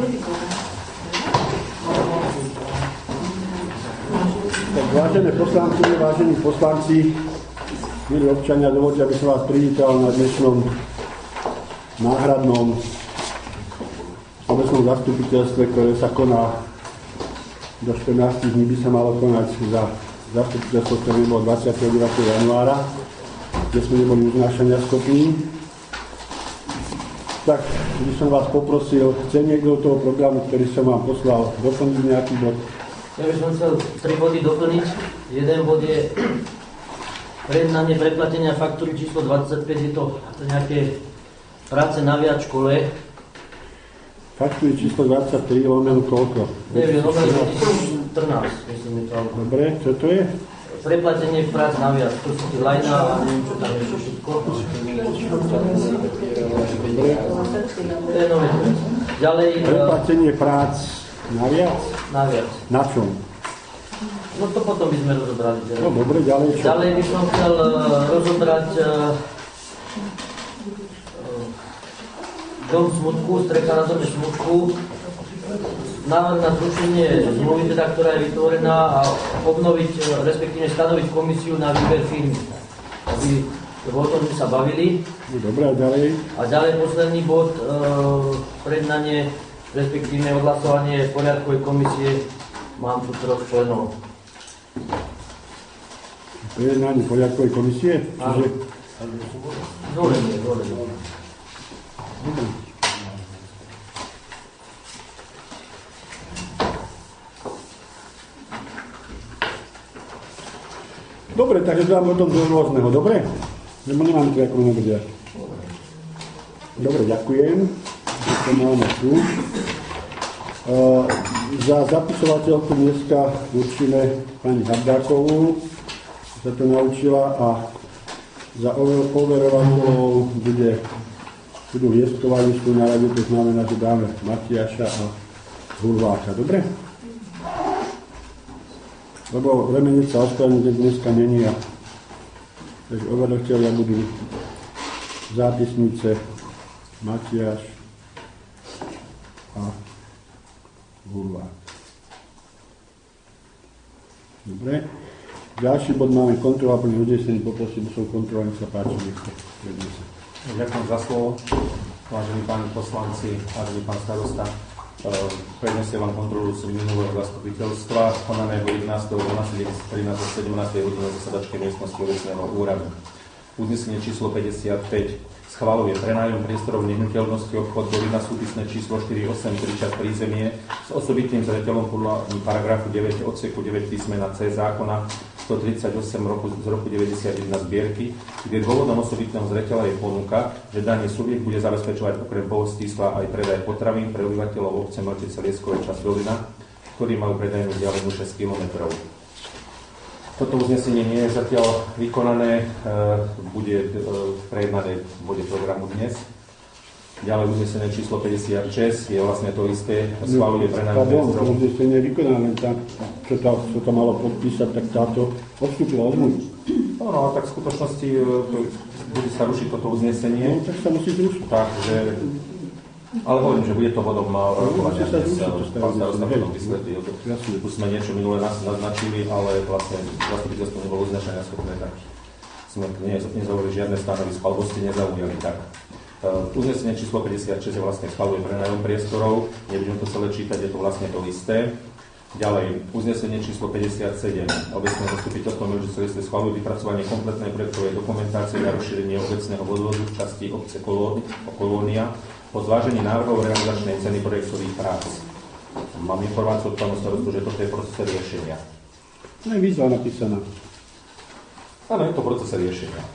Tak, vážené poslanci, vážení poslanci, milí občania, dovoľte, aby som vás privítal na dnešnom náhradnom obecnom zastupiteľstve, ktoré sa koná do 14 dní, by sa malo konať za zastupiteľstvo, ktoré bolo 29. januára, kde sme neboli uznášania schopní. Tak by som vás poprosil, chce niekto toho programu, ktorý som vám poslal, doplniť nejaký bod? Ja by som chcel 3 body doplniť. Jeden bod je prejednanie preplatenia faktúry číslo 25, je to nejaké práce na viac škole. Faktúry číslo 23, lomeno koľko? Neviem, lomeno 2014, myslím, je to. Dobre, čo to je? Preplatenie prác na viac, to sú tí lajna a neviem, čo tam je všetko. To je nové. Ďalej... Preplatenie prác na viac? Na viac. Na čom? No to potom by sme rozobrali. No dobre, ďalej čo? Ďalej by som chcel rozobrať dom smutku, strecha na dome smutku. Návrh na zrušenie zmluvy, ktorá je vytvorená, a obnoviť, respektíve stanoviť komisiu na výber firmy. Lebo o tom sme sa bavili. Dobre, a ďalej? A ďalej posledný bod, prednanie, respektíve odhlasovanie poriadkovej komisie. Mám tu 3 členov. Prednanie poriadkovej komisie? Čiže... Zvolenie. Dobre, takže dáme o tom do rôzneho, dobre? Lebo nemám tu ako nebudia. Dobre, ďakujem. To máme tu. Za zapisovateľku dneska určíme pani Hardákovú, sa to naučila, a za overovateľov budú viestovali sú na rade, to znamená, že dáme Matiaša a Hulváka, dobre? Lebo Remenec sa ospravedlniť dneska není, a takže overovateľia budú zápisnice Matiaš a Hulvák. Dobre. Ďalší bod máme kontrola plný uznesení, poprosím som kontrola, nech sa páči, nech sa predniesie. Ďakujem za slovo, vážení páni poslanci, vážený pán starosta. Prednesie vám kontrolu minulého zastupiteľstva, konaného 11.12.2013 o 17. hodine v zasadačkej miestnosti obecného úradu. Uznesenie číslo 55 schvaľuje prenájom priestorov nehnuteľnosti obchod Dolina, súpisné číslo 4830 prízemie s osobitným zreteľom podľa paragrafu 9 odseku 9 písmena C zákona 138 z roku 91 zbierky, kde dôvodom osobitného zreteľa je ponuka, že daný subjekt bude zabezpečovať okrem pohostinstva aj predaj potravín pre obyvateľov obce Mlčice-Lieskové časť Dolina, ktorí majú predajnú vzdialenú 6 km. Toto uznesenie nie je zatiaľ vykonané, bude prejednané v bode programu dnes. Ďalej uznesenie číslo 56 je vlastne to isté, schvaľuje prenájom priestorov. Uznesenie je vykonané, čo to malo podpísať, tak táto odstúpila od môj. No, tak v skutočnosti bude sa rušiť toto uznesenie. No, tak sa musí zrušiť. Takže, ale hovorím, že bude to vodom rokovania dnes. Pán starosta potom vysvetlil. Už sme niečo minulé naznačili, ale vlastne zastupiteľstvo nebolo uznášania schopné, tak sme nezaujali žiadne stanovisko, alebo ste nezaujali tak. Uznesenie číslo 56 je vlastne schvaľuje prenájom priestorov, nebudem to celé čítať, je to vlastne to isté. Ďalej, uznesenie číslo 57, obecné zastupiteľstvo Mlčice schvaľuje vypracovanie kompletnej projektovej dokumentácie na rozšírenie obecného vodovodu v časti obce Kolónia po zvážení návrhov realizačnej ceny projektových prác. Mám informáciu od pánu starostu, že toto je proces riešenia. No je výzva napísaná. Áno, je to proces riešenia.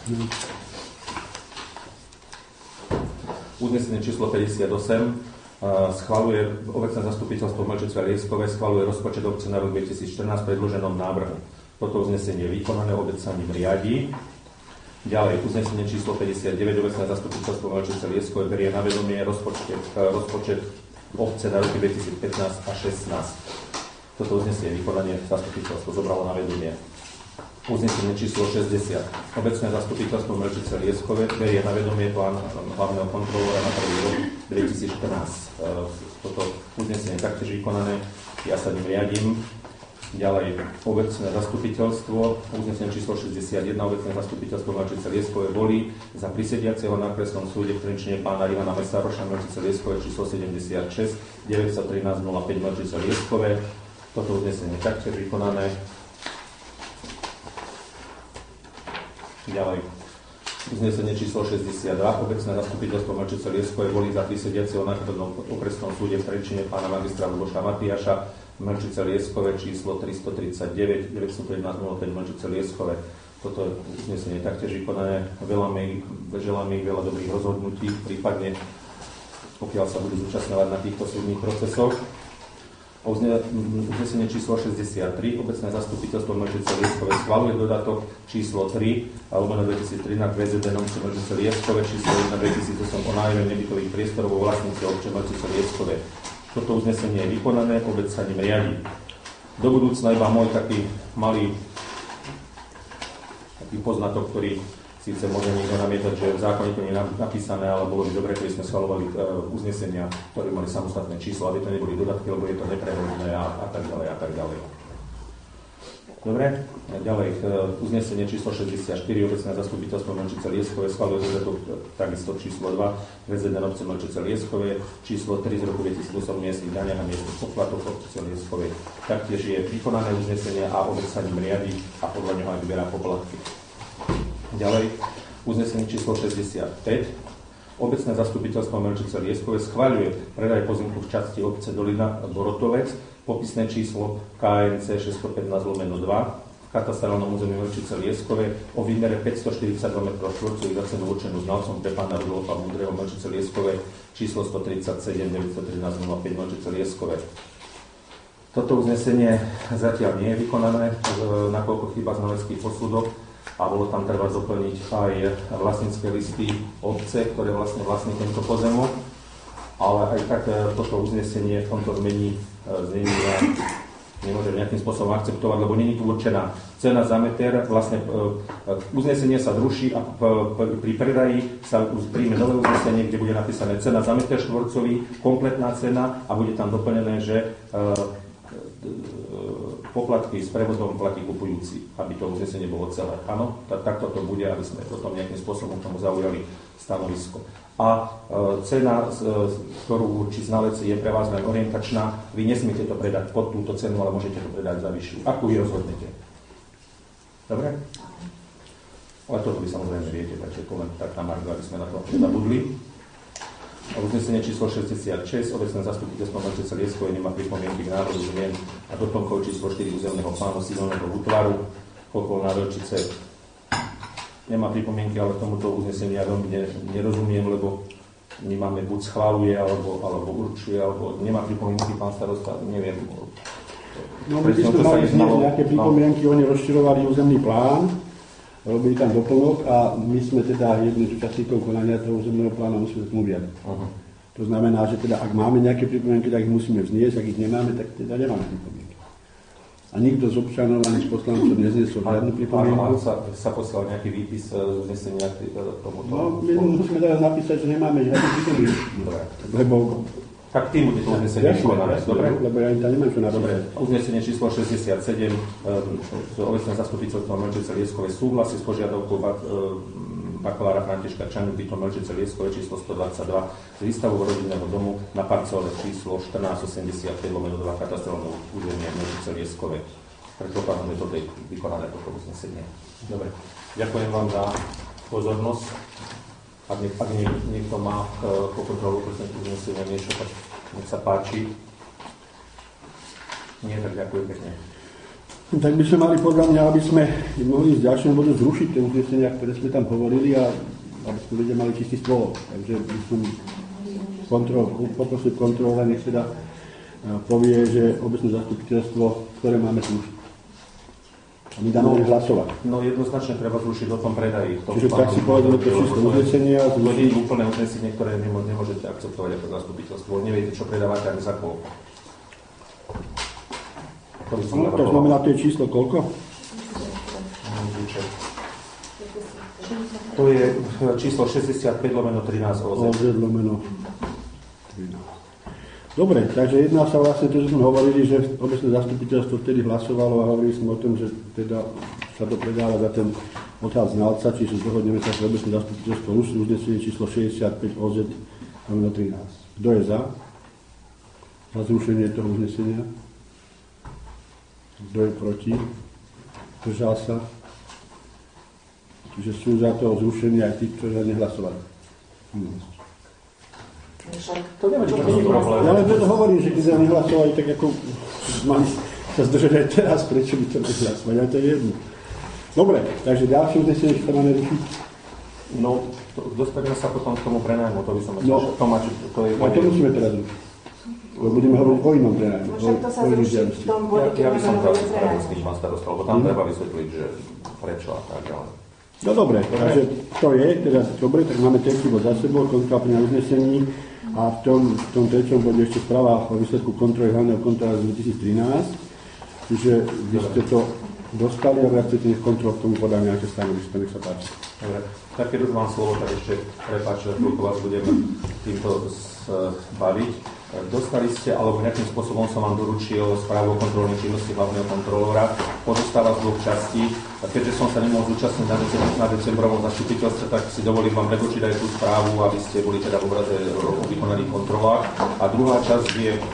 Uznesenie číslo 58 schvaľuje obecné zastupiteľstvo Mlčice-Lieskové, schvaľuje rozpočet obce na rok 2014 v predloženom návrhu. Toto uznesenie je vykonané, obec sa ním riadi. Ďalej, uznesenie číslo 59, obecné zastupiteľstvo Mlčice-Lieskové berie na vedomie rozpočet obce na roky 2015 a 2016. Toto uznesenie vykonanie zastupiteľstvo zobralo na vedomie. Uznesenie číslo 60. Obecné zastupiteľstvo Mlčice Lieskove berie na vedomie plán hlavného kontrolóra na 1. rok 2014. Toto uznesenie taktiež vykonané, ja sa ním riadím. Ďalej, obecné zastupiteľstvo, uznesenie číslo 61, obecné zastupiteľstvo Mlčice Lieskove volí za prisediaceho na okresnom súde v Trenčine pána Ivana Mesároša Mlčice Lieskove číslo 76 913 05 Mlčice Lieskove. Toto uznesenie taktiež vykonané. Ďalej, uznesenie číslo 62, obecné zastupiteľstvo Mlčice Lieskove volí za prisediaceho na okresnom súde v Trenčine pána magistra Luboša Matiáša Mlčice Lieskove číslo 339 913 05 Mlčice Lieskove. Toto uznesenie taktiež vykonané. Želám ich veľa dobrých rozhodnutí, prípadne pokiaľ sa budú zúčastňovať na týchto súdnych procesoch. Uznesenie číslo 63, obecné zastupiteľstvo Mlčice Lieskove schvaľuje dodatok číslo 3 /2013 VZD Nomce Mlčice Lieskove číslo 1 2008 o nájme nebytových priestorov vo vlastníctve obce Mlčice Lieskove. Toto uznesenie je vykonané, obec sa ním riadi. Do budúcna iba môj taký malý poznatok, ktorý síce môže niekto namietať, že v zákone to nie je napísané, ale bolo by dobre, keby sme schvaľovali uznesenia, ktoré mali samostatné číslo, aby to neboli dodatky, lebo je to neprehodné a tak ďalej a tak ďalej. Dobre, ďalej uznesenie číslo 64, obecné zastupiteľstvo Mlčice Lieskove schvaľuje dodatok takisto číslo 2 VZD Nomce Mlčice Lieskove, číslo 3 z roku 2008 miestnych daniach a miestnych poplatok Mlčice Lieskove. Taktiež je vykonané uznesenie a obec sa ním riadi a podľa neho aj vyberá poplatky. Ďalej, uznesenie číslo 65. Obecné zastupiteľstvo Mlčice Lieskove schvaľuje predaj pozemku v časti obce Dolina Borotovec, popisné číslo KNC 615/2 v katastrálnom území Mlčice Lieskove o výmere 542 m2 za cenu určenú znalcom pre pána Rudolfa Múdreho Mlčice Lieskove číslo 137 913 05 Mlčice Lieskove. Toto uznesenie zatiaľ nie je vykonané, nakoľko chýba znalecký posudok a bolo tam treba doplniť aj vlastnícke listy obce, ktoré vlastní tento pozemok, ale aj tak toto uznesenie v tomto znení nemôže nejakým spôsobom akceptovať, lebo nie je tu určená cena za meter. Vlastne uznesenie sa zruší a pri predaji sa príjme nové uznesenie, kde bude napísané cena za meter štvorcový, kompletná cena a bude tam doplnené, že poplatky s prevodom platí kupujúci, aby to uznesenie bolo celé. Áno, takto to bude, aby sme potom nejakým spôsobom k tomu zaujali stanovisko. A cena, ktorú určí znalec, je pre vás len orientačná. Vy nesmiete to predať pod túto cenu, ale môžete to predať za vyššiu. Akú vy rozhodnete? Dobre? Ale toto vy samozrejme viete, takže to len tak na margo, aby sme na to zabudli. Uznesenie číslo 66, obecné zastupiteľstvo Mlčice Lieskove nemá pripomienky k návrhu zmien a doplnkov číslo 4 územného plánu civilného útvaru okolná Veľčice. Nemá pripomienky, ale tomuto uzneseniu ja veľmi nerozumiem, lebo my máme buď schváluje, alebo určuje, alebo nemá pripomienky, pán starosta, neviem. No my sme mali nejaké pripomienky, oni rozširovali územný plán, robili tam doplnok a my sme teda jedným z účastníkov konania toho územného plánu musíme tomu vyjadriť. To znamená, že teda ak máme nejaké pripomienky, tak ich musíme vzniesť, ak ich nemáme, tak teda nemáme pripomienky. A nikto z občanov ani z poslancov nezniesol žiadnu pripomienku. Sa poslal nejaký výpis z uznesenia k tomuto? No, my musíme teda napísať, že nemáme žiadnu pripomienku. Lebo tak tým bude to uznesenie vykonané. Dobre? Lebo ja nemám čo na dobre. Uznesenie číslo 67, obecné zastupiteľstvo Mlčice Lieskove súhlasí s požiadavkou bakalára Františka Čaňuky Mlčice Lieskove číslo 122 z výstavou rodinného domu na parcele číslo 1485/2 katastrálneho územia Mlčice Lieskove. Predpokladám, že toto je vykonané toto uznesenie. Dobre. Ďakujem vám za pozornosť. Ak niekto má po kontrolu uznesenia niečo, tak nech sa páči. Nie, tak ďakujem pekne. Tak by sme mali podľa mňa, aby sme mohli z ďalšieho bodu zrušiť tie uznesenia, ktoré sme tam hovorili a aby sme ľudia mali čistý stôl. Takže by som poprosil kontrola, nech teda povie, že obecné zastupiteľstvo, ktoré máme zrušiť. A my dáme hlasovať. No jednoznačne treba zrušiť o tom predaji. Čiže tak si povedali to číslo uznesenia. To nie je úplné uznesenie, ktoré nemôžete akceptovať ako zastupiteľstvo. Neviete, čo predávate ani za koľko. To znamená, to je číslo koľko? To je číslo 65/13 OZ. OZ/13. Dobre, takže jedná sa vlastne, to, že sme hovorili, že obecné zastupiteľstvo vtedy hlasovalo a hovorili sme o tom, že teda sa to predáva za ten odhad znalca, čiže dohodneme sa, že obecné zastupiteľstvo ruší uznesenie číslo 65 OZ/13. Kto je za? Za zrušenie toho uznesenia? Kto je proti? Zdržal sa? Čiže sú za to zrušenie aj tí, ktorí nehlasovali. To neviem, čo to nie je problém. Ja len preto hovorím, že keď sa nehlasovali, tak ako mám sa zdržať aj teraz, prečo by to nehlasovali, ale to je jedno. Dobre, takže ďalšie uznesenie, čo máme riešiť? No, dostaneme sa potom k tomu prenajmu, to by som myslel, že to je... A to musíme teraz rušiť. Budeme hovoriť o inom prenajmu. Však to sa zruší v tom bode, keď Ja by som budeme to hovoriť prenajmu. s tým pán starosta, lebo tam treba vysvetliť, že prečo a tak ďalej. No dobre, takže to je, teda dobre, tak máme tretí bod za sebou, kontrola plnenia uznesení a v tom treťom bode ešte správa o výsledku kontroly hlavného kontrola z 2013. Čiže vy ste to dostali, ale ak chcete nech kontrol k tomu podám nejaké stanovisko, nech sa páči. Dobre, tak keď už mám slovo, tak ešte prepáčte, chvíľku vás budem týmto baviť. Dostali ste, alebo nejakým spôsobom som vám doručil správu o kontrolnej činnosti hlavného kontrolóra. Pozostáva z dvoch častí. A keďže som sa nemohol zúčastniť na decembrovom zastupiteľstve, tak si dovolím vám predočiť aj tú správu, aby ste boli teda v obraze o vykonaných kontrolách. A druhá časť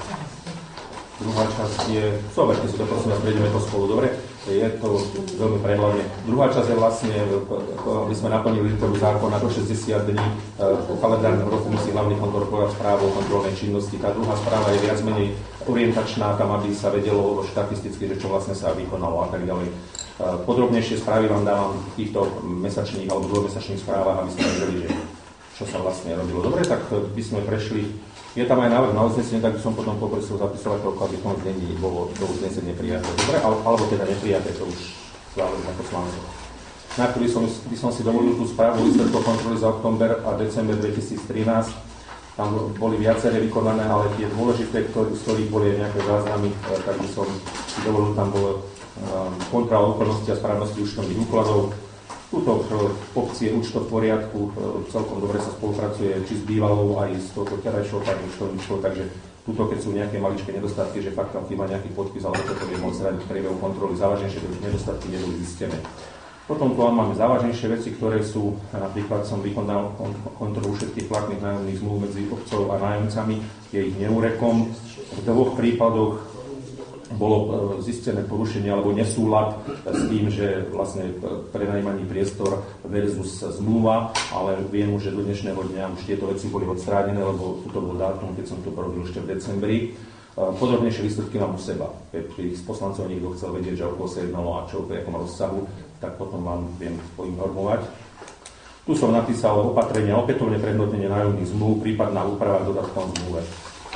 je, zoberte si to, prosím vás, prejdeme to spolu, dobre? Je to veľmi prehľadne. Druhá časť je vlastne, aby sme naplnili literu zákona do 60 dní po kalendárnom roku musí hlavný kontrolór podať správu o kontrolnej činnosti. Tá druhá správa je viac menej orientačná, tam aby sa vedelo štatisticky, že čo vlastne sa vykonalo a tak ďalej. Podrobnejšie správy vám dávam v týchto mesačných alebo dvojmesačných správach, aby sme vedeli, že čo sa vlastne robilo. Dobre, tak by sme prešli. Je tam aj návrh na uznesenie, tak by som potom poprosil zapisovateľku, aby v tom znení bolo to uznesenie prijaté. Dobre, alebo teda neprijaté, to už záleží na poslancov. Najprv by som si dovolil tú správu výsledkov kontroly za október a december 2013. Tam boli viaceré vykonané, ale tie dôležité, z ktorých boli nejaké záznamy, tak by som si dovolil, tam bolo kontrola úplnosti a správnosti účtovných úkladov. Tuto v obci je účto v poriadku, celkom dobre sa spolupracuje či s bývalou, aj s touto terajšou pani účtovníčkou, takže tuto, keď sú nejaké maličké nedostatky, že fakt tam chýba nejaký podpis, alebo to je môcť zradiť v priebehu kontroly, závažnejšie nedostatky neboli zistené. Potom tu máme závažnejšie veci, ktoré sú, napríklad som vykonal kontrolu všetkých platných nájomných zmluv medzi obcov a nájomcami, je ich neúrekom. V dvoch prípadoch bolo zistené porušenie alebo nesúlad s tým, že vlastne prenajímaný priestor versus zmluva, ale viem už, že do dnešného dňa už tieto veci boli odstránené, lebo to bol dátum, keď som to porobil ešte v decembri. Podrobnejšie výsledky mám u seba. Keď z poslancov niekto chcel vedieť, že okolo sa jednalo a čo v akom rozsahu, tak potom vám viem poinformovať. Tu som napísal opatrenia, opätovne prehodnotenie nájomných zmluv, prípadná úprava v dodatkom zmluve.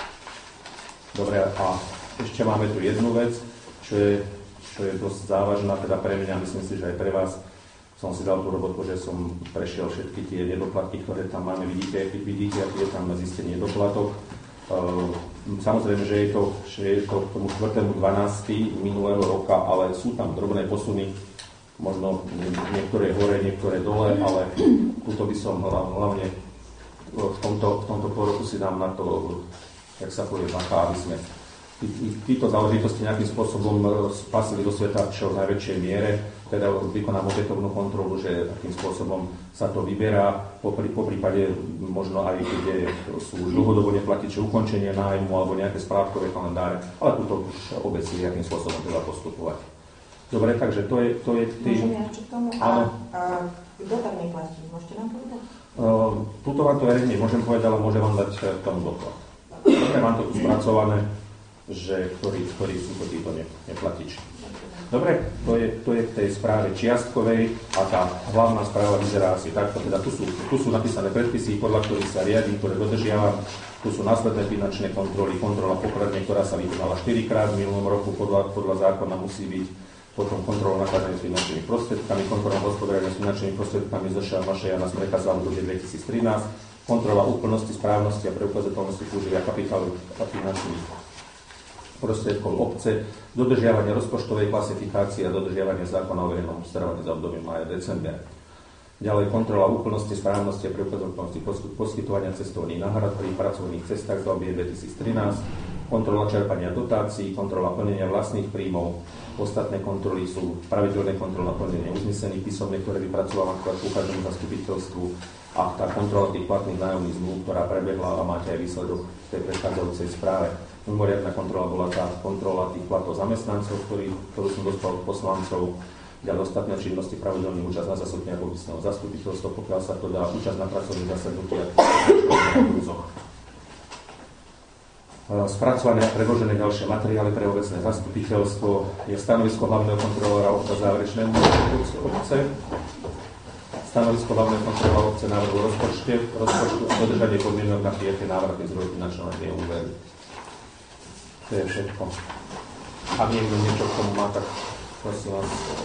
Dobre, a ešte máme tu jednu vec, čo je dosť závažná, teda pre mňa, myslím si, že aj pre vás. Som si dal tú robotu, že som prešiel všetky tie nedoplatky, ktoré tam máme. Vidíte, aký je tam zistený nedoplatok. Samozrejme, že je to k tomu 4.12. minulého roka, ale sú tam drobné posuny, možno niektoré hore, niektoré dole, ale tuto by som hlavne v tomto pôroku si dám na to, jak sa povie, bacha, aby sme títo záležitosti nejakým spôsobom spasili do sveta čo v najväčšej miere, teda vykonám opätovnú kontrolu, že akým spôsobom sa to vyberá, po prípade možno aj kde sú dlhodobo neplatiče ukončenie nájmu alebo nejaké správkové kalendáre, ale tuto už obec je, akým spôsobom treba postupovať. Dobre, takže to je tým. Môžem ja čo k tomu? Áno. Kto tak neplatí? Môžete nám povedať? Tuto vám to verejne môžem povedať, ale môžem vám dať k tomu doklad. Dobre, mám to tu spracované, že ktorí sú to títo neplatiči. Dobre, to je v tej správe čiastkovej a tá hlavná správa vyzerá asi takto. Teda tu sú napísané predpisy, podľa ktorých sa riadím, ktoré dodržiavam. Tu sú následné finančné kontroly, kontrola pokladne, ktorá sa vykonala 4-krát v minulom roku, podľa zákona musí byť, potom kontrola nakladania s finančnými prostriedkami, kontrola hospodárenia s finančnými prostriedkami ZŠ Mašej Jana Smreka za obdobie 2013, kontrola úplnosti, správnosti a preukazateľnosti používania kapitálu a finančných prostriedkov obce, dodržiavanie rozpočtovej klasifikácie a dodržiavanie zákona o verejnom obstarávaní za obdobie mája-december. Ďalej kontrola úplnosti, správnosti a preukazovnosti poskytovania cestovných náhrad pri pracovných cestách za obdobie 2013, kontrola čerpania dotácií, kontrola plnenia vlastných príjmov. Ostatné kontroly sú pravidelné kontrola plnenia uznesení písomné, ktoré vypracováva ku každému zastupiteľstvu, a tá kontrola tých platných nájomných zmluv, ktorá prebehla a máte aj výsledok v tej predchádzajúcej správe. Mimoriadna kontrola bola tá kontrola tých platov zamestnancov, ktorú som dostal od poslancov. Ďalej ostatné činnosti, pravidelný účasť na zasadnutiach obecného zastupiteľstva, pokiaľ sa to dá, účasť na pracovných zasadnutiach na kurzoch. Spracované a predložené ďalšie materiály pre obecné zastupiteľstvo je stanovisko hlavného kontrolóra obce záverečnému obce, stanovisko hlavného kontrolóra obce návrhu rozpočtu a dodržanie podmienok na prijatie návrhy zdrojov finančného úveru. To je všetko. Ak niekto niečo k tomu má, tak prosím vás.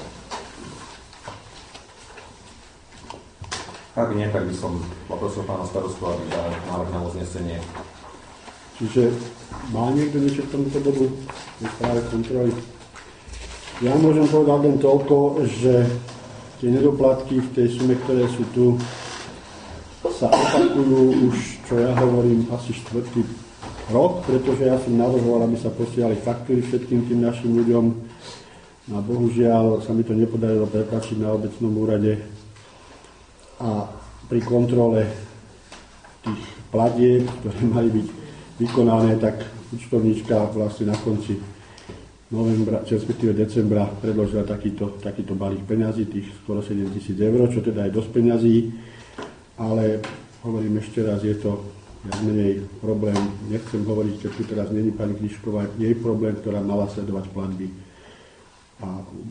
Ak nie, tak by som poprosil pána starostu, aby dal návrh na uznesenie. Čiže má niekto niečo k tomuto bodu? Je práve kontroly. Ja môžem povedať len toľko, že tie nedoplatky v tej sume, ktoré sú tu, sa opakujú už, čo ja hovorím, asi 4. rok, pretože ja som navrhoval, aby sa posielali faktúry všetkým tým našim ľuďom. A bohužiaľ sa mi to nepodarilo pretlačiť na obecnom úrade. A pri kontrole tých platieb, ktoré mali byť vykonané, tak účtovníčka vlastne na konci novembra, respektíve decembra predložila takýto balík peňazí, tých skoro 7 000 eur, čo teda je dosť peňazí, ale hovorím ešte raz, je to viac menej problém, nechcem hovoriť, že tu teraz není pani Klišková, jej problém, ktorá mala sledovať platby a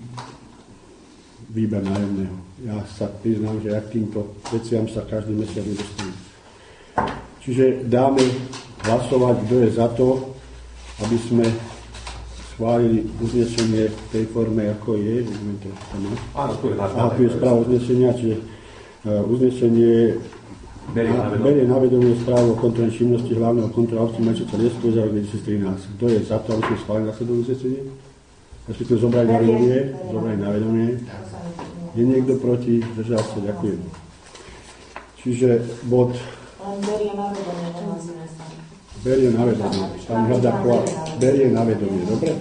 výber nájomného. Ja sa priznám, že ja k týmto veciam sa každý mesiac nedostanem. Čiže dáme hlasovať, kto je za to, aby sme schválili uznesenie v tej forme, ako je. Áno, tu je náš návrh. Tu je správa uznesenia, čiže uznesenie berie na vedomie správu o kontrolnej činnosti hlavného kontrola obci Majčica Liesku za rok 2013. Kto je za to, aby sme schválili následovné uznesenie? Respektíve zobrali na vedomie. Je niekto proti? Zdržal sa, ďakujem. Čiže bod... Berie na vedomie. Pani Hadáková berie na vedomie, dobre?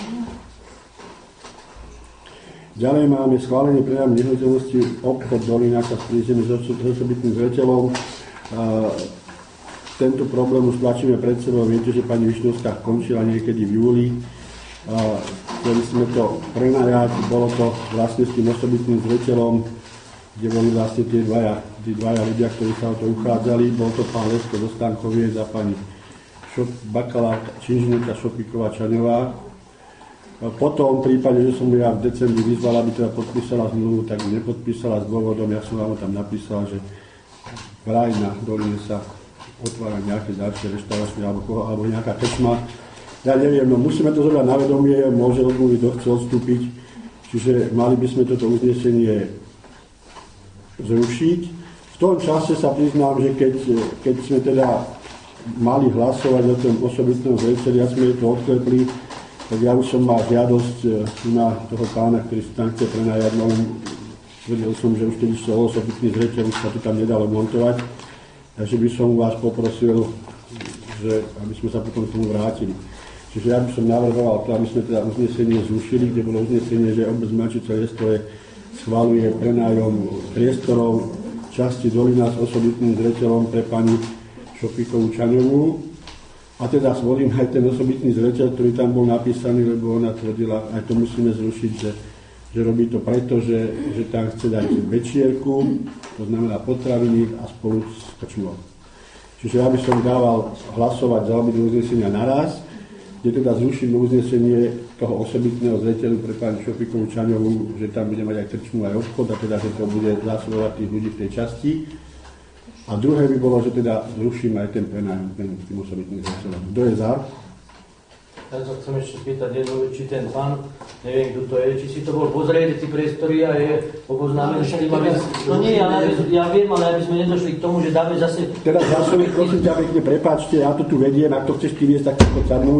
Ďalej máme schválenie prenájmu nehnuteľnosti obchod Dolináka s prízemím s osobitným zreteľom. Tento problém už tlačíme pred sebou. Viete, že pani Višňovská končila niekedy v júli. Chceli sme to prenajať, bolo to vlastne s tým osobitným zreteľom, kde boli vlastne tí dvaja ľudia, ktorí sa o to uchádzali. Bol to pán Lesko zo Stankoviec a pani bakalárka, inžinierka Šopíková Čaňová. Potom v prípade, že som ja v decembri vyzval, aby teda podpísala zmluvu, tak ju nepodpísala s dôvodom. Ja som vám tam napísal, že vraj na Doline sa otvára nejaké ďalšie reštaurácie alebo nejaká krčma. Ja neviem, no musíme to zobrať na vedomie, môže od zmluvy kto chce odstúpiť, čiže mali by sme toto uznesenie zrušiť. V tom čase sa priznám, že keď sme teda mali hlasovať o tom osobitnom zreteli, ja sme to odklepli, tak ja už som mal žiadosť na toho pána, ktorý si tam chce prenajať, no tvrdil som, že už keď išlo osobitný zreteľ, už sa to tam nedalo montovať, takže by som vás poprosil, že aby sme sa potom k tomu vrátili. Čiže ja by som navrhoval to, aby sme teda uznesenie zrušili, kde bolo uznesenie, že obec Majčica Lieskovie schvaľuje prenájom priestorov časti Dolina s osobitným zreteľom pre pani Šopíkovú Čaňovú. A teda zvolím aj ten osobitný zreteľ, ktorý tam bol napísaný, lebo ona tvrdila, aj to musíme zrušiť, že robí to preto, že tam chce dať večierku, to znamená potraviny a spolu s krčmou. Čiže ja by som dával hlasovať za obidve uznesenia naraz, kde teda zrušíme uznesenie toho osobitného zreteľu pre pani Šopíkovú Čaňovú, že tam bude mať aj krčmu, aj obchod, a teda, že to bude zásobovať tých ľudí v tej časti. A druhé by bolo, že teda zrušíme aj ten prenájom tým osobitným zreteľom. Kto je za? Ja sa chcem ešte spýtať jednu, či ten pán, neviem kto to je, či si to bol pozrieť, tie priestory a je oboznámený s tým, aby... No nie, ale ja viem, ale aby sme nedošli k tomu, že dáme zase... Teraz Vášovi, prosím ťa pekne, prepáčte, ja to tu vediem, ak to chceš ty viesť, tak to sadnúť.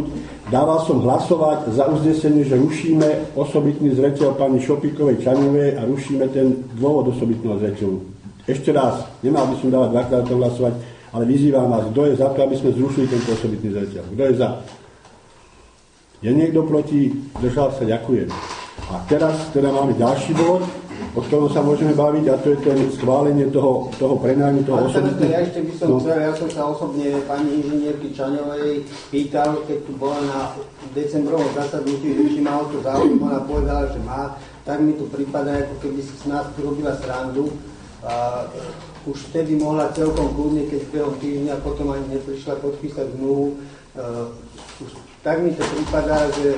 dával som hlasovať za uznesenie, že rušíme osobitný zreteľ pani Šopikovej Čaňovej a rušíme ten dôvod osobitného zreteľu. Ešte raz, nemal by som dávať dvakrát to hlasovať, ale vyzývam vás, kto je za to, aby sme zrušili tento osobitný zreteľ. Kto je za? Je niekto proti? Držal sa, ďakujem. A teraz teda máme ďalší bod, o ktorom sa môžeme baviť, a to je ten schválenie toho prenájmu, toho osobitného. Ja ešte by som chcel, ja som sa osobne pani inžinierky Čaňovej pýtal, keď tu bola na decembrovom zasadnutí, či má o to záujem, ona povedala, že má, tak mi tu prípada, ako keby si s nás robila srandu. A už vtedy mohla celkom kľudne, keď behom týždňa potom ani neprišla podpísať zmluvu. Tak mi to prípadá, že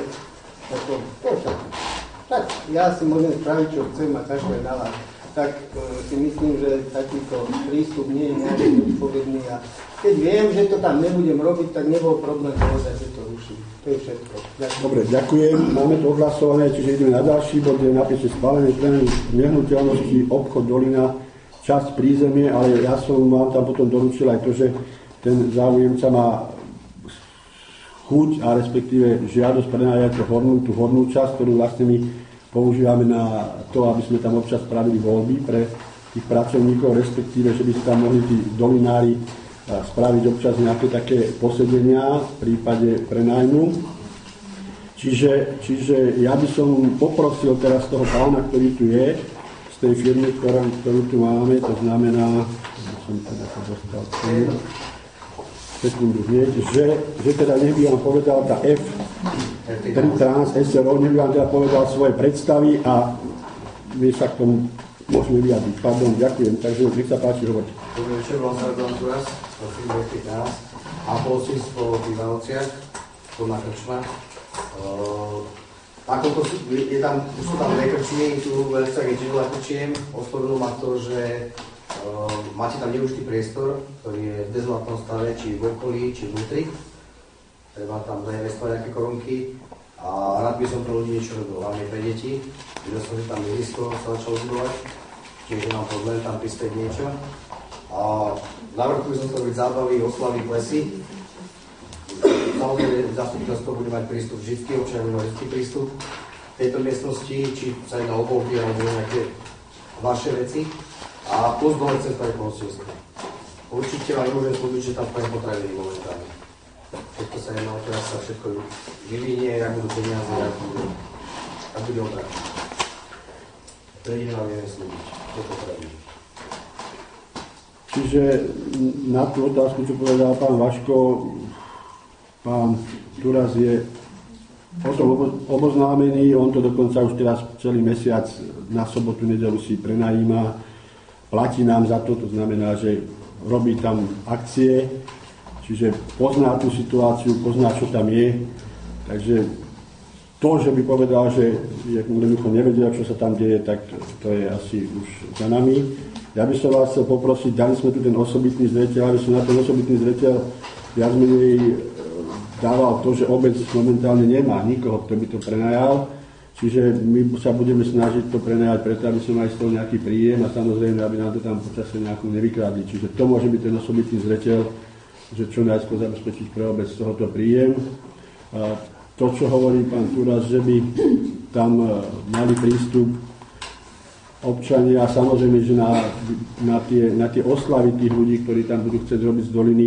tak ja si môžem spraviť, čo chcem a kašľať na vás. Tak si myslím, že takýto prístup nie je nejaký odpovedný a keď viem, že to tam nebudem robiť, tak nebol problém povedať, že to ruší. To je všetko. Ďakujem. Dobre, ďakujem. Máme to odhlasované, čiže ideme na ďalší bod, kde je napísané schválenie prenájmu nehnuteľnosti obchod Dolina, časť prízemie, ale ja som vám tam potom doručil aj to, že ten záujemca má chuť a respektíve žiadosť prenajať tú hornú časť, ktorú vlastne my používame na to, aby sme tam občas spravili voľby pre tých pracovníkov, respektíve, že by si tam mohli tí dolinári spraviť občas nejaké také posedenia v prípade prenajmu. Čiže ja by som poprosil teraz toho pána, ktorý tu je, z tej firmy, ktorú tu máme, to znamená, som teda to dostal sekundu hneď, že teda nech by vám povedal tá F3 Trans SRO, nech by vám teda povedal svoje predstavy a my sa k tomu môžeme vyjadriť. Pardon, ďakujem, takže nech sa páči hovoriť. Dobrý večer, volám sa Radon Turas, to firmy F3 Trans a polsínstvo v Ivanovciach, podľa krčma. Sú tam dve krčmy, tu v Elcach je tiež veľa krčiem, oslovilo ma to, že máte tam neúčtý priestor, ktorý je v dezolátnom stave, či v okolí, či vnútri. Treba tam zainvestovať nejaké korunky a rád by som pre ľudí niečo robil, hlavne pre deti. Videl som, že tam ihrisko sa začalo zbudovať, čiže mám problém tam prispieť niečo. A na vrchu by som chcel robiť zábavy, oslavy, plesy. Samozrejme, zastupiteľstvo bude mať prístup vždy, občania budú mať vždy prístup v tejto miestnosti, či sa jedná o obovky alebo nejaké vaše veci. A plus dole cez pre pohostinstvo. Určite vám nemôžem slúbiť, že tam poviem potraviny momentálne. Všetko sa jedná o to, sa všetko vyvinie, ak budú peniaze, ak bude obrat. To jediné vám neviem slúbiť, to potraviny. Čiže na tú otázku, čo povedal pán Vaško, pán Turas je o tom oboznámený, on to dokonca už teraz celý mesiac na sobotu, nedeľu si prenajíma, platí nám za to, to znamená, že robí tam akcie, čiže pozná tú situáciu, pozná, čo tam je, takže to, že by povedal, že jednoducho nevedel, čo sa tam deje, tak to je asi už za nami. Ja by som vás chcel poprosiť, dali sme tu ten osobitný zreteľ, aby som na ten osobitný zreteľ viac menej dával to, že obec momentálne nemá nikoho, kto by to prenajal. Čiže my sa budeme snažiť to prenajať preto, aby sme mali z toho nejaký príjem a samozrejme, aby nám to tam počasie nejakú nevykradli. Čiže to môže byť ten osobitný zreteľ, že čo najskôr zabezpečiť pre obec z tohoto príjem. A to, čo hovorí pán Turas, že by tam mali prístup občania, samozrejme, že na tie oslavy tých ľudí, ktorí tam budú chcieť robiť z doliny,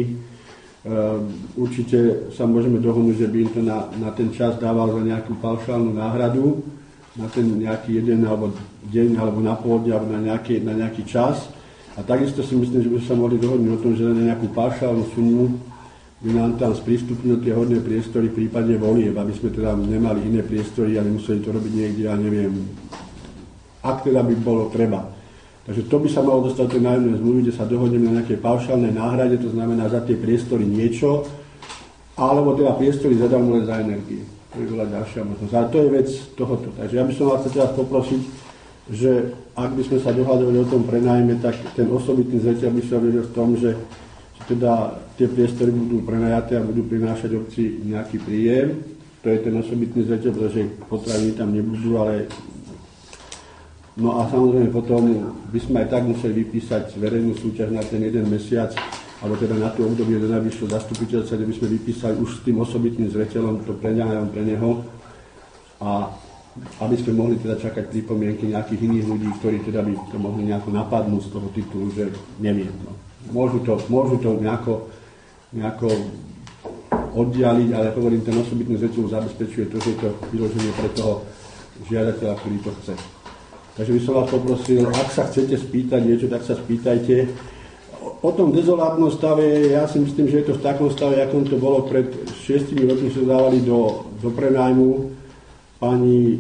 určite sa môžeme dohodnúť, že by im to na ten čas dával za nejakú paušálnu náhradu, na ten nejaký jeden alebo deň, alebo na pôldeň, alebo na nejaký čas. A takisto si myslím, že by sa mohli dohodnúť o tom, že na nejakú paušálnu sumu by nám tam sprístupnili tie hodné priestory v prípade volieb, aby sme teda nemali iné priestory a nemuseli to robiť niekde, ja neviem, ak teda by bolo treba. Takže to by sa malo dostať do nájomnej zmluvy, kde sa dohodneme na nejakej paušálnej náhrade, to znamená za tie priestory niečo, alebo teda priestory zadarmo len za energie. To je veľa ďalšia možnosť. Ale to je vec tohoto. Takže ja by som vás chcel teraz poprosiť, že ak by sme sa dohadovali o tom prenajme, tak ten osobitný zreteľ by sa vedel v tom, že teda tie priestory budú prenajaté a budú prinášať obci nejaký príjem. To je ten osobitný zreteľ, pretože potraviny tam nebudú, ale no a samozrejme potom by sme aj tak museli vypísať verejnú súťaž na ten jeden mesiac alebo teda na to obdobie do najvyššieho zastupiteľstva, kde by sme vypísali už s tým osobitným zreteľom to prenájom pre neho a aby sme mohli teda čakať pripomienky nejakých iných ľudí, ktorí teda by to mohli nejako napadnúť z toho titulu, že neviem. No. Môžu to nejako oddialiť, ale hovorím, ten osobitný zreteľ zabezpečuje to, že je to vyloženie pre toho žiadateľa, ktorý to chce. Takže by som vás poprosil, ak sa chcete spýtať niečo, tak sa spýtajte. O tom dezolátnom stave, ja si myslím, že je to v takom stave, akom to bolo pred 6 rokmi, sa dávali do prenájmu pani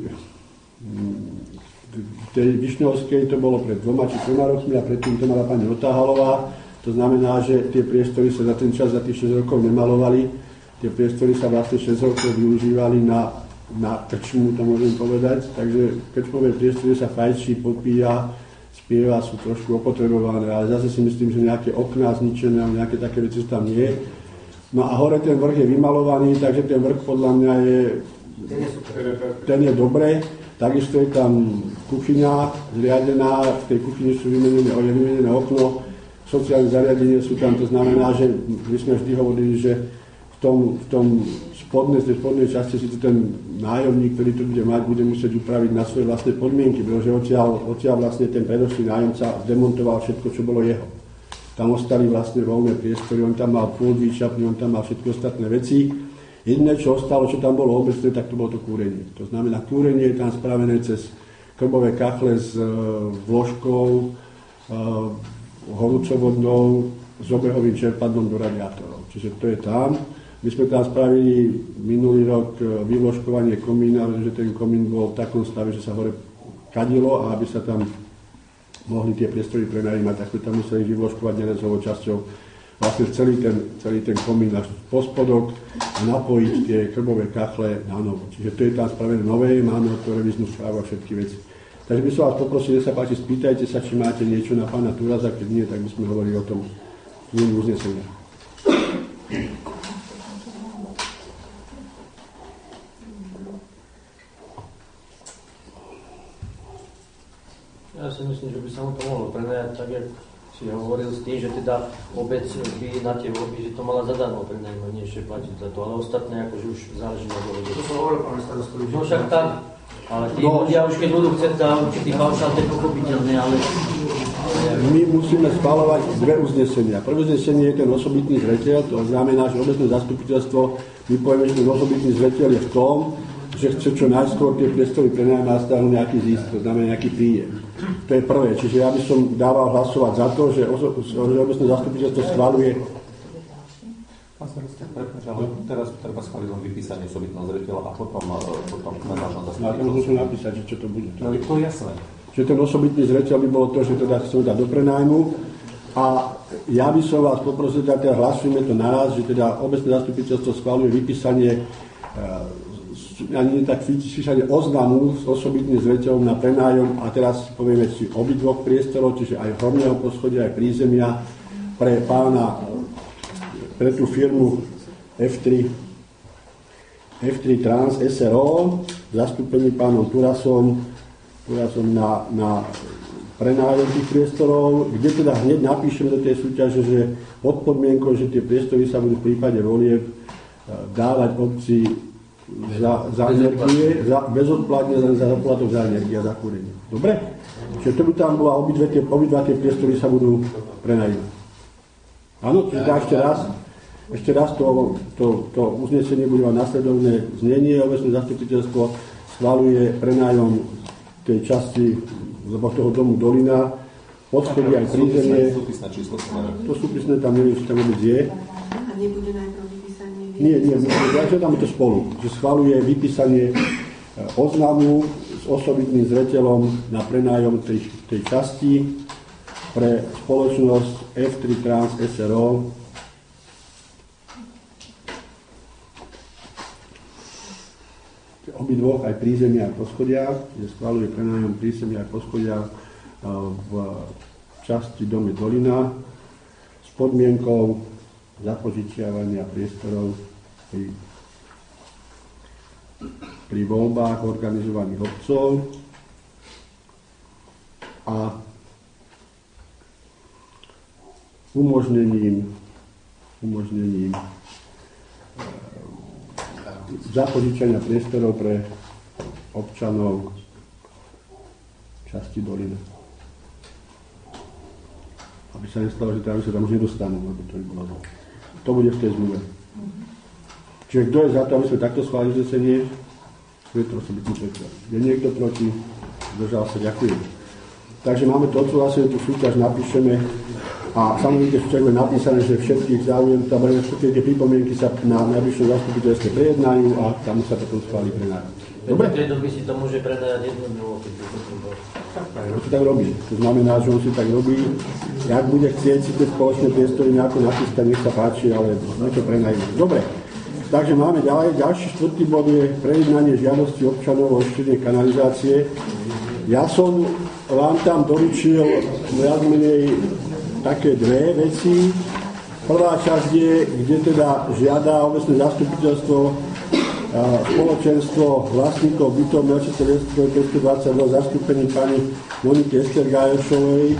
tej Višňovskej, to bolo pred 2 či 3 rokmi a predtým to mala pani Otáhalová. To znamená, že tie priestory sa za ten čas, za tých 6 rokov nemalovali. Tie priestory sa vlastne 6 rokov využívali na krčmu, to môžem povedať. Takže krčmové priestory sa fajčí, popíja, spieva, sú trošku opotrebované, ale zase si myslím, že nejaké okná zničené a nejaké také veci tam nie. No a hore ten vrch je vymalovaný, takže ten vrch podľa mňa je... Ten je dobré. Takisto je tam kuchyňa zriadená, v tej kuchyni sú vymenené okno, sociálne zariadenie sú tam, to znamená, že my sme vždy hovorili, že v tom spodnej časti si to ten nájomník, ktorý to bude mať, bude musieť upraviť na svoje vlastné podmienky, pretože odtiaľ vlastne ten predošlý nájomca zdemontoval všetko, čo bolo jeho. Tam ostali vlastne voľné priestory, on tam mal pôd výčapný, on tam mal všetky ostatné veci. Jediné, čo ostalo, čo tam bolo obecné, tak to bolo to kúrenie. To znamená, kúrenie je tam spravené cez krbové kachle s vložkou, horúcovodnou, s obehovým čerpadlom do radiátorov. Čiže to je tam. My sme tam spravili minulý rok vyvložkovanie komína, pretože ten komín bol v takom stave, že sa hore kadilo a aby sa tam mohli tie priestory prenajímať, tak sme tam museli vyvložkovať nerezovou časťou vlastne celý ten komín až po spodok a napojiť tie krbové kachle na novo. Čiže to je tam spravené nové, máme od toho revíznu správu a všetky veci. Takže by som vás poprosil, nech sa páči, spýtajte sa, či máte niečo na pána Turaza, keď nie, tak by sme hovorili o tom uznesenia. Ja si myslím, že by sa mu to mohlo prenajať tak, jak si hovoril s tým, že teda obec by na tie voľby, že to mala zadarmo prenajmať, nie ešte platiť za to, ale ostatné akože už záleží na dohode. To som hovoril, pán starostovi. No však tak, ale tí ľudia už keď budú chcieť za určitý paušál, to je pochopiteľné, ale... My musíme schvaľovať dve uznesenia. Prvé uznesenie je ten osobitný zreteľ, to znamená, že obecné zastupiteľstvo, my povieme, že ten osobitný zreteľ je v tom, že chce čo najskôr tie priestory prenajať a stáhnuť nejaký zisk, to znamená nejaký príjem. To je prvé. Čiže ja by som dával hlasovať za to, že obecné zastupiteľstvo schvaľuje. Pán starosta, prepáč, ale teraz treba schváliť len vypísanie osobitného zreteľa a potom na nášom zastupiteľstve. A tam musím napísať, že čo to bude. No je to jasné. Že ten osobitný zreteľ by bolo to, že teda chceme dať do prenajmu. A ja by som vás poprosil, teda hlasujeme to naraz, že teda obecné zastupiteľstvo schvaľuje vypísanie ani tak písanie oznamu s osobitným zreteľom na prenájom a teraz povieme si obidvoch priestorov, čiže aj horného poschodia, aj prízemia pre tú firmu F3 Trans SRO, zastúpený pánom Turasom na prenájom tých priestorov, kde teda hneď napíšeme do tej súťaže, že pod podmienkou, že tie priestory sa budú v prípade volieb dávať obci za energie, bezodplatne za zaplatok za energie a za kúrenie. Dobre? Čiže to by tam bola obidva tie priestory sa budú prenajímať. Áno, čiže ešte raz to uznesenie bude mať nasledovné znenie. Obecné zastupiteľstvo schvaľuje prenájom tej časti toho domu Dolina, podschodí aj prízemie. To súpisné tam neviem, či tam vôbec je. A nebude najprv vypísanie? Nie, tam je to spolu. Že schvaľuje vypísanie oznamu s osobitným zreteľom na prenájom tej časti pre spoločnosť F3 Trans SRO. Obidvoch aj prízemia a poschodia, kde schvaľuje prenájom prízemia a poschodia v časti domy Dolina s podmienkou zapožičiavania priestorov pri voľbách organizovaných obcov a umožnením umožnením zapožičania priestorov pre občanov časti doliny. Aby sa nestalo, že sa tam už nedostanú, lebo to by bolo. To bude v tej zmluve. Čiže kto je za to, aby sme takto schválili uznesenie? Je to osobitný preklad. Je niekto proti? Zdržal sa, ďakujem. Takže máme to odsúhlasené, tú súťaž napíšeme a samozrejme v je napísané, že všetkých záujem, všetky tie pripomienky sa na najbližšom zastupiteľstve prejednajú a tam sa potom schváli prenajať. Dobre? Keď si to môže predajať jednu druhú, keď by to bolo. On si tak robí. To znamená, že on si tak robí. Jak bude chcieť si tie spoločné priestory nejako nachystať, nech sa páči, ale niečo prenajme. Dobre. Takže máme ďalej. Ďalší štvrtý bod je prejednanie žiadosti občanov o očistenie kanalizácie. Ja som vám tam doručil viac menej také dve veci. Prvá časť je, kde teda žiada obecné zastupiteľstvo spoločenstvo vlastníkov bytov Melčice Lieskovej 522 zastúpení pani Moniky Estergájovšovej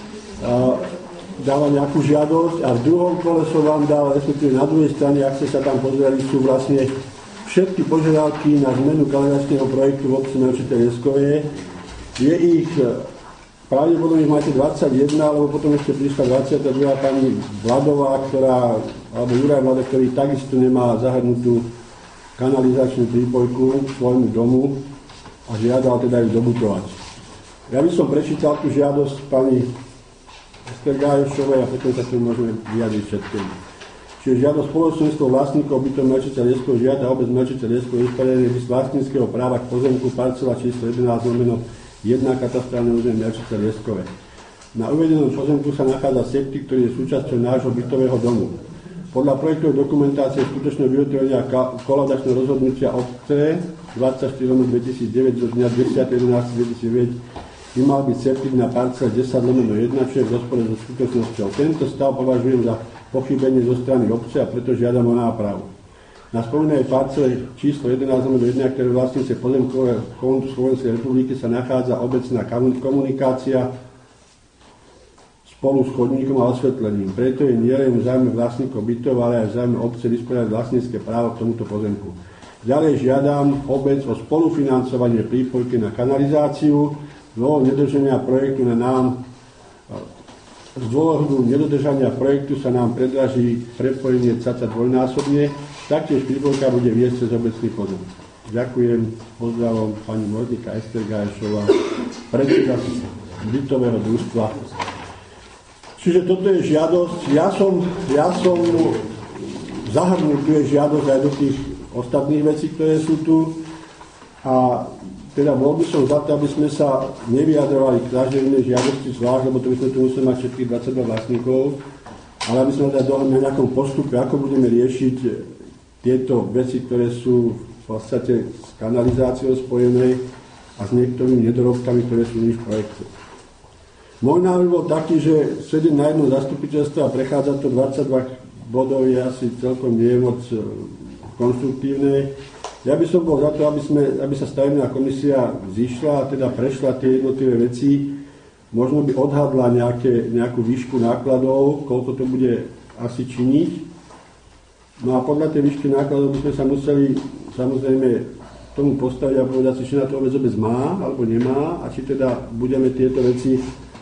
dáva nejakú žiadosť a v druhom kole som vám dal, respektíve na druhej strane, ak ste sa tam pozreli, sú vlastne všetky požiadavky na zmenu kanalizačného projektu v obci Melčice Lieskovej. Je ich, pravdepodobne máte 21, alebo potom ešte prišla 22 pani Vladová, alebo Juraj Vlada, ktorý takisto nemá zahrnutú kanalizačnú prípojku k svojmu domu a žiadal teda ju dobutovať. Ja by som prečítal tú žiadosť pani Estergájovšovej a potom sa tu môžeme vyjadriť všetkým. Čiže žiadosť spoločenstvo vlastníkov bytov Melčice Lieskov žiada obec Melčice Lieskov vysporiadanie z vlastníckeho práva k pozemku parcela číslo 11/1 katastrálne územie Melčice Lieskove. Na uvedenom pozemku sa nachádza septik, ktorý je súčasťou nášho bytového domu. Podľa projektovej dokumentácie skutočného vyhotovenia kolaudačného rozhodnutia obce 24/2009 zo dňa 10.11.2009 by mal byť septik na parcele 10/1, čo je v rozpore so skutočnosťou. Tento stav považujem za pochybenie zo strany obce a preto žiadam o nápravu. Na spomínanej parcele číslo 11/1, ktoré vlastníci pozemkového fondu Slovenskej republiky, sa nachádza obecná komunikácia spolu s chodníkom a osvetlením. Preto je nielen v záujme vlastníkov bytov, ale aj v záujme obce vysporiadať vlastnícke právo k tomuto pozemku. Ďalej žiadam obec o spolufinancovanie prípojky na kanalizáciu. Z dôvodu nedodržania projektu sa nám predraží prepojenie cca dvojnásobne, taktiež prípojka bude viesť cez obecný pozemok. Ďakujem, pozdravom pani Monika Estergájovšová, predseda bytového družstva. Čiže toto je žiadosť. Ja som zahrnul tu je žiadosť aj do tých ostatných vecí, ktoré sú tu. A teda bol by som za to, aby sme sa nevyjadrovali k každej inej žiadosti zvlášť, lebo to by sme tu museli mať všetkých 22 vlastníkov, ale aby sme teda dohodli na nejakom postupe, ako budeme riešiť tieto veci, ktoré sú v podstate s kanalizáciou spojené a s niektorými nedorobkami, ktoré sú v projekte. Môj návrh bol taký, že sedieť na jednom zastupiteľstve a prechádzať to 22 bodov je asi celkom nie moc konštruktívne. Ja by som bol za to, aby sa stavebná komisia zišla a teda prešla tie jednotlivé veci. Možno by odhadla nejakú výšku nákladov, koľko to bude asi činiť. No a podľa tej výšky nákladov by sme sa museli samozrejme tomu postaviť a povedať si, či na to obec má alebo nemá a či teda budeme tieto veci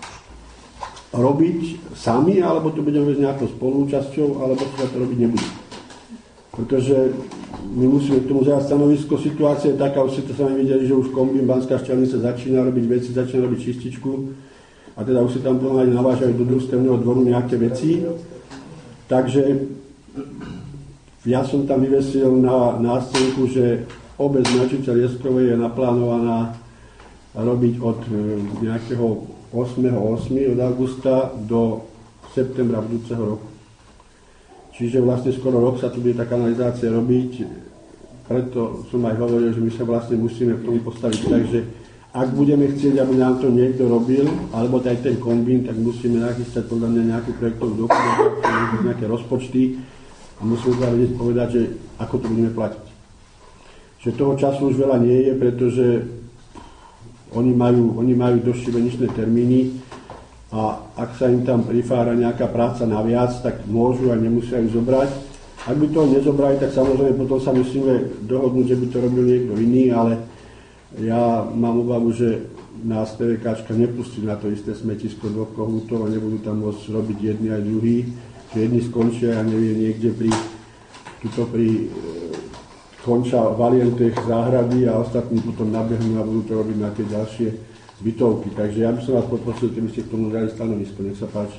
robiť sami, alebo to budeme s nejakou spolúčasťou, alebo sa to robiť nebude. Pretože my musíme k tomu zaujať stanovisko. Situácia je taká, už ste to sami videli, že už Kombín Banská Štiavnica začína robiť veci, začína robiť čističku a teda už si tam pomáhať navážajú do družstevného dvoru nejaké veci. Takže ja som tam vyvesil na scénku, že obec Melčice Lieskovej je naplánovaná robiť od nejakého 8. od augusta do septembra budúceho roku. Čiže vlastne skoro rok sa tu bude tá kanalizácia robiť, preto som aj hovoril, že my sa vlastne musíme k tomu postaviť tak, že ak budeme chcieť, aby nám to niekto robil, alebo aj ten kombín, tak musíme nachystať podľa mňa nejakú projektovú dokumentáciu, nejaké rozpočty a musíme teda vedieť povedať, že ako to budeme platiť. Čiže toho času už veľa nie je, pretože oni majú dosť šibeničné termíny a ak sa im tam prifára nejaká práca naviac, tak môžu a nemusia ju zobrať. Ak by to nezobrali, tak samozrejme potom sa musíme dohodnúť, že by to robil niekto iný, ale ja mám obavu, že nás TVKčka nepustí na to isté smetisko 2 kohútov a nebudú tam môcť robiť jedni aj druhí, že jedni skončia, ja neviem, niekde pri končia valientech záhrady a ostatní potom nabehnú a budú to robiť na tie ďalšie bytovky. Takže ja by som vás poprosil, keby ste k tomu dali stanovisko, nech sa páči.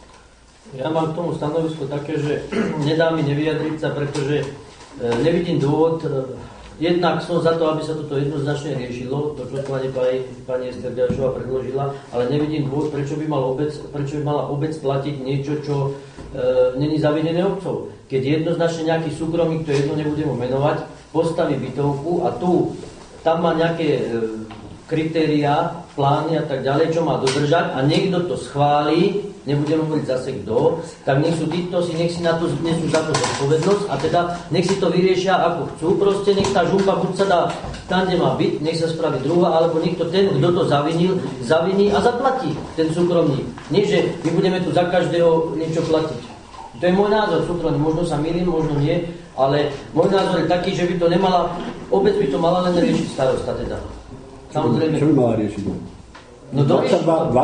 Ja mám k tomu stanovisko také, že nedá mi nevyjadriť sa, pretože nevidím dôvod. Jednak som za to, aby sa toto jednoznačne riešilo, to, čo pani Ester Ďašová predložila, ale nevidím dôvod, prečo by mala obec platiť niečo, čo není zavinené obcov. Keď jednoznačne nejaký súkromník, to jedno nebudem menovať, postaví bytovku a tam má nejaké kritériá, plány a tak ďalej, čo má dodržať a niekto to schválí, nebudem hovoriť zase kto, tak nech si na to nesú za to zodpovednosť a teda nech si to vyriešia ako chcú, proste nech tá žumpa buď sa dá tam, kde má byť, nech sa spraví druhá, alebo niekto ten, kto to zaviní a zaplatí ten súkromník. Nie, že my budeme tu za každého niečo platiť. To je môj názor súkromný, možno sa mýlim, možno nie, ale môj názor je taký, že by to nemala, obec by to mala len riešiť starosta teda. Samozrejme. Čo by mala riešiť? No 22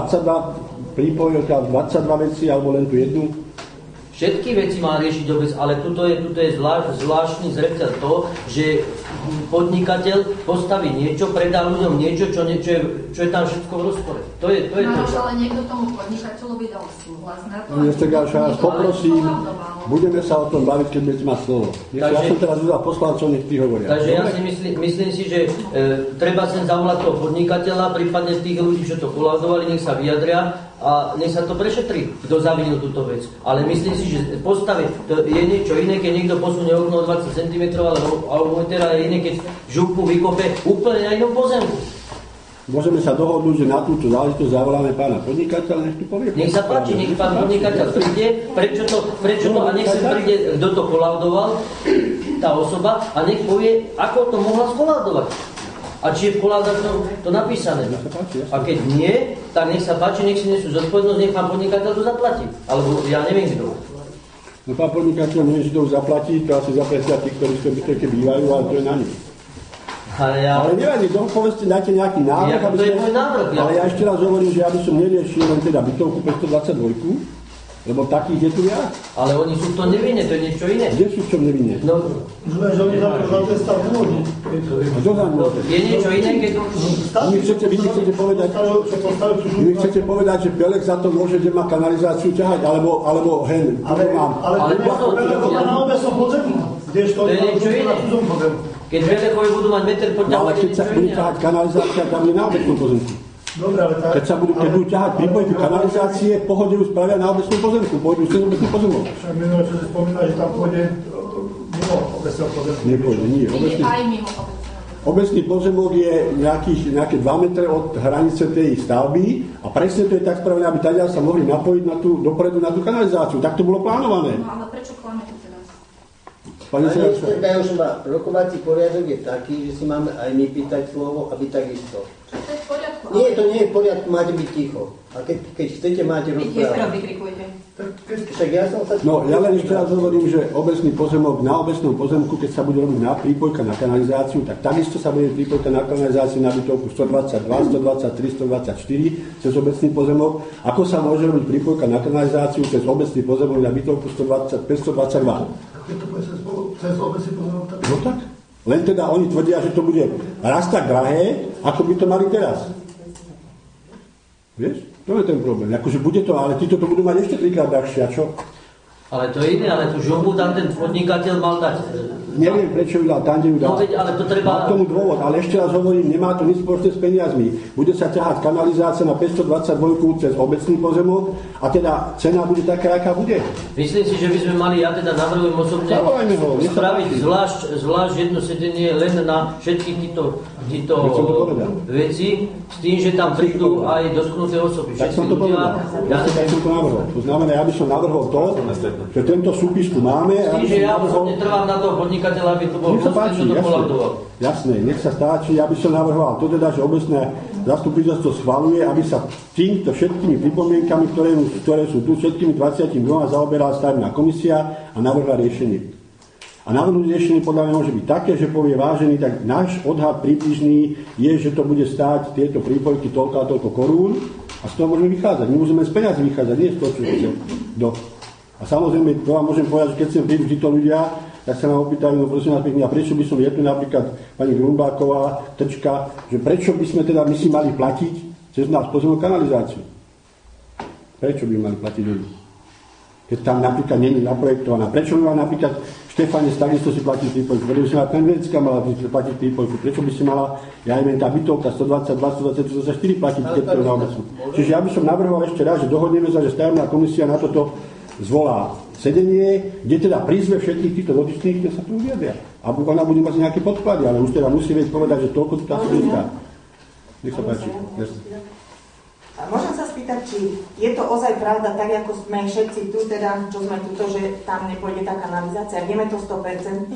prípojovka, 22 veci, alebo len tú jednu? Všetky veci má riešiť obec, ale tuto je zvláštny zreteľ to, že podnikateľ postaví niečo, predá ľuďom niečo, čo je tam všetko v rozpore. To je to. Ale niekto tomu podnikateľovi dal súhlas na to. Ja vás poprosím, budeme sa o tom baviť, keď budete mať slovo. Ja som teraz vyzval poslancov, nech tí hovoria. Takže ja si myslím si, že treba sem zavolať toho podnikateľa, prípadne tých ľudí, čo to kolaudovali, nech sa vyjadria a nech sa to prešetrí, kto zavinil túto vec. Ale myslím si, že postaviť, to je niečo iné, keď niekto posunie okno o 20 cm, alebo teda je iné, keď župu vykope úplne na inom pozemku. Môžeme sa dohodnúť, že na túto záležitosť zavoláme pána podnikateľa, nech tu povie. Nech sa páči, nech pán podnikateľ príde, prečo to a nech sa príde, kto to kolaudoval, tá osoba, a nech povie, ako to mohla skolaudovať. A či je v kolaudáku to napísané. A keď nie, tak nech sa páči, nech si nesú zodpovednosť, nech pán podnikateľ to zaplatí. Alebo ja neviem kto. No pán podnikateľ neviem, že to zaplatí, to asi zaplatia tí, ktorí v tej bytovke bývajú, ale to je na nich. Ale nevadí, povedzte, dajte nejaký návrh. To je môj návrh. Ale ja ešte raz hovorím, že ja by som neriešil len teda bytovku 522, lebo takých je tu viac. Ale oni sú v tom nevinne, to je niečo iné. Kde sú v tom nevinne? No, že oni za ten stav môžu. je niečo iné, keď... Vy mi chcete povedať, že Pelek za to môže, že má kanalizáciu ťahať, alebo hen. Ale na obecnom pozemku. To je niečo iné. Keď Belechovi budú mať meter poďahovať, ale keď sa bude ťahať kanalizácia, tam je na obecnom pozemku. Dobre, ale tak... Keď budú ťahať prípojky kanalizácie, pohode už spravia na obecnom pozemku, pôjdu už ten obecný pozemok. Však minulé, čo si spomínali, že tam pôjde mimo obecného pozemku. Nepôjde, nie. Aj mimo obecného. Obecný pozemok je nejaké 2 metre od hranice tej stavby a presne to je tak spravené, aby tady sa mohli napojiť dopredu na tú kanalizáciu. Tak to bolo plánované. No ale prečo klamete teraz? Pani Ďašová, rokovací poriadok je taký, že si máme aj my pýtať slovo, aby takisto. To je v poriadku. Nie, to nie je v poriadku, máte byť ticho. A keď chcete, máte Vy tiež teraz rozprávať. vykrikujete. Však ja som sa... No, ja len ešte raz hovorím, že obecný pozemok na obecnom pozemku, keď sa bude robiť prípojka na kanalizáciu, tak takisto sa bude prípojka na kanalizáciu na bytovku 122, 123, 124 cez obecný pozemok. Ako sa môže robiť prípojka na kanalizáciu cez obecný pozemok na bytovku 125, 122? Keď to bude cez obecný pozemok, tak... No tak. Len teda oni tvrdia, že to bude raz tak drahé, ako by to mali teraz. Vieš? To je ten problém. Akože bude to, ale títo to budú mať ešte 3-krát drahšie, a čo? Ale to je iné, ale tú žumbu tam ten podnikateľ mal dať. Neviem, prečo ju dal tam, kde ju dal. No veď, ale to treba... Má k tomu dôvod, ale ešte raz hovorím, nemá to nič spoločné s peniazmi. Bude sa ťahať kanalizácia na 522 cez obecný pozemok a teda cena bude taká, aká bude. Myslím si, že by sme mali, ja teda navrhujem osobne, spraviť zvlášť jedno sedenie len na všetky títo veci, s tým, že tam prídu aj dotknuté osoby. Tak som to povedal. Ja som to navrhol. To znamená, ja by som navrhol to, že tento súpis tu máme. Čiže ja osobne trvám na toho podnikateľa, aby to bol rozpočet, to kolaudoval. Jasné, nech sa stáči, aby som navrhoval to teda, že obecné zastupiteľstvo schvaľuje, aby sa týmto všetkými pripomienkami, ktoré sú tu, všetkými 22 zaoberala stavebná komisia a navrhla riešenie. A navrhnúť riešenie podľa mňa môže byť také, že povie vážený, tak náš odhad približný je, že to bude stáť tieto prípojky toľko a toľko korún a z toho môžeme vychádzať. My môžeme z peniazy vychádzať, nie z toho, čo chce. A samozrejme, to vám môžem povedať, že keď sem prídu títo ľudia, tak sa nám opýtajú, no prosím vás pekne, a prečo by som tu napríklad pani Grumbáková, Trčka, že prečo by sme teda my si mali platiť cez nás pozemnú kanalizáciu? Prečo by mali platiť ľudí? Keď tam napríklad nie je naprojektovaná. Prečo by mala napríklad Štefanec takisto si platiť prípojku? Prečo by si mala Penvecka mala platiť prípojku? Prečo by si mala, ja neviem, tá bytovka 122, 124 platiť, keď to na obec? Čiže ja by som navrhoval ešte raz, že dohodneme sa, že stavebná komisia na toto zvolá sedenie, kde teda prizve všetkých týchto dotyčných, kde sa tu uviedria. A ona bude mať nejaké podklady, ale už teda musí vedieť povedať, že toľko tu tá sedieťka. Nech sa páči. Môžem sa spýtať, či je to ozaj pravda, tak ako sme všetci tu, teda, čo sme tu, že tam nepôjde tá kanalizácia. Vieme to 100%?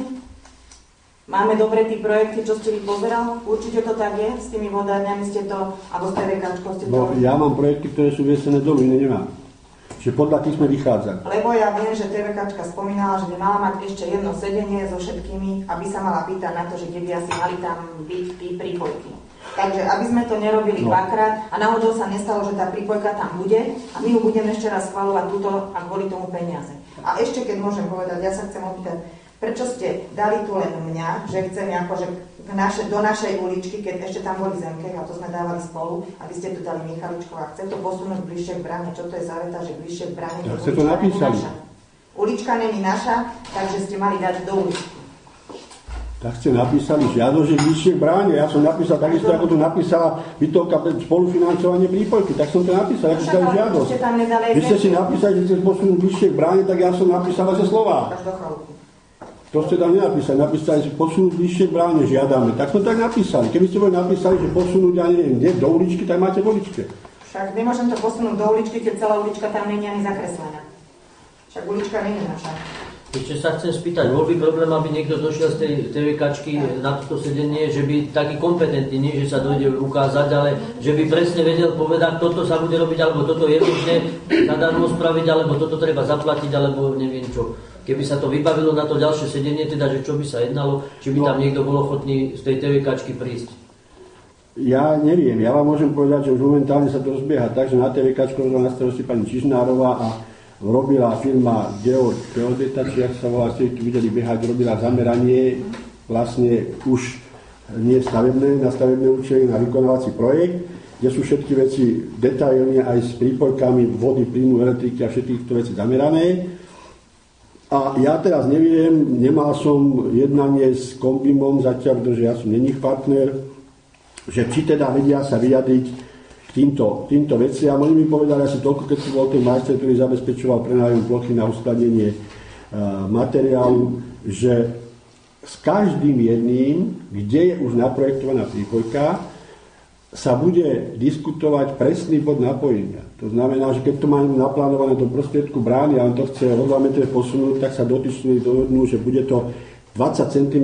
Máme dobre tie projekty, čo ste vy pozeral? Určite to tak je? S tými vodárňami ste to, alebo s TVKčkou ste to... No, ja mám projekty, ktoré sú viesené dolu, iné nemám. Čiže podľa tých sme vychádzali. Lebo ja viem, že TVKčka spomínala, že by mala mať ešte jedno sedenie so všetkými, aby sa mala pýtať na to, že kde by asi mali tam byť tí prípojky. Takže aby sme to nerobili dvakrát a náhodou sa nestalo, že tá prípojka tam bude a my ju budeme ešte raz schvaľovať túto a kvôli tomu peniaze. A ešte keď môžem povedať, ja sa chcem opýtať, prečo ste dali tu len mňa, že chcem akože do našej uličky, keď ešte tam boli zemke, a to sme dávali spolu, aby ste tu dali Michaličkov a chcem to posunúť bližšie k bráne. Čo to je za veta, že bližšie k bráne? Ja ste to napísali. Ulička není naša, takže ste mali dať do uličky. Tak ste napísali žiadosť, že bližšie k bráne. Ja som napísal takisto, ako tu napísala bytovka spolufinancovanie prípojky. Tak som to napísal, ako ste žiadosť. Vy ste si napísali, že chcete posunúť bližšie k bráne, tak ja som napísal vaše slová. To ste tam nenapísali. Napísali, že posunúť bližšie k bráne žiadame. Tak som tak napísali. Keby ste boli napísali, že posunúť, ja neviem, kde, do uličky, tak máte v uličke. Však nemôžem to posunúť do uličky, keď celá ulička tam nie je ani zakreslená. Však ulička nie je naša. Ešte sa chcem spýtať, bol by problém, aby niekto došiel z tej TVKčky na toto sedenie, že by taký kompetentný, nie že sa dojde ukázať, ale že by presne vedel povedať, toto sa bude robiť, alebo toto je možné nadarmo spraviť, alebo toto treba zaplatiť, alebo neviem čo. Keby sa to vybavilo na to ďalšie sedenie, teda, že čo by sa jednalo, či by tam niekto bol ochotný z tej TVKčky prísť. Ja neviem, ja vám môžem povedať, že už momentálne sa to rozbieha tak, že na TVKčku rozhodla na starosti pani Čižnárová a robila firma Geodeta, či ak sa volá, ste tu videli behať, robila zameranie, vlastne už nie stavebné, na stavebné účely, na vykonávací projekt, kde sú všetky veci detailne aj s prípojkami vody, plynu, elektriky a všetky týchto veci zamerané. A ja teraz neviem, nemal som jednanie s Kombimom zatiaľ, pretože ja som není partner, že či teda vedia sa vyjadriť týmto veciam. Oni mi povedali asi toľko, keď som bol ten majster, ktorý zabezpečoval prenájom plochy na uskladnenie materiálu, že s každým jedným, kde je už naprojektovaná prípojka, sa bude diskutovať presný bod napojenia. To znamená, že keď to máme naplánované do prostriedku brány a on to chce o 2 metre posunúť, tak sa dotyčný dohodnú, že bude to 20 cm,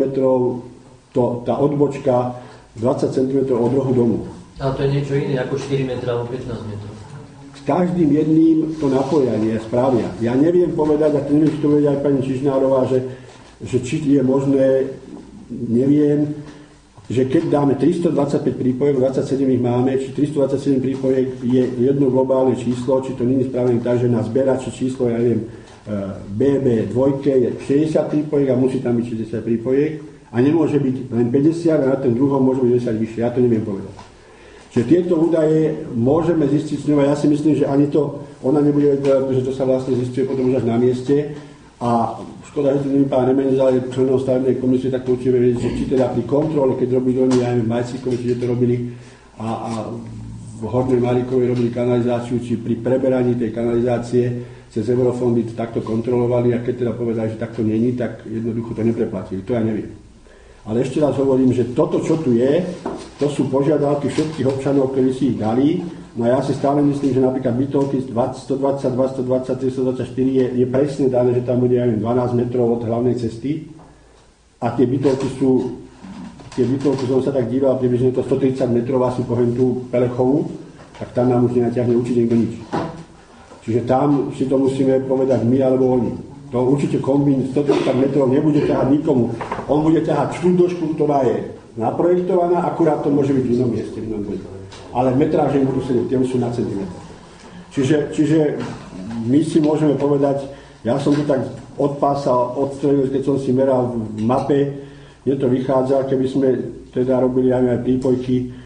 tá odbočka 20 cm od rohu domu. Ale to je niečo iné ako 4 metra alebo 15 metrov. S každým jedným to napojanie spravia. Ja neviem povedať, a neviem, či to vedia aj pani Čižnárová, že či je možné, neviem, že keď dáme 325 prípojek, 27 ich máme, či 327 prípojek je jedno globálne číslo, či to nie je spravené tak, že na zberači číslo, ja neviem, BB2 je 60 prípojek a musí tam byť 60 prípojek a nemôže byť len 50 a na ten druhom môže byť 10 vyššie. Ja to neviem povedať. Čiže tieto údaje môžeme zistiť s ňou a ja si myslím, že ani to ona nebude vedieť, pretože to sa vlastne zistuje potom už až na mieste a škoda, že to nie pán Remenec, ale členov stavebnej komisie, tak to určite vedieť, že či teda pri kontrole, keď robili oni, ja neviem, Majcíkovi, čiže to robili a v Hornej Marikovej robili kanalizáciu, či pri preberaní tej kanalizácie cez eurofondy to takto kontrolovali a keď teda povedali, že takto není, tak jednoducho to nepreplatili. To ja neviem. Ale ešte raz hovorím, že toto, čo tu je, to sú požiadavky všetkých občanov, ktorí si ich dali No ja si stále myslím, že napríklad bytovky 122, 123, 124 je presne dané, že tam bude aj 12 metrov od hlavnej cesty. A tie bytovky som sa tak díval, približne to 130 metrov asi po tú Pelechovú, tak tam nám už nenaťahne určite nikto nič. Čiže tam si to musíme povedať my alebo oni. To určite kombín 130 metrov nebude ťahať nikomu. On bude ťahať štúdošku, ktorá je naprojektovaná, akurát to môže byť v inom mieste, v inom mieste. Ale metráže budú sedieť, tie sú na centimetr. Čiže my si môžeme povedať, ja som to tak odstrelil, keď som si meral v mape, mne to vychádza, keby sme teda robili aj prípojky,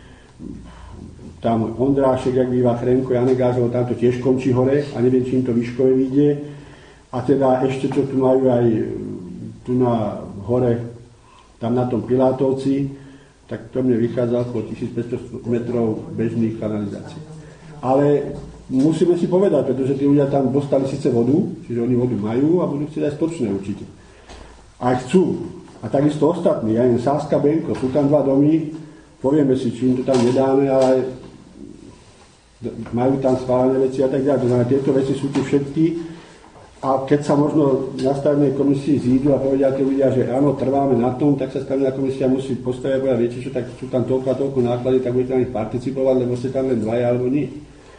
tam Ondrášek, jak býva Chrenko, Janegázovo, tam to tiež končí hore a neviem, čím to výškové vyjde. A teda ešte, čo tu majú aj tu na hore, tam na tom Pilátovci, tak to mne vychádza okolo 1500 metrov bežných kanalizácií. Ale musíme si povedať, pretože tí ľudia tam dostali síce vodu, čiže oni vodu majú a budú chcieť aj stočné určite. Aj chcú. A takisto ostatní, aj Sáska Benko, sú tam 2 domy, povieme si, či im to tam nedáme, ale majú tam schválené veci a tak ďalej. To znamená, tieto veci sú tu všetky. A keď sa možno na stavebnej komisii zídu a povedia tí ľudia, že áno, trváme na tom, tak sa stavebná komisia musí postaviť a povedať, viete čo, tak sú tam toľko a toľko náklady, tak budete na nich participovať, lebo ste tam len 2 alebo nie.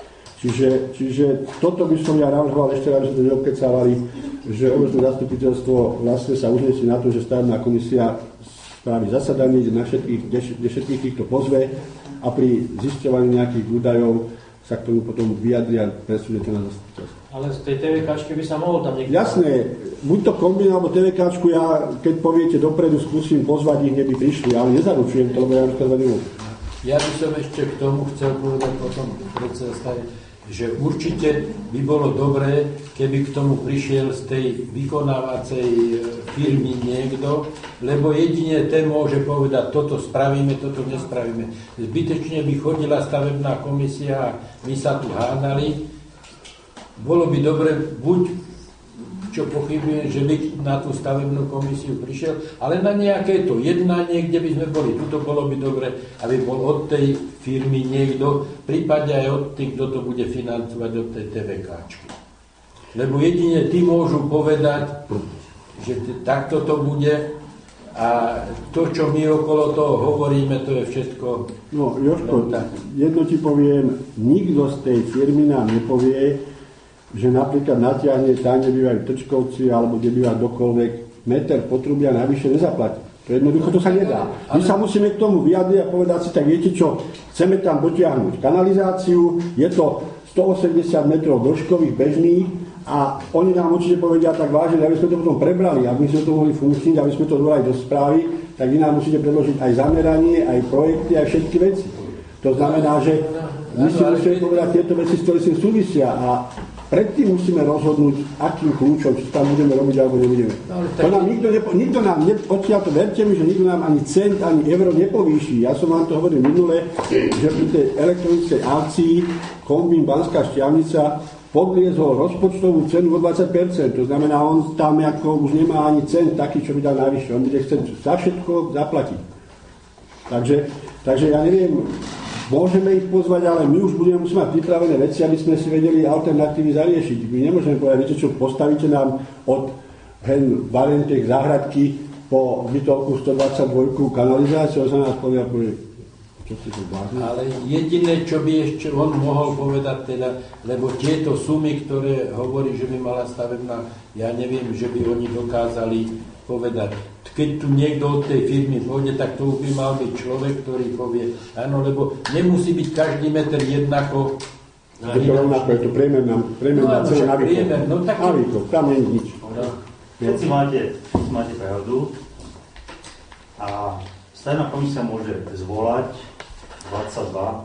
Čiže toto by som ja navrhoval ešte raz, že to neobkecávali, že obecné zastupiteľstvo vlastne sa uznesie na to, že stavebná komisia spraví zasadanie, kde všetkých týchto pozve a pri zisťovaní nejakých údajov sa k tomu potom vyjadria a presúdete na zastupiteľstvo. Ale z tej TVKčky by sa mohol tam niekto... Jasné, buď to kombín, alebo TVKčku, ja keď poviete dopredu, skúsim pozvať ich, neby prišli, ale nezaručujem to, lebo ja rozkazovať nemôžem. Ja by som ešte k tomu chcel povedať potom predstavstave, že určite by bolo dobré, keby k tomu prišiel z tej vykonávacej firmy niekto, lebo jedine ten môže povedať, toto spravíme, toto nespravíme. Zbytečne by chodila stavebná komisia a my sa tu hádali. Bolo by dobre, buď, čo pochybujem, že by na tú stavebnú komisiu prišiel, ale na nejaké to jednanie, kde by sme boli. Tuto bolo by dobre, aby bol od tej firmy niekto, prípadne aj od tých, kto to bude financovať od tej TVKčky. Lebo jedine tí môžu povedať, že takto to bude a to, čo my okolo toho hovoríme, to je všetko... No, Jožko, jedno ti poviem, nikto z tej firmy nám nepovie, že napríklad natiahne tam, kde bývajú Trčkovci alebo kde býva kdokoľvek, meter potrubia navyše nezaplatí. To jednoducho to sa nedá. My sa musíme k tomu vyjadriť a povedať si, tak viete čo, chceme tam dotiahnuť kanalizáciu, je to 180 metrov dĺžkových bežných a oni nám určite povedia tak vážne, aby sme to potom prebrali, aby sme to mohli funkčniť, aby sme to dodali do správy, tak vy nám musíte predložiť aj zameranie, aj projekty, aj všetky veci. To znamená, že my si musíme povedať tieto veci, s ktorými súvisia a predtým musíme rozhodnúť, akým kľúčom, či tam budeme robiť, alebo nebudeme. To nám nikto nám odtiaľ to verte mi, že nikto nám ani cent, ani euro nepovýši. Ja som vám to hovoril minule, že pri tej elektronickej akcii kombín Banská Štiavnica podliezol rozpočtovú cenu o 20%. To znamená, on tam ako už nemá ani cent taký, čo by dal najvyššie. On bude chcieť za všetko zaplatiť. Takže ja neviem, môžeme ich pozvať, ale my už budeme musieť mať pripravené veci, aby sme si vedeli alternatívy zariešiť. My nemôžeme povedať, viete čo, postavíte nám od Barentiek záhradky po bytovku 122 kanalizáciu, sa nás povie, čo ste to blázni. Ale jediné, čo by ešte on mohol povedať, teda, lebo tieto sumy, ktoré hovorí, že by mala stavebná, ja neviem, že by oni dokázali povedať. Keď tu niekto od tej firmy pôjde, tak to by mal byť človek, ktorý povie, áno, lebo nemusí byť každý meter jednako. Je to priemerná cena návykov. Tam nie je nič. Všetci máte pravdu a stavebná komisia môže zvolať 22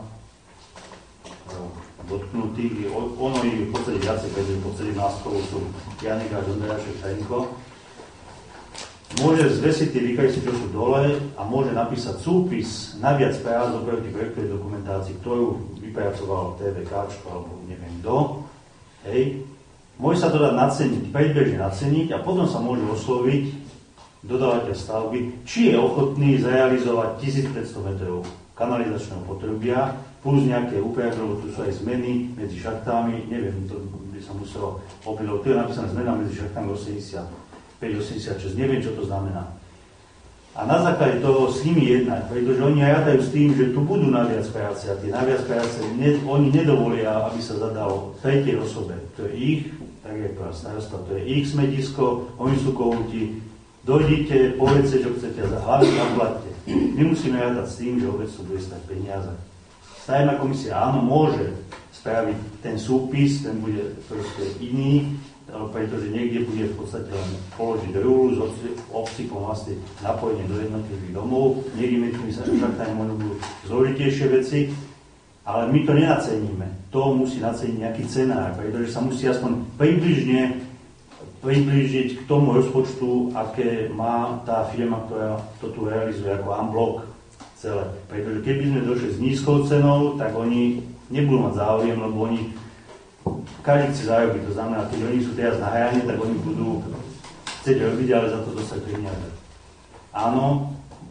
dotknutých, ono ich v podstate viacej, pretože v podstate náspolu sú Janik a Ondrášek Šenko. Môže zvesiť tie výkazy, čo sú dole a môže napísať súpis na viac prác do projektovej dokumentácii, ktorú vypracoval TVKčko alebo neviem kto. Hej. Môže sa to dať naceniť, predbežne naceniť a potom sa môže osloviť dodávateľ stavby, či je ochotný zrealizovať 1500 metrov kanalizačného potrubia, plus nejaké úpravy, lebo tu sú aj zmeny medzi šachtami, neviem, to by sa muselo opäť, lebo tu je napísané zmena medzi šachtami 85-86, neviem, čo to znamená. A na základe toho s nimi jednať, pretože oni rátajú s tým, že tu budú naviac práce a tie naviac práce oni nedovolia, aby sa zadalo tretej osobe. To je ich, tak je prvá starosta, to je ich smetisko, oni sú kohúti, dojdite, povedzte, čo chcete a hlavne zaplatte. My musíme rátať s tým, že obec to bude stať peniaze. Stavebná komisia áno, môže spraviť ten súpis, ten bude proste iný, pretože niekde bude v podstate len položiť rúlu s obsypom vlastne napojenie do jednotlivých domov, niekde medzi tými šachtami možno budú zložitejšie veci, ale my to nenaceníme. To musí naceniť nejaký cenár, pretože sa musí aspoň priblížiť k tomu rozpočtu, aké má tá firma, ktorá to tu realizuje ako unblock celé. Pretože keby sme došli s nízkou cenou, tak oni nebudú mať záujem, lebo oni každý chce zarobiť, to znamená, keď oni sú teraz na hrane, tak oni budú chcieť robiť, ale za to dostať peniaze. Áno,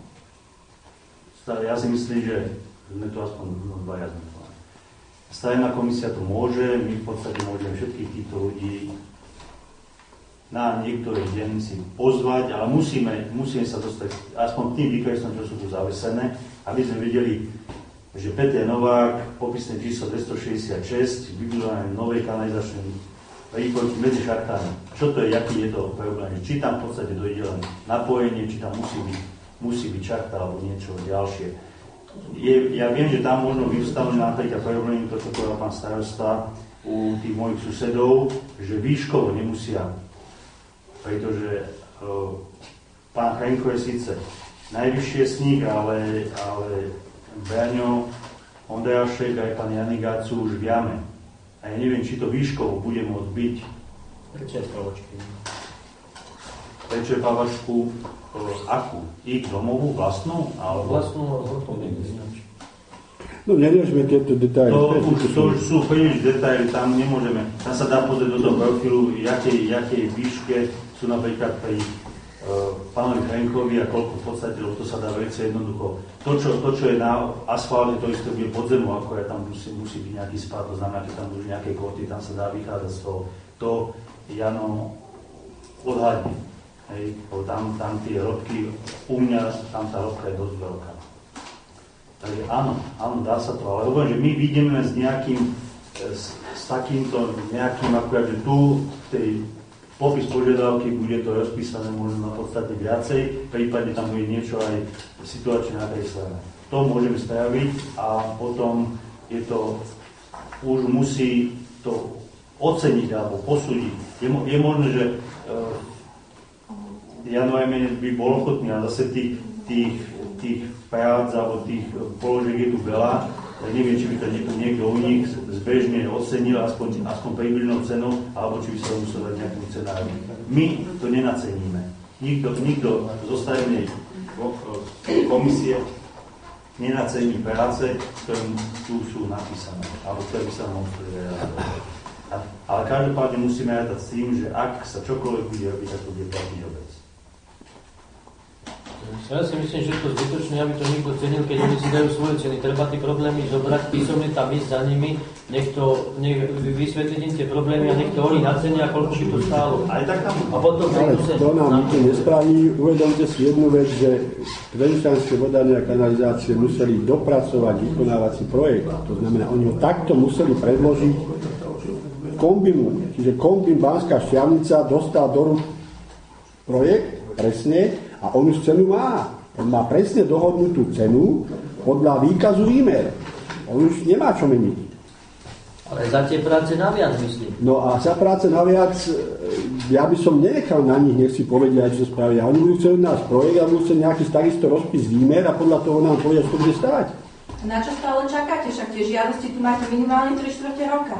ja si myslím, že sme to aspoň dvaja zmysleli. Stavebná komisia to môže, my v podstate môžeme všetkých týchto ľudí na niektorý deň si pozvať, ale musíme sa dostať aspoň k tým výkresnom, čo sú tu zavesené, aby sme videli, že Peter Novák, popisné číslo 266, vybudované novej kanalizačnej prípojky medzi šachtami. Čo to je, aký je to problém? Či tam v podstate dojde len napojenie, či tam musí byť šachta alebo niečo ďalšie. Ja viem, že tam možno vyvstávajú napríklad problémy, to čo povedal pán starosta u tých mojich susedov, že výškovo nemusia, pretože pán Hrenko je síce najvyššie sníh, ale Braňo, Ondrášek aj pán Janigát sú už v jame. A ja neviem, či to výškovo bude môcť byť. Prečo je pavačky? Prečo je pavačku akú? Ich domovú, vlastnú? Alebo... Vlastnú, alebo no neriešme tieto detaily. To už sú príliš detaily, tam nemôžeme. Tam sa dá pozrieť do toho profilu, jakej výške sú napríklad pri pánovi Hrenkovi a koľko v podstate, lebo to sa dá veci jednoducho. To, čo je na asfalte, to isté bude pod zemou, ako je tam musí byť nejaký spad, to znamená, že tam budú nejaké koty, tam sa dá vychádzať z toho. To Jano odhadne. Hej, tam tie robky, u mňa tam tá robka je dosť veľká. Takže áno, dá sa to, ale hovorím, že my vidíme s takýmto nejakým, akurát, že tu v tej popis požiadavky bude to rozpísané možno na podstate viacej, prípadne tam bude niečo aj situačne nakreslené. To môžeme spraviť a potom je to, už musí to oceniť alebo posúdiť. Je možné, že Jano Ajmenec by bol ochotný, ale zase tých prác alebo tých položiek je tu veľa, tak neviem, či by to niekto u nich zbežne ocenil aspoň približnou cenou, alebo či by sa musel dať nejakú cenáru. My to nenaceníme. Nikto zo stavebnej komisie nenacení práce, ktoré tu sú napísané, alebo ktoré by sa mohli realizovať. Ale každopádne musíme rátať s tým, že ak sa čokoľvek bude robiť, tak to bude platiť obec. Ja si myslím, že to zbytočné, aby to niekto cenil, keď oni si dajú svoje ceny. Treba tie problémy zobrať, písomne tam ísť za nimi, nech vysvetliť im tie problémy a nech to oni nacenia, koľko by to stálo. Aj tak tam... A potom ale to nám nikto nespraví. Uvedomte si jednu vec, že Trenčanské vodárne a kanalizácie museli dopracovať vykonávací projekt. To znamená, oni ho takto museli predložiť Kombimu. Čiže Kombim Banská Štiavnica dostal do rúk projekt, presne, a on už cenu má. On má presne dohodnutú cenu podľa výkazu výmer. On už nemá čo meniť. Ale za tie práce naviac, myslím. No a za práce naviac, ja by som nenechal na nich, nech si povedia, čo spravia. Oni budú chcieť náš projekt a budú chcieť nejaký takisto rozpis výmer a podľa toho nám povedia, čo bude stávať. Na čo stále čakáte? Však tie žiadosti tu máte minimálne 3/4 roka.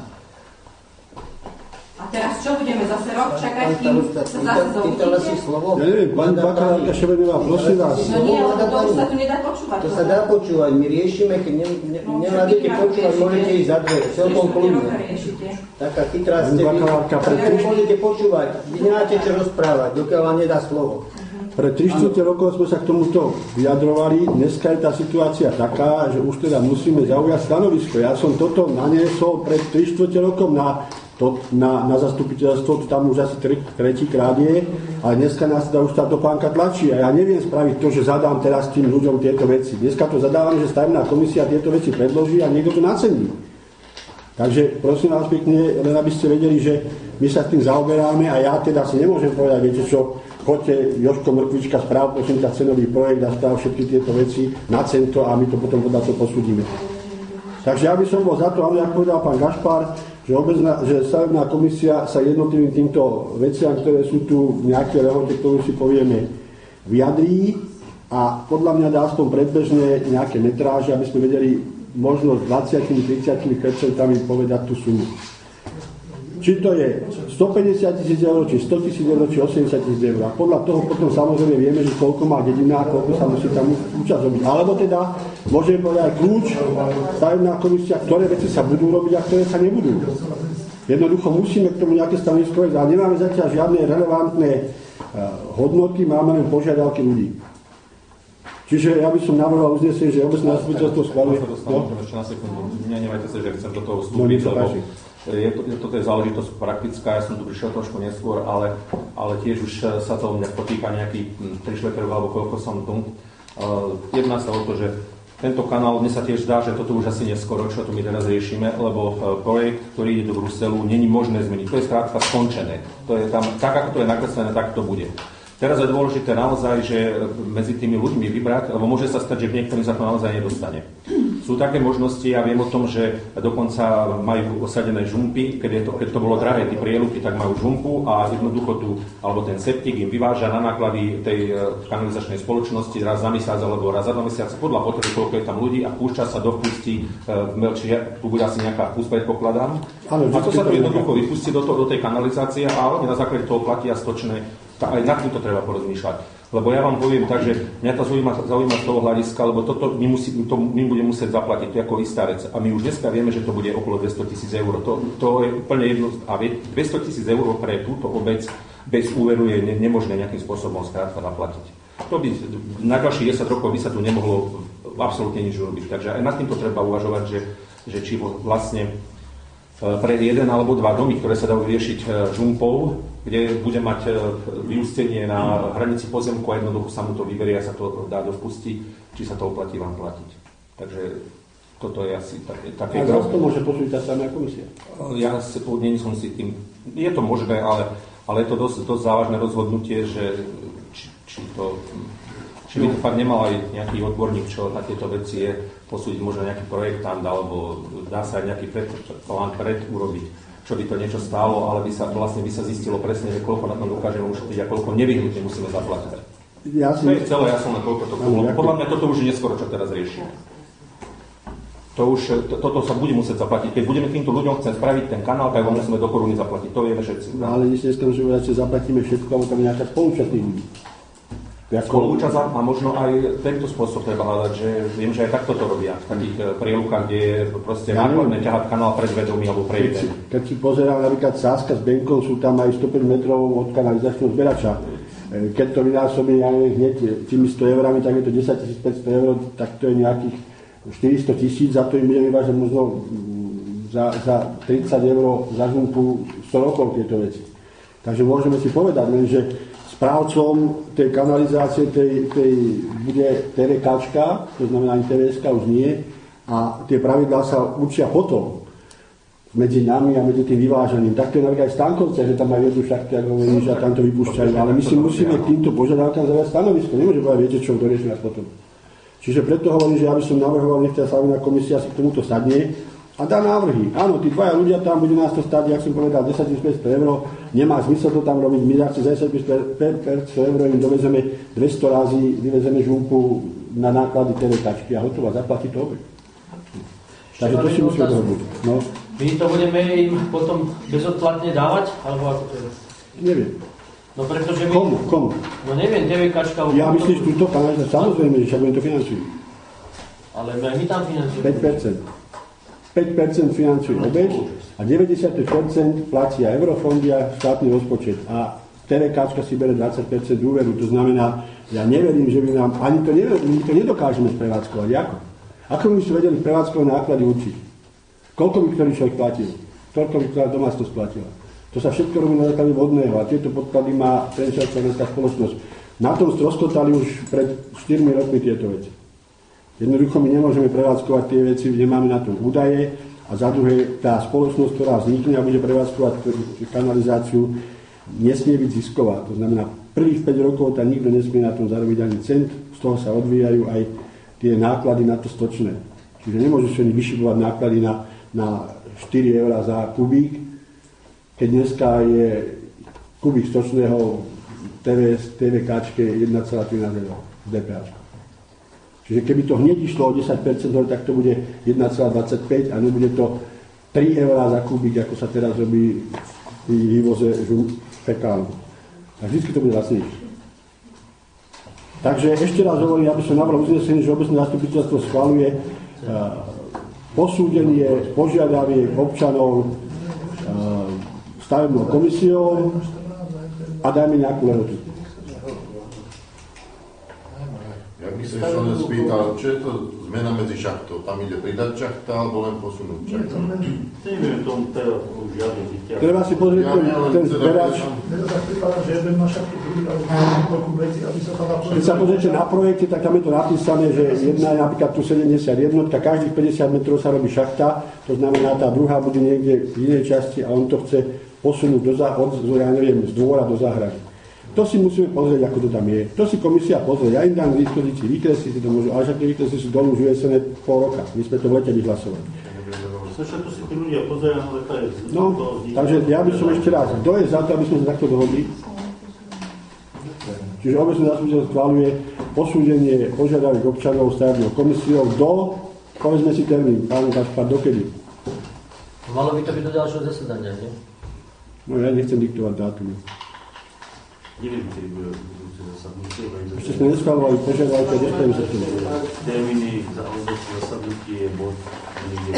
A teraz čo, budeme zase rok čakať, kým sa zase zaučíte? Ja neviem, pani bakalárka Šebenová, prosím vás. No nie, lebo to už sa tu nedá počúvať. To sa dá počúvať, my riešime, keď nemôžete počúvať, môžete ísť za dve, celkom kľudne. Taká chytrá ste vy, ale môžete počúvať, vy nemáte čo rozprávať, dokiaľ vám nedá slovo. Pre 3/4 rokov sme sa k tomuto vyjadrovali. Dneska je tá situácia taká, že už teda musíme zaujať stanovisko. Ja som toto naniesol pred 3/4 rokom na zastupiteľstvo, to tam už asi tretíkrát je, ale dneska nás teda už tá topánka tlačí a ja neviem spraviť to, že zadám teraz tým ľuďom tieto veci. Dneska to zadávame, že stavebná komisia tieto veci predloží a niekto to nacení. Takže prosím vás pekne, len aby ste vedeli, že my sa s tým zaoberáme a ja teda si nemôžem povedať, viete čo, choďte, Jožko Mrkvička, správ prosím ťa cenový projekt a správ všetky tieto veci na cento a my to potom podľa to posúdime. Takže ja by som bol za to, ale ako povedal pán Gašpar, že stavebná komisia sa jednotlivým týmto veciam, ktoré sú tu v nejaké lehote, ktorú si povieme, vyjadrí a podľa mňa dá aspoň predbežne nejaké metráže, aby sme vedeli možno s 20-30% povedať tú sumu. Či to je 150 000 eur, či 100 000 eur, či 80 000 eur. A podľa toho potom samozrejme vieme, že koľko má dedina, koľko sa musí tam účasť robiť. Alebo teda môžeme povedať aj kľúč, stavebná komisia, ktoré veci sa budú robiť a ktoré sa nebudú. Jednoducho musíme k tomu nejaké stanovisko vedieť, ale nemáme zatiaľ žiadne relevantné hodnoty, máme len požiadavky ľudí. Čiže ja by som navrhoval uznesenie, že obecné zastupiteľstvo schvaľuje. Ešte na sekundu, nenevajte sa, že chcem do toho vstúpiť, lebo toto je záležitosť praktická, ja som tu prišiel trošku neskôr, ale tiež už sa to mňa potýka nejaký 3 šleperov alebo koľko som tu. Jedná sa o to, že tento kanál, mne sa tiež zdá, že toto už asi neskoro, čo tu my teraz riešime, lebo projekt, ktorý ide do Bruselu, není možné zmeniť. To je skrátka skončené. To je tam, tak ako to je nakreslené, tak to bude. Teraz je dôležité naozaj, že medzi tými ľuďmi vybrať, lebo môže sa stať, že v niektorých sa to naozaj nedostane. Sú také možnosti, ja viem o tom, že dokonca majú osadené žumpy, keď to bolo drahé, tie prieluky, tak majú žumpu a jednoducho tu, alebo ten septik im vyváža na náklady tej kanalizačnej spoločnosti raz za mesiac alebo raz za 2 mesiace, podľa potreby, koľko je tam ľudí a púšťa sa do vpustí, tu bude asi nejaká vpust, predpokladám. A to sa tu jednoducho vypustí do tej kanalizácie a oni na základe toho platia stočné. Aj nad týmto treba porozmýšľať. Lebo ja vám poviem tak, že mňa to zaujíma z toho hľadiska, lebo toto my budeme musieť zaplatiť, to je ako istá vec. A my už dneska vieme, že to bude okolo 200 000 eur. To je úplne jedno. A 200 000 eur pre túto obec bez úveru je nemožné nejakým spôsobom skrátka zaplatiť. To by na ďalších 10 rokov by sa tu nemohlo absolútne nič urobiť. Takže aj nad týmto treba uvažovať, že či vlastne pre jeden alebo 2 domy, ktoré sa dajú riešiť žumpou, kde bude mať vyústenie na hranici pozemku a jednoducho sa mu to vyberie a sa to dá do vpusti, či sa to oplatí vám platiť. Takže toto je asi také... A zase to môže posúdiť tá samá komisia? Ja nie som si tým... Je to možné, ale je to dosť závažné rozhodnutie, že či by to fakt nemal aj nejaký odborník, čo na tieto veci je, posúdiť možno nejaký projektant, alebo dá sa aj nejaký plán urobiť, čo by to niečo stálo, ale by sa zistilo presne, že koľko na tom dokážeme ušetriť a koľko nevyhnutne musíme zaplatiť. To je celé, ja som len koľko to bolo. Podľa mňa toto už je neskoro, čo teraz riešime. Toto sa bude musieť zaplatiť. Keď budeme týmto ľuďom chcieť spraviť ten kanál, tak ho musíme do koruny zaplatiť. To vieme všetci. No, ale dnes že zaplatíme všetko, alebo tam je nejaká spolúčasť ľudí. Spolúčasť a možno aj tento spôsob treba hľadať, že viem, že aj takto to robia v takých prielukách, kde je proste nákladné ťahať kanál pred vedomí alebo pre jeden. Keď si pozerám napríklad Sáska s Benkom, sú tam aj 105 metrov od kanalizačného zberača. Keď to vynásobí hneď tými 100 eurami, tak je to 10 500 eur, tak to je nejakých 400 000, za to im budeme vyvážať možno za 30 eur za žumpu 100 rokov tieto veci. Takže môžeme si povedať, že správcom tej kanalizácie bude TVKčka, to znamená ani TVSK už nie, a tie pravidlá sa určia potom medzi nami a medzi tým vyváženým. Tak to je napríklad aj Stankovce, že tam majú jednu šachtu, ako hovorí, že tam to vypúšťajú, ale my si musíme k týmto požiadavkám zaviať stanovisko. Nemôže povedať, viete čo, to riešime až potom. Čiže preto hovorím, že ja by som navrhoval, nech tá stavebná komisia si k tomuto sadne a dá návrhy. Áno, tí dvaja ľudia tam, bude nás to stáť, jak som povedal, 10 500 eur, nemá zmysel to tam robiť, my za 10 500 eur im dovezeme 200 razy, vyvezeme žumpu na náklady TVKčky a hotová, zaplatí to obec. Takže to si musíme dohodnúť. No. My to budeme im potom bezodplatne dávať, alebo ako to je? Neviem. No pretože my... Komu? No neviem, TVKčka... Ja myslím, že túto kanalizáciu, samozrejme, že však to financujú. Ale aj my tam financujeme. 5% financujú obec a 90% platia eurofondy a štátny rozpočet. A TVKčka si bere 20% úveru, to znamená, ja neverím, že by nám, ani to neverím, my to nedokážeme sprevádzkovať. Ako by sme vedeli prevádzkové náklady určiť? Koľko by ktorý človek platil? Koľko by ktorá domácnosť platila? To sa všetko robí na základe vodného a tieto podklady má Trenčianska spoločnosť. Na tom stroskotali už pred 4 rokmi tieto veci. Jednoducho my nemôžeme prevádzkovať tie veci, nemáme na to údaje a za druhé tá spoločnosť, ktorá vznikne a bude prevádzkovať kanalizáciu, nesmie byť zisková. To znamená, prvých 5 rokov tam nikto nesmie na tom zarobiť ani cent, z toho sa odvíjajú aj tie náklady na to stočné. Čiže nemôžu sa ani vyšipovať náklady na 4 € za kubík, keď dneska je kubík stočného TVKčke 1,13 € DPH. Čiže keby to hneď išlo o 10%, tak to bude 1,25 a nebude to 3 € za kubík, ako sa teraz robí v vývoze fekálu. Tak vždy to bude lacnejšie. Takže ešte raz hovorím, aby som navrhol uznesenie, že obecné zastupiteľstvo schvaľuje posúdenie požiadaviek občanov stavebnou komisiou a dajme nejakú lehotu. Ja by som ešte len spýtal, čo je to zmena medzi šachtou? Tam ide pridať šachta alebo len posunúť šachta? Neviem tomu teraz žiadne vyťahnuť. Treba si pozrieť ten zberač. Že jeden má šachtu, druhý alebo koľko veci, aby sa tam naplnil. Keď sa pozriete na projekte, tak tam je to napísané, že jedna je napríklad tu 71, každých 50 metrov sa robí šachta, to znamená, tá druhá bude niekde v inej časti a on to chce posunúť z dvora do záhrady. To si musíme pozrieť, ako to tam je. To si komisia pozrie. Ja im dám k dispozícii výkresy, si to môžu, ale však tie výkresy sú dolu už uvesené pol roka. My sme to v lete vyhlasovali. Však to si tí ľudia pozerajú na také... No, takže ja by som ešte raz, kto je za to, aby sme sa takto dohodli? Čiže obecné zastupiteľstvo schvaľuje posúdenie požiadaviek občanov stavebnou komisiou do, povedzme si termín, pán Kašpar, dokedy? Malo by to byť do ďalšieho zasadania, nie? No ja nechcem diktovať dátumy. Neviem, kedy budúce zasadnutie. Ešte sme neschvaľovali požiadavky, nestavím sa s tým. Termíny za obecné zasadnutie je bod niekde.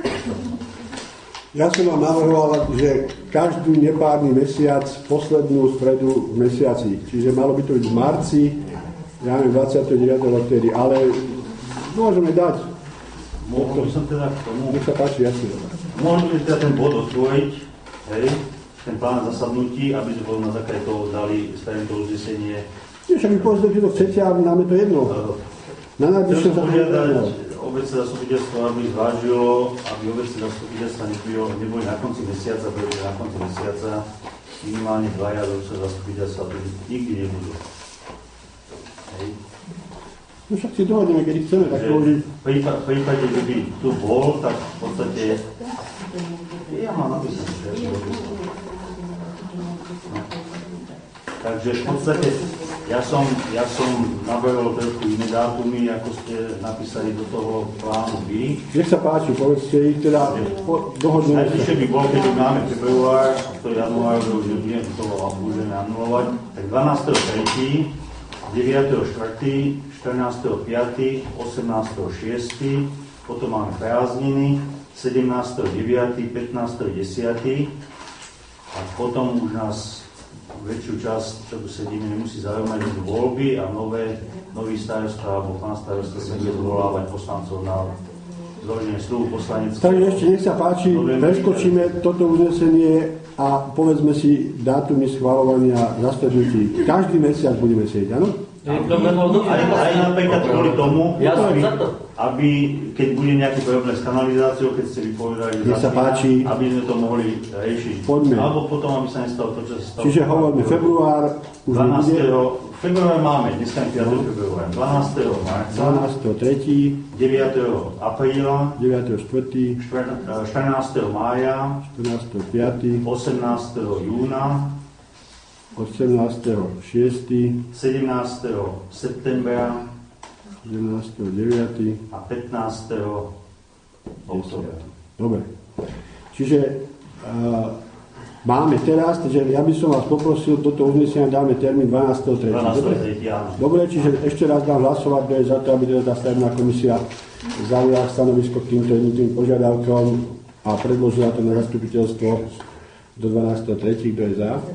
Ja som vám navrhoval, že každý nepárny mesiac, poslednú stredu v mesiaci, čiže malo by to byť v marci, ja neviem, 29. vtedy, ale môžeme dať. Mohol by som teda k tomu... Nech sa páči, jasne. Mohol by teda ten bod otvoriť, hej, ten plán zasadnutí, aby sme boli na základe toho dali stavím to uznesenie. Však vy povedzme, že to chcete a nám je to jedno. Na najbližšie chcem požiadať obecné zastupiteľstvo, aby zvážilo, aby obecné zastupiteľstva neboli na konci mesiaca, pretože na konci mesiaca minimálne 2 obecné zastupiteľstva nikdy nebudú. Hej. No však si dohodneme, keď chceme, tak to už... V prípade, že by tu bol, tak v podstate... Ja mám napísané, že takže v podstate ja som navrhol trošku iné dátumy, ako ste napísali do toho plánu vy. Nech sa páči, povedzte ich teda dohodneme. Najbližšie by bol, keď máme február, to január, už nebudem toho môžeme anulovať, tak 12.3., 9.4., 14.5., 18.6., potom máme prázdniny, 17.9., 15.10. a potom už nás väčšiu časť, čo tu sedíme, nemusí zaujímať voľby a nový starosta alebo pán starosta sa bude zvolávať poslancov na zloženie sluhu poslaneckého. Takže ešte nech sa páči, preskočíme toto uznesenie a povedzme si dátumy schvaľovania zastrednutí. Každý mesiac budeme sedieť, áno? Aj napríklad kvôli tomu, aby keď bude nejaký problém s kanalizáciou, keď ste vypovedali, aby sme to mohli riešiť. Poďme. Alebo potom, aby sa nestalo to, čo sa stalo. Čiže hovoríme február, už 12. Február máme, dneska je 5. február. 12. marca. 12. 3. 9. apríla. 9. 4. 14. mája. 14. 5. 18. júna. 18. 6. 17. septembra 11. 9. a 15. oktobra. Dobre. Čiže máme teraz, takže ja by som vás poprosil, toto uznesenia dáme termín 12.3. Dobre, čiže ešte raz dám hlasovať, kto je za to, aby teda tá stavebná komisia zaujala stanovisko k týmto jednotlivým požiadavkom a predložila to na zastupiteľstvo do 12.3. Kto je za?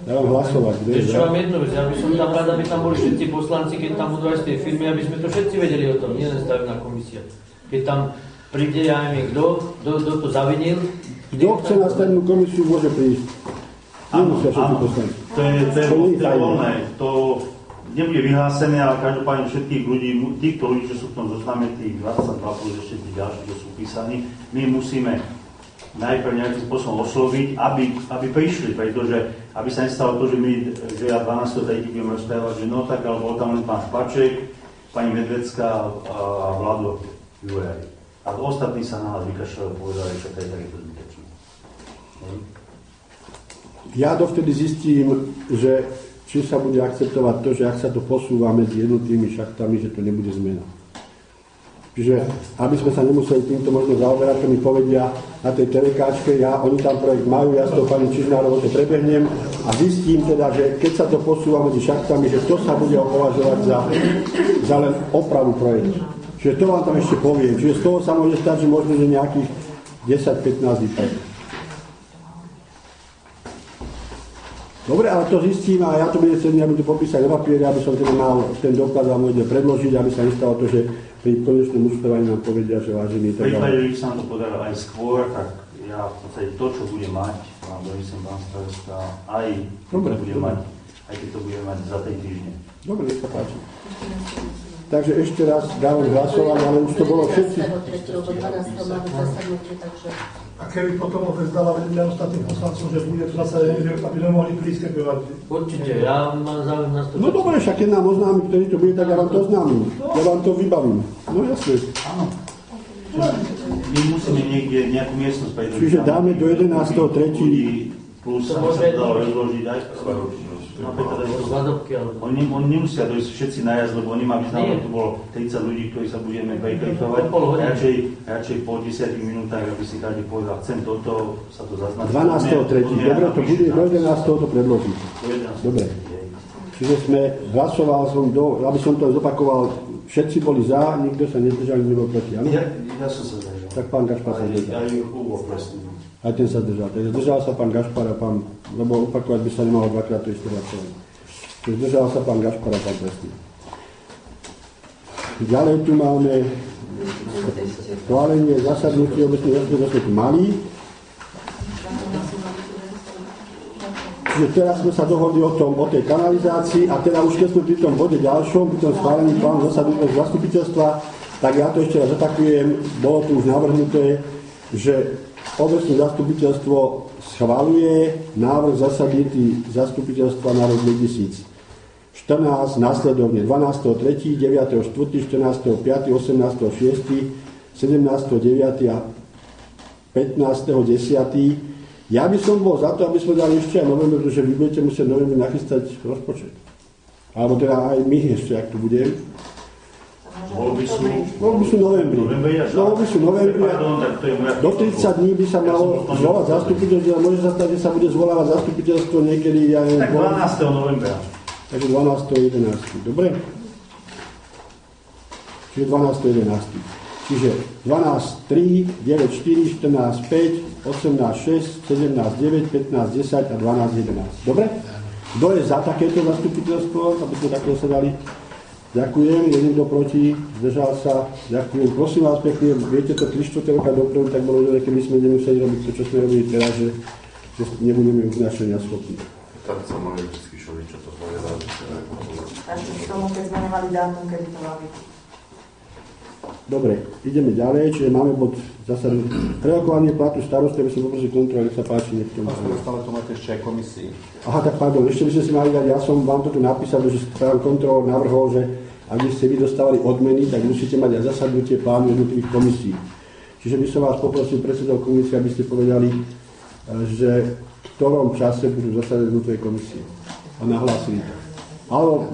Dávam hlasovať. Ešte vám jednu vec, ja by som tam rád, aby tam boli všetci poslanci, keď tam budú aj z tej firmy, aby sme to všetci vedeli o tom, nie len stavebná komisia. Keď tam príde, ja neviem, kto to zavinil. Kto chce na stavebnú komisiu, môže prísť. Nemusia všetci poslanci. To je voľné. To nebude vyhlásené, ale každopádne všetkých ľudí, týchto ľudí, čo sú v tom zozname, tých 22 plus ešte tých ďalších, čo sú písaní, my musíme najprv nejakým spôsobom osloviť, aby prišli, pretože aby sa nestalo to, že ja 12. tretí budeme rozprávať, že no tak, ale bol tam len pán Špaček, pani Medvecká a Vlado Juraj. A ostatní sa na nás vykašľali, povedali, že to je takéto zbytečné. Ja dovtedy zistím, že či sa bude akceptovať to, že ak sa to posúva medzi jednotlivými šachtami, že to nebude zmena. Čiže, aby sme sa nemuseli týmto možno zaoberať, to mi povedia na tej telekáčke, oni tam projekt majú, ja s tou pani Čižnárovou to prebehnem a zistím teda, že keď sa to posúva medzi šachtami, že to sa bude považovať za len opravu projektu. Čiže to vám tam ešte poviem. Čiže z toho sa môže stať, že možno, že nejakých 10-15 vypadne. Dobre, ale to zistím a ja to budem chcieť, aby to popísať na papieri, aby som teda mal ten doklad a môžem predložiť, aby sa nestalo to, že pri konečnom účtovaní nám povedia, že vážený tak ďalej. Prípade, sa nám to podarilo aj skôr, tak ja v podstate to, čo budem mať, vám donesem pán starosta, aj to budem mať, aj keď to budem mať za 3 týždne. Dobre, nech sa páči. Takže ešte raz dávam hlasovanie, ale už to bolo všetci. A keby potom opäť dala vedieť ostatným poslancom, že bude v zase, aby nemohli prísť, keď určite, ja mám záujem na to. No dobre, však keď nám oznámi, ktorý to bude, tak ja vám to oznámim. Ja vám to vybavím. No jasne. Áno. My musíme niekde nejakú miestnosť prejsť. Čiže dáme do 11.3. Plus sa dalo rozložiť aj Oni nemusia dojsť všetci na jazd, lebo oni má byť znamená, to bolo 30 ľudí, ktorí sa budeme prekrikovať. Radšej po 10 minútach, aby si každý povedal, chcem toto, sa to zaznačí. 12.3. Dobre, to bude do 11. to predložiť. Dobre. Čiže sme hlasoval som aby som to zopakoval, všetci boli za, nikto sa nezdržal, nikto bol proti. Ja som sa zdržal. Tak pán Gašpar sa zdržal. Aj ten sa zdržal. Takže zdržal sa pán Gašpar a pán, lebo opakovať by sa nemalo dvakrát to isté hlasovanie. Čiže zdržal sa pán Gašpar a pán Presný. Ďalej tu máme schválenie zasadnutia obecnej rady, ktoré sme tu mali. Čiže teraz sme sa dohodli o tej kanalizácii a teda už keď sme pri tom bode ďalšom, pri tom schválení plánu zasadnutia zastupiteľstva, tak ja to ešte raz atakujem, bolo tu už navrhnuté, že obecné zastupiteľstvo schvaľuje návrh zasadnutí zastupiteľstva na rok 2014 následovne 12.3., 9.4., 14.5., 18.6., 17.9. a 15.10. Ja by som bol za to, aby sme dali ešte aj november, pretože vy budete musieť november nachystať rozpočet. Alebo teda aj my ešte, ak tu budem. Voľby sú novembri. Voľby sú novembri. Do 30 dní by sa malo zvolať zastupiteľstvo, a môže sa stať, že sa bude zvolávať zastupiteľstvo niekedy, ja neviem... Tak 12. novembra. Takže 12.11. Dobre? Čiže 12.11. Čiže 12.3, 9.4, 14.5, 18.6, 17.9, 15.10 a 12.11. Dobre? Kto je za takéto zastupiteľstvo, aby sme takto sa dali? Ďakujem, je niekto proti, zdržal sa, ďakujem. Prosím vás pekne, viete to 3/4 roka dopredu, tak bolo, že keby sme nemuseli robiť to, čo sme robili teraz, že nebudeme uznašenia schopní. Tak sa mali vždy šoliť, čo to znamená. Takže k tomu, keď sme nemali dátum, kedy to mali. Dobre, ideme ďalej, čiže máme bod zase prerokovanie platu starosti, aby som poprosil kontrolu, nech sa páči. Stále to máte ešte aj komisii. Aha, tak pardon, ešte by sme si mali dať, ja som vám to tu napísal, že pán kontrolór navrhol, že ak by ste vy dostávali odmeny, tak musíte mať aj zasadnutie plánu jednotlivých komisí. Čiže by som vás poprosil predsedov komisie, aby ste povedali, že v ktorom čase budú zasadať jednotlivé komisie. A nahlásili to. Alebo...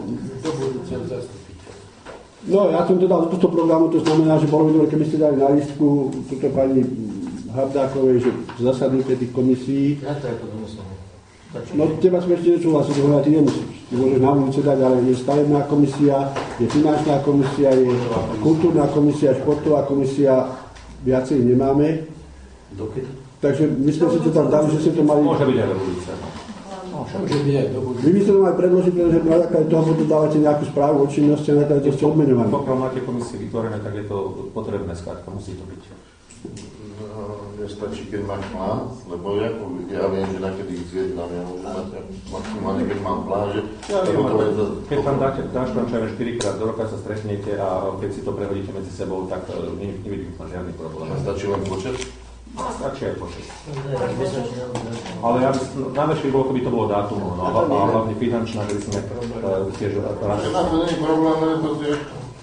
No, ja som to dal do tohto programu, to znamená, že bolo by dobre, keby ste dali na listku túto pani Habdákovej, že zasadnutie tých komisí. Ja to ako domyslel. No, teba sme ešte nečúhlasiť, že ty nemusíš. Ty môžeš na ulici dať, ale je stavebná komisia, je finančná komisia, je kultúrna komisia, športová komisia, viacej nemáme. Dokedy? Takže my sme si to tam dali, že ste to mali... Môže byť aj revolúcia. Môže byť aj do budúcna. Vy by ste nám aj predložiť, pretože na základe toho potom dávate nejakú správu o činnosti a na základe toho ste odmenovaní. Pokiaľ máte komisie vytvorené, tak je to potrebné, skrátka, musí to byť. Nestačí, keď máš plán, lebo ja viem, že nakedy ich zjednám, ja môžem mať maximálne, keď mám plán, že... Keď tam dáš tam čo 4-krát do roka sa stretnete a keď si to prehodíte medzi sebou, tak nevidím tam žiadny problém. Stačí len počet? Stačí aj počet. Ale ja najväčšie bolo, keby to bolo dátum, a hlavne finančná, že by sme tiež... Na to nie je problém, ale to je...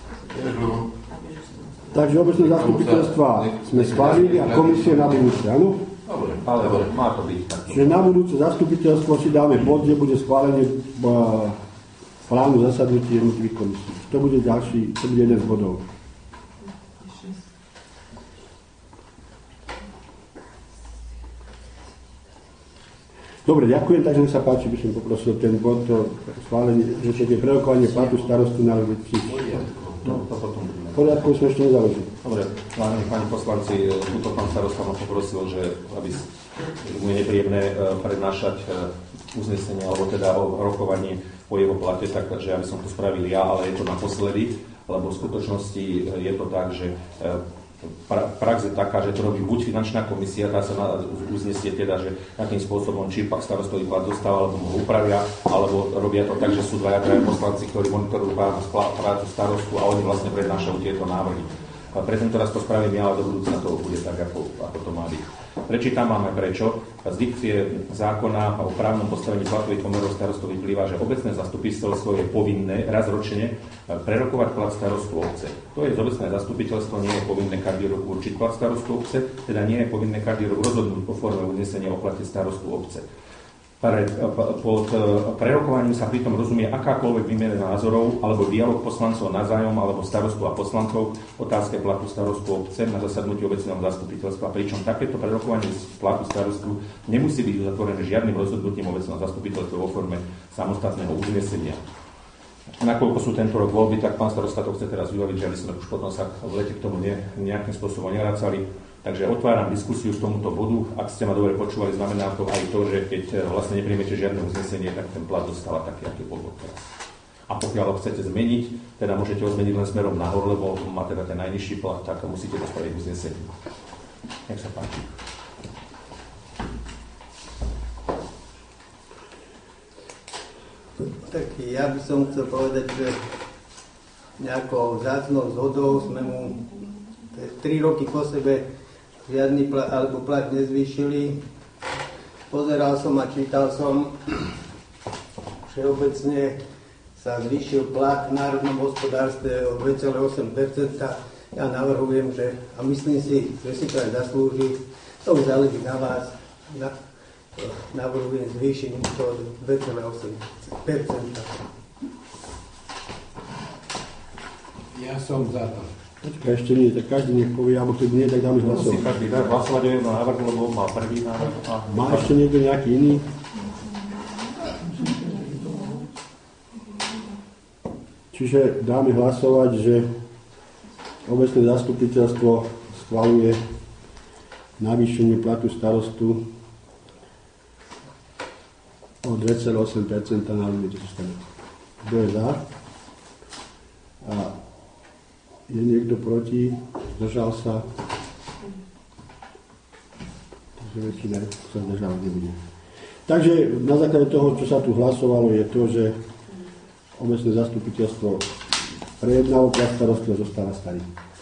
Takže obecné zastupiteľstva sme schválili a komisie na budúce, áno? Ale má to byť tak. Čiže na budúce zastupiteľstvo si dáme bod, kde bude schválenie plánu zasadnutí jednotlivých komisí. To bude jeden z bodov. Dobre, ďakujem, takže nech sa páči, by som poprosil ten bod, to schválenie, že je prerokovanie platu starostu na rok 2000. V poriadku sme ešte nezaložili. Dobre, vážení páni poslanci, túto pán starosta ma poprosil, že aby mu je nepríjemné prednášať uznesenie, alebo teda o rokovaní o jeho plate, takže aby som to spravil ja, ale je to naposledy, lebo v skutočnosti je to tak, že prax je taká, že to robí buď finančná komisia, tá sa uznesie teda, že akým spôsobom či pak starostový plat dostáva, alebo ho upravia, alebo robia to tak, že sú traja poslanci, ktorí monitorujú prácu starostu a oni vlastne prednášajú tieto návrhy. Pre tento raz to spravím ja, ale do budúcna to bude tak, ako to má byť. Prečítam vám aj prečo. Z dikcie zákona o právnom postavení platových pomerov starostu vyplýva, že obecné zastupiteľstvo je povinné raz ročne prerokovať plat starostu obce. To je obecné zastupiteľstvo, nie je povinné každý rok určiť plat starostu obce, teda nie je povinné každý rok rozhodnúť o forme uznesenia o plate starostu obce. Pod prerokovaním sa pritom rozumie akákoľvek výmena názorov alebo dialog poslancov navzájom alebo starostu a poslancov otázke platu starostu obce na zasadnutí obecného zastupiteľstva, pričom takéto prerokovanie platu starostu nemusí byť uzatvorené žiadnym rozhodnutím obecného zastupiteľstva vo forme samostatného uznesenia. Nakoľko sú tento rok voľby, tak pán starosta to chce teraz vybaviť, že aby sme už potom sa v lete k tomu nejakým spôsobom nevracali. Takže otváram diskusiu k tomuto bodu. Ak ste ma dobre počúvali, znamená to aj to, že keď vlastne nepríjmete žiadne uznesenie, tak ten plat dostáva taký, aký bol teraz. A pokiaľ ho chcete zmeniť, teda môžete ho zmeniť len smerom nahor, lebo má teda ten najnižší plat, tak musíte to spraviť uznesenie. Nech sa páči. Tak ja by som chcel povedať, že nejakou vzácnou zhodou sme mu 3 roky po sebe žiadny plat, alebo plat nezvýšili. Pozeral som a čítal som, všeobecne sa zvýšil plat v národnom hospodárstve o 2,8%. Ja navrhujem, a myslím si, že si to aj zaslúži, to už záleží na vás, navrhujem zvýšenie to 2,8%. Ja som za to. Počkaj, ešte nie, tak každý nech povie, alebo keď nie, tak dáme hlasovať. Musí každý dať hlasovať o jednom návrhu, lebo má prvý návrh. Má ešte niekto nejaký iný? Čiže dáme hlasovať, že obecné zastupiteľstvo schvaľuje navýšenie platu starostu o 2,8% na rok 2014. Kto je za? A je niekto proti? Zdržal sa? Takže väčšina sa zdržala nebude. Takže na základe toho, čo sa tu hlasovalo, je to, že obecné zastupiteľstvo prejednalo plat starostu a zostáva starý.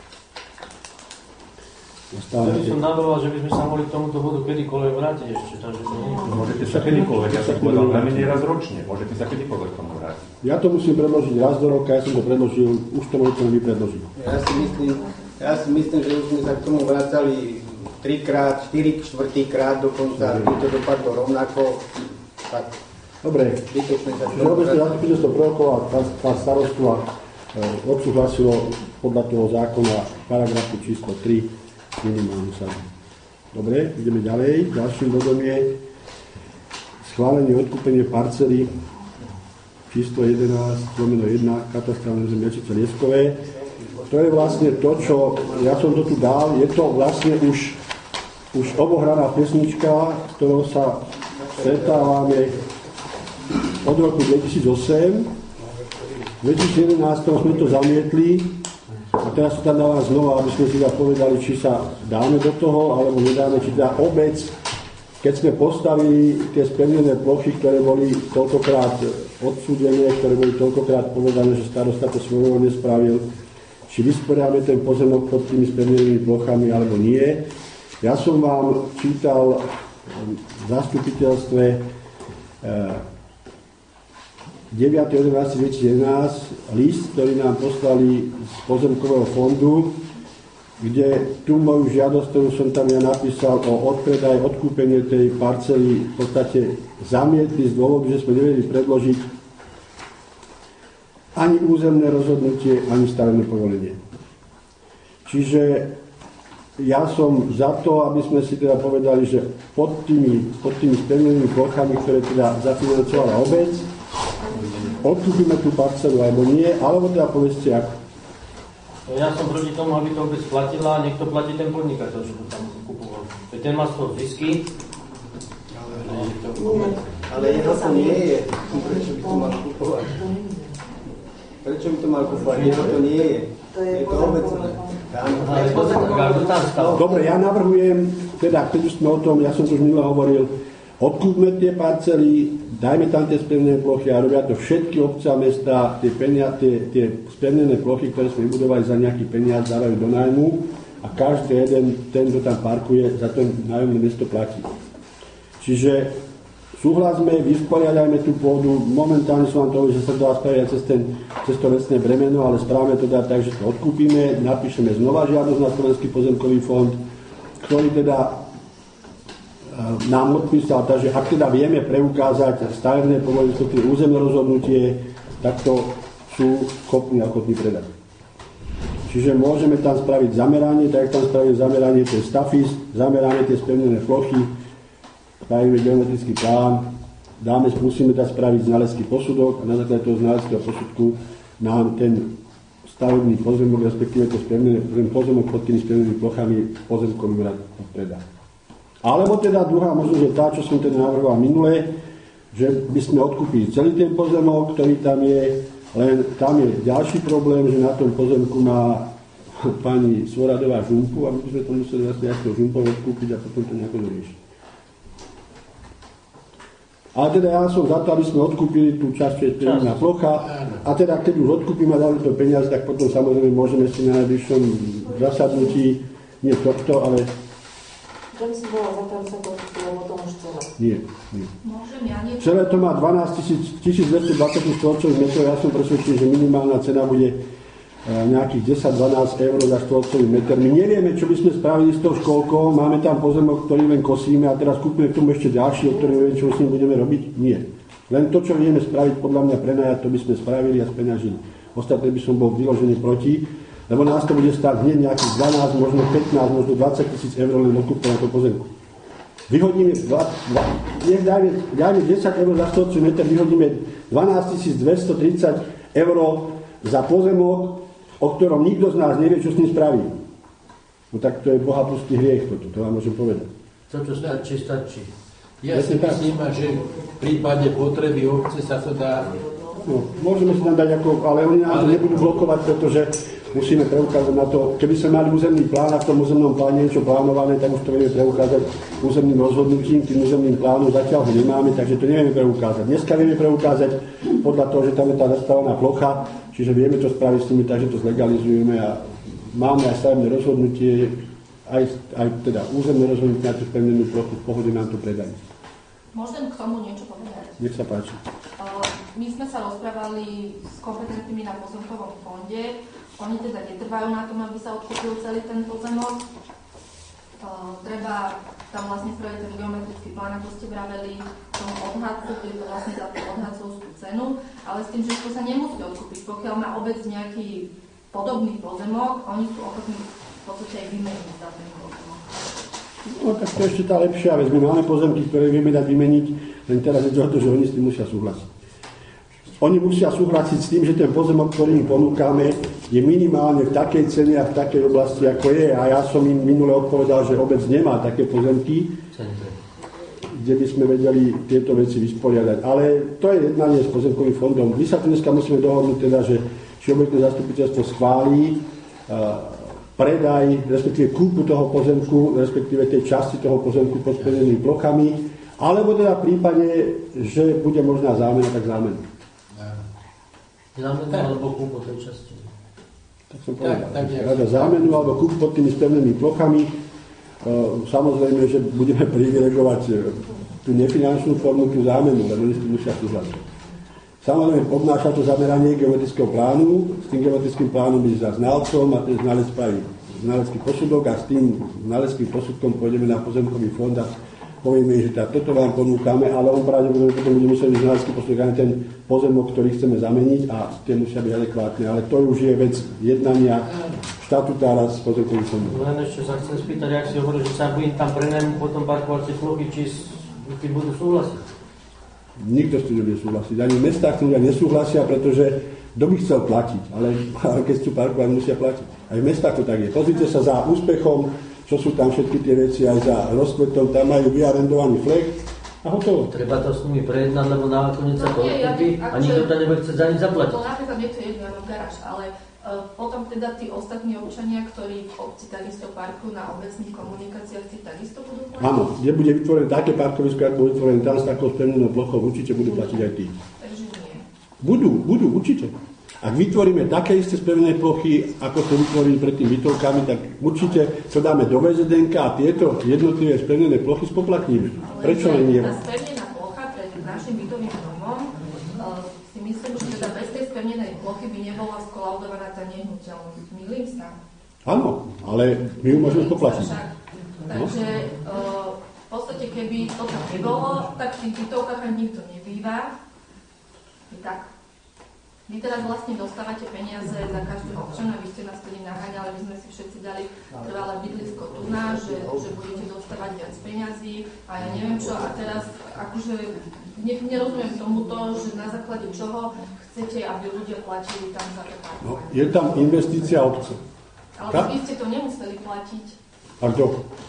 Ja by som navrhoval, že by sme sa mohli k tomuto bodu kedykoľvek vrátiť ešte. Takže môžete sa kedykoľvek, ja som povedal najmenej raz ročne, môžete sa kedykoľvek k tomu vrátiť. Ja to musím predložiť raz do roka, ja som to predložil, už to môžete mi predložiť. Ja si myslím, že už sme sa k tomu vracali 3-krát, 4-4-krát dokonca, aby to dopadlo rovnako. Tak. Dobre, čiže obecné zastupiteľstvo prerokovalo pán starostu a odsúhlasilo podľa toho zákona paragrafu číslo 3 minimálnu sadzbu. Dobre, ideme ďalej. Ďalším bodom je schválenie odkúpenie parcely číslo 11/1 katastrálne územie Mečice Lieskové. To je vlastne to, čo ja som to tu dal, je to vlastne už obohraná pesnička, ktorou sa stretávame od roku 2008. V 2011 sme to zamietli a teraz sa tam dáva znova, aby sme si povedali, či sa dáme do toho, alebo nedáme, či tá obec, keď sme postavili tie spevnené plochy, ktoré boli toľkokrát odsúdené, ktoré boli toľkokrát povedané, že starosta to svojvoľne nespravil, či vysporiadame ten pozemok pod tými spevnenými plochami, alebo nie. Ja som vám čítal v zastupiteľstve 9.11.2011 list, ktorý nám poslali z pozemkového fondu, kde tú moju žiadosť, ktorú som tam ja napísal o odpredaj, odkúpenie tej parcely v podstate zamietli z dôvodu, že sme nevedeli predložiť ani územné rozhodnutie, ani stavebné povolenie. Čiže ja som za to, aby sme si teda povedali, že pod tými spevnenými plochami, ktoré teda zafinancovala obec, odkúpime tú parcelu alebo nie, alebo teda povedzte ako. Ja som proti tomu, aby to obec platila a niekto platí ten podnikateľ, čo to tam kupoval. Ten má svoj zisky. Ale jeho to nie je. Prečo by to mal kupovať? Prečo by to mal kupovať? Jeho to nie je. Je to obecné. Dobre, ja navrhujem, teda keď už sme o tom, ja som to už minule hovoril, odkúpme tie parcely, dajme tam tie spevnené plochy a robia to všetky obce a mesta, tie spevnené plochy, ktoré sme vybudovali za nejaký peniaz, dávajú do nájmu a každý jeden, ten, kto tam parkuje, za to nájomné mesto platí. Čiže súhlasme, vysporiadajme tú pôdu, momentálne som vám to hovoril, že sa to dá spraviť cez to vecné bremeno, ale správame to dá tak, že to odkúpime, napíšeme znova žiadosť na Slovenský pozemkový fond, ktorý teda nám odpísal, takže ak teda vieme preukázať stavebné povolenie, územné rozhodnutie, tak to sú schopní a ochotní predať. Čiže môžeme tam spraviť zameranie, tak tam spravíme zameranie, to je stafis, zameranie tie spevnené plochy, spravíme geometrický plán, musíme tam spraviť znalecký posudok a na základe toho znaleckého posudku nám ten stavebný pozemok, respektíve ten pozemok pod tými spevnenými plochami pozemkový úrad predá. Alebo teda druhá možnosť je tá, čo som teda navrhoval minule, že by sme odkúpili celý ten pozemok, ktorý tam je, len tam je ďalší problém, že na tom pozemku má pani Svoradová žumpu a my sme to museli vlastne nejakého žumpov odkúpiť a potom to nejako doriešiť. Ale teda ja som za to, aby sme odkúpili tú časť, čo je spevnená plocha a teda keď už odkúpime a dáme to peniaze, tak potom samozrejme môžeme si na najbližšom zasadnutí, nie tohto, ale Ten si bola za to, aby sa to odkúpilo potom už celé. Nie. Môžem ja niečo? Celé to má 12 220 štvorcových metrov. Ja som presvedčený, že minimálna cena bude nejakých 10-12 eur za štvorcový meter. My nevieme, čo by sme spravili s tou školkou. Máme tam pozemok, ktorý len kosíme a teraz kúpime k tomu ešte ďalší, o ktorý nevieme, čo s ním budeme robiť. Nie. Len to, čo vieme spraviť, podľa mňa prenajať, to by sme spravili a speňažili. Ostatné by som bol vyložený proti, lebo nás to bude stáť hneď nejakých 12, možno 15, možno 20 000 eur len odkúpka na to pozemku. Vyhodíme, dajme 10 eur za štvorcový meter, vyhodíme 12 230 eur za pozemok, o ktorom nikto z nás nevie, čo s ním spraví. No tak to je bohapustý hriech, to vám môžem povedať. Čo stačí. Ja si myslím, že v prípade potreby obce sa to dá. No, môžeme si tam dať ako, ale oni nás nebudú blokovať, pretože musíme preukázať na to, keby sme mali územný plán a v tom územnom pláne niečo plánované, tak už to vieme preukázať územným rozhodnutím, tým územným plánom zatiaľ ho nemáme, takže to nevieme preukázať. Dneska vieme preukázať podľa toho, že tam je tá zastavená plocha, čiže vieme to spraviť s nimi, takže to zlegalizujeme a máme aj stavebné rozhodnutie, aj teda územné rozhodnutie na tú spevnenú plochu, v pohode nám to predajú. Môžem k tomu niečo povedať? Nech sa páči. My sme sa rozprávali s kompetentnými na pozemkovom fonde. Oni teda netrvajú na tom, aby sa odkúpil celý ten pozemok. Treba tam vlastne spraviť ten geometrický plán, ako ste vraveli, tomu odhadcu, ktorý to vlastne za tú odhadcovskú cenu, ale s tým, že to sa nemusí odkúpiť. Pokiaľ má obec nejaký podobný pozemok, oni sú ochotní v podstate aj vymeniť za ten pozemok. No tak to je ešte tá lepšia vec. My máme pozemky, ktoré vieme dať vymeniť, len teraz je to, že oni s tým musia súhlasiť. Oni musia súhlasiť s tým, že ten pozemok, ktorý im ponúkame, je minimálne v takej cene a v takej oblasti, ako je. A ja som im minule odpovedal, že obec nemá také pozemky. kde by sme vedeli tieto veci vysporiadať. Ale to je jednanie s pozemkovým fondom. My sa tu dneska musíme dohodnúť teda, že všeobecné zastupiteľstvo schválí predaj, respektíve kúpu toho pozemku, respektíve tej časti toho pozemku pod spevnenými plochami, alebo teda v prípade, že bude možná zámena, tak zámenu. Zámenu alebo kúpu tej časti. Tak som povedal. Rada zámenu alebo kúpu pod tými spevnenými plochami. Samozrejme, že budeme privilegovať tú nefinančnú formu, tú zámenu, lebo musia súhlasiť. Samozrejme, obnáša to zameranie geometrického plánu, s tým geometrickým plánom ísť za znalcom a ten znalec spraví znalecký posudok a s tým znaleckým posudkom pôjdeme na pozemkový fond a povieme, že toto vám ponúkame, ale on pravdepodobne potom bude musieť byť znalecký posudok aj ten pozemok, ktorý chceme zameniť a tie musia byť adekvátne, ale to už je vec jednania štatutára s pozemkovým fondom. Len ešte sa chcem spýtať, ak si hovoril, že sa budem tam prenajmú potom parkovacie plochy, či s tým budú súhlasiť? Nikto s tým nebude súhlasiť. Ani mestá k tomu nesúhlasia, pretože kto by chcel platiť, ale keď chcú parkovať, musia platiť. Aj v mestách to tak je. Pozrite sa za úspechom, čo sú tam všetky tie veci, aj za rozkvetom, tam majú vyarendovaný flek a hotovo. Treba to s nimi prejednať, lebo nakoniec sa to odkúpi a nikto to nebude chcieť za nič zaplatiť. To napríklad niekto je v garáž, ale potom teda tí ostatní občania, ktorí v obci takisto parkujú na obecných komunikáciách, tí takisto budú platiť? Áno, kde bude vytvorené také parkovisko, ako bude vytvorené tam s takou spevnenou plochou, určite budú platiť aj tí. Takže nie. Budú, určite. Ak vytvoríme také isté spevnené plochy, ako sme vytvorili pred tým bytovkami, tak určite to dáme do VZDNK a tieto jednotlivé spevnené plochy spoplatníme. Prečo len nie? Tá spevnená plocha pred našim bytovým domom si myslím, že teda bez tej spevnenej plochy by nebola skolaudovaná tá nehnuteľnosť. Mýlim sa? Áno, ale my ju môžeme spoplatiť. Takže v podstate, keby to tam nebolo, tak v tých bytovkách ani nikto nebýva. Tak. Vy teraz vlastne dostávate peniaze za každého občana, vy ste nás tedy naháňali, my sme si všetci dali trvalé bydlisko tu na, že budete dostávať viac peňazí a ja neviem čo. A teraz akože nerozumiem tomuto, že na základe čoho chcete, aby ľudia platili tam za to parkovanie. No, je tam investícia obce. Ale vy ste to nemuseli platiť. A kto?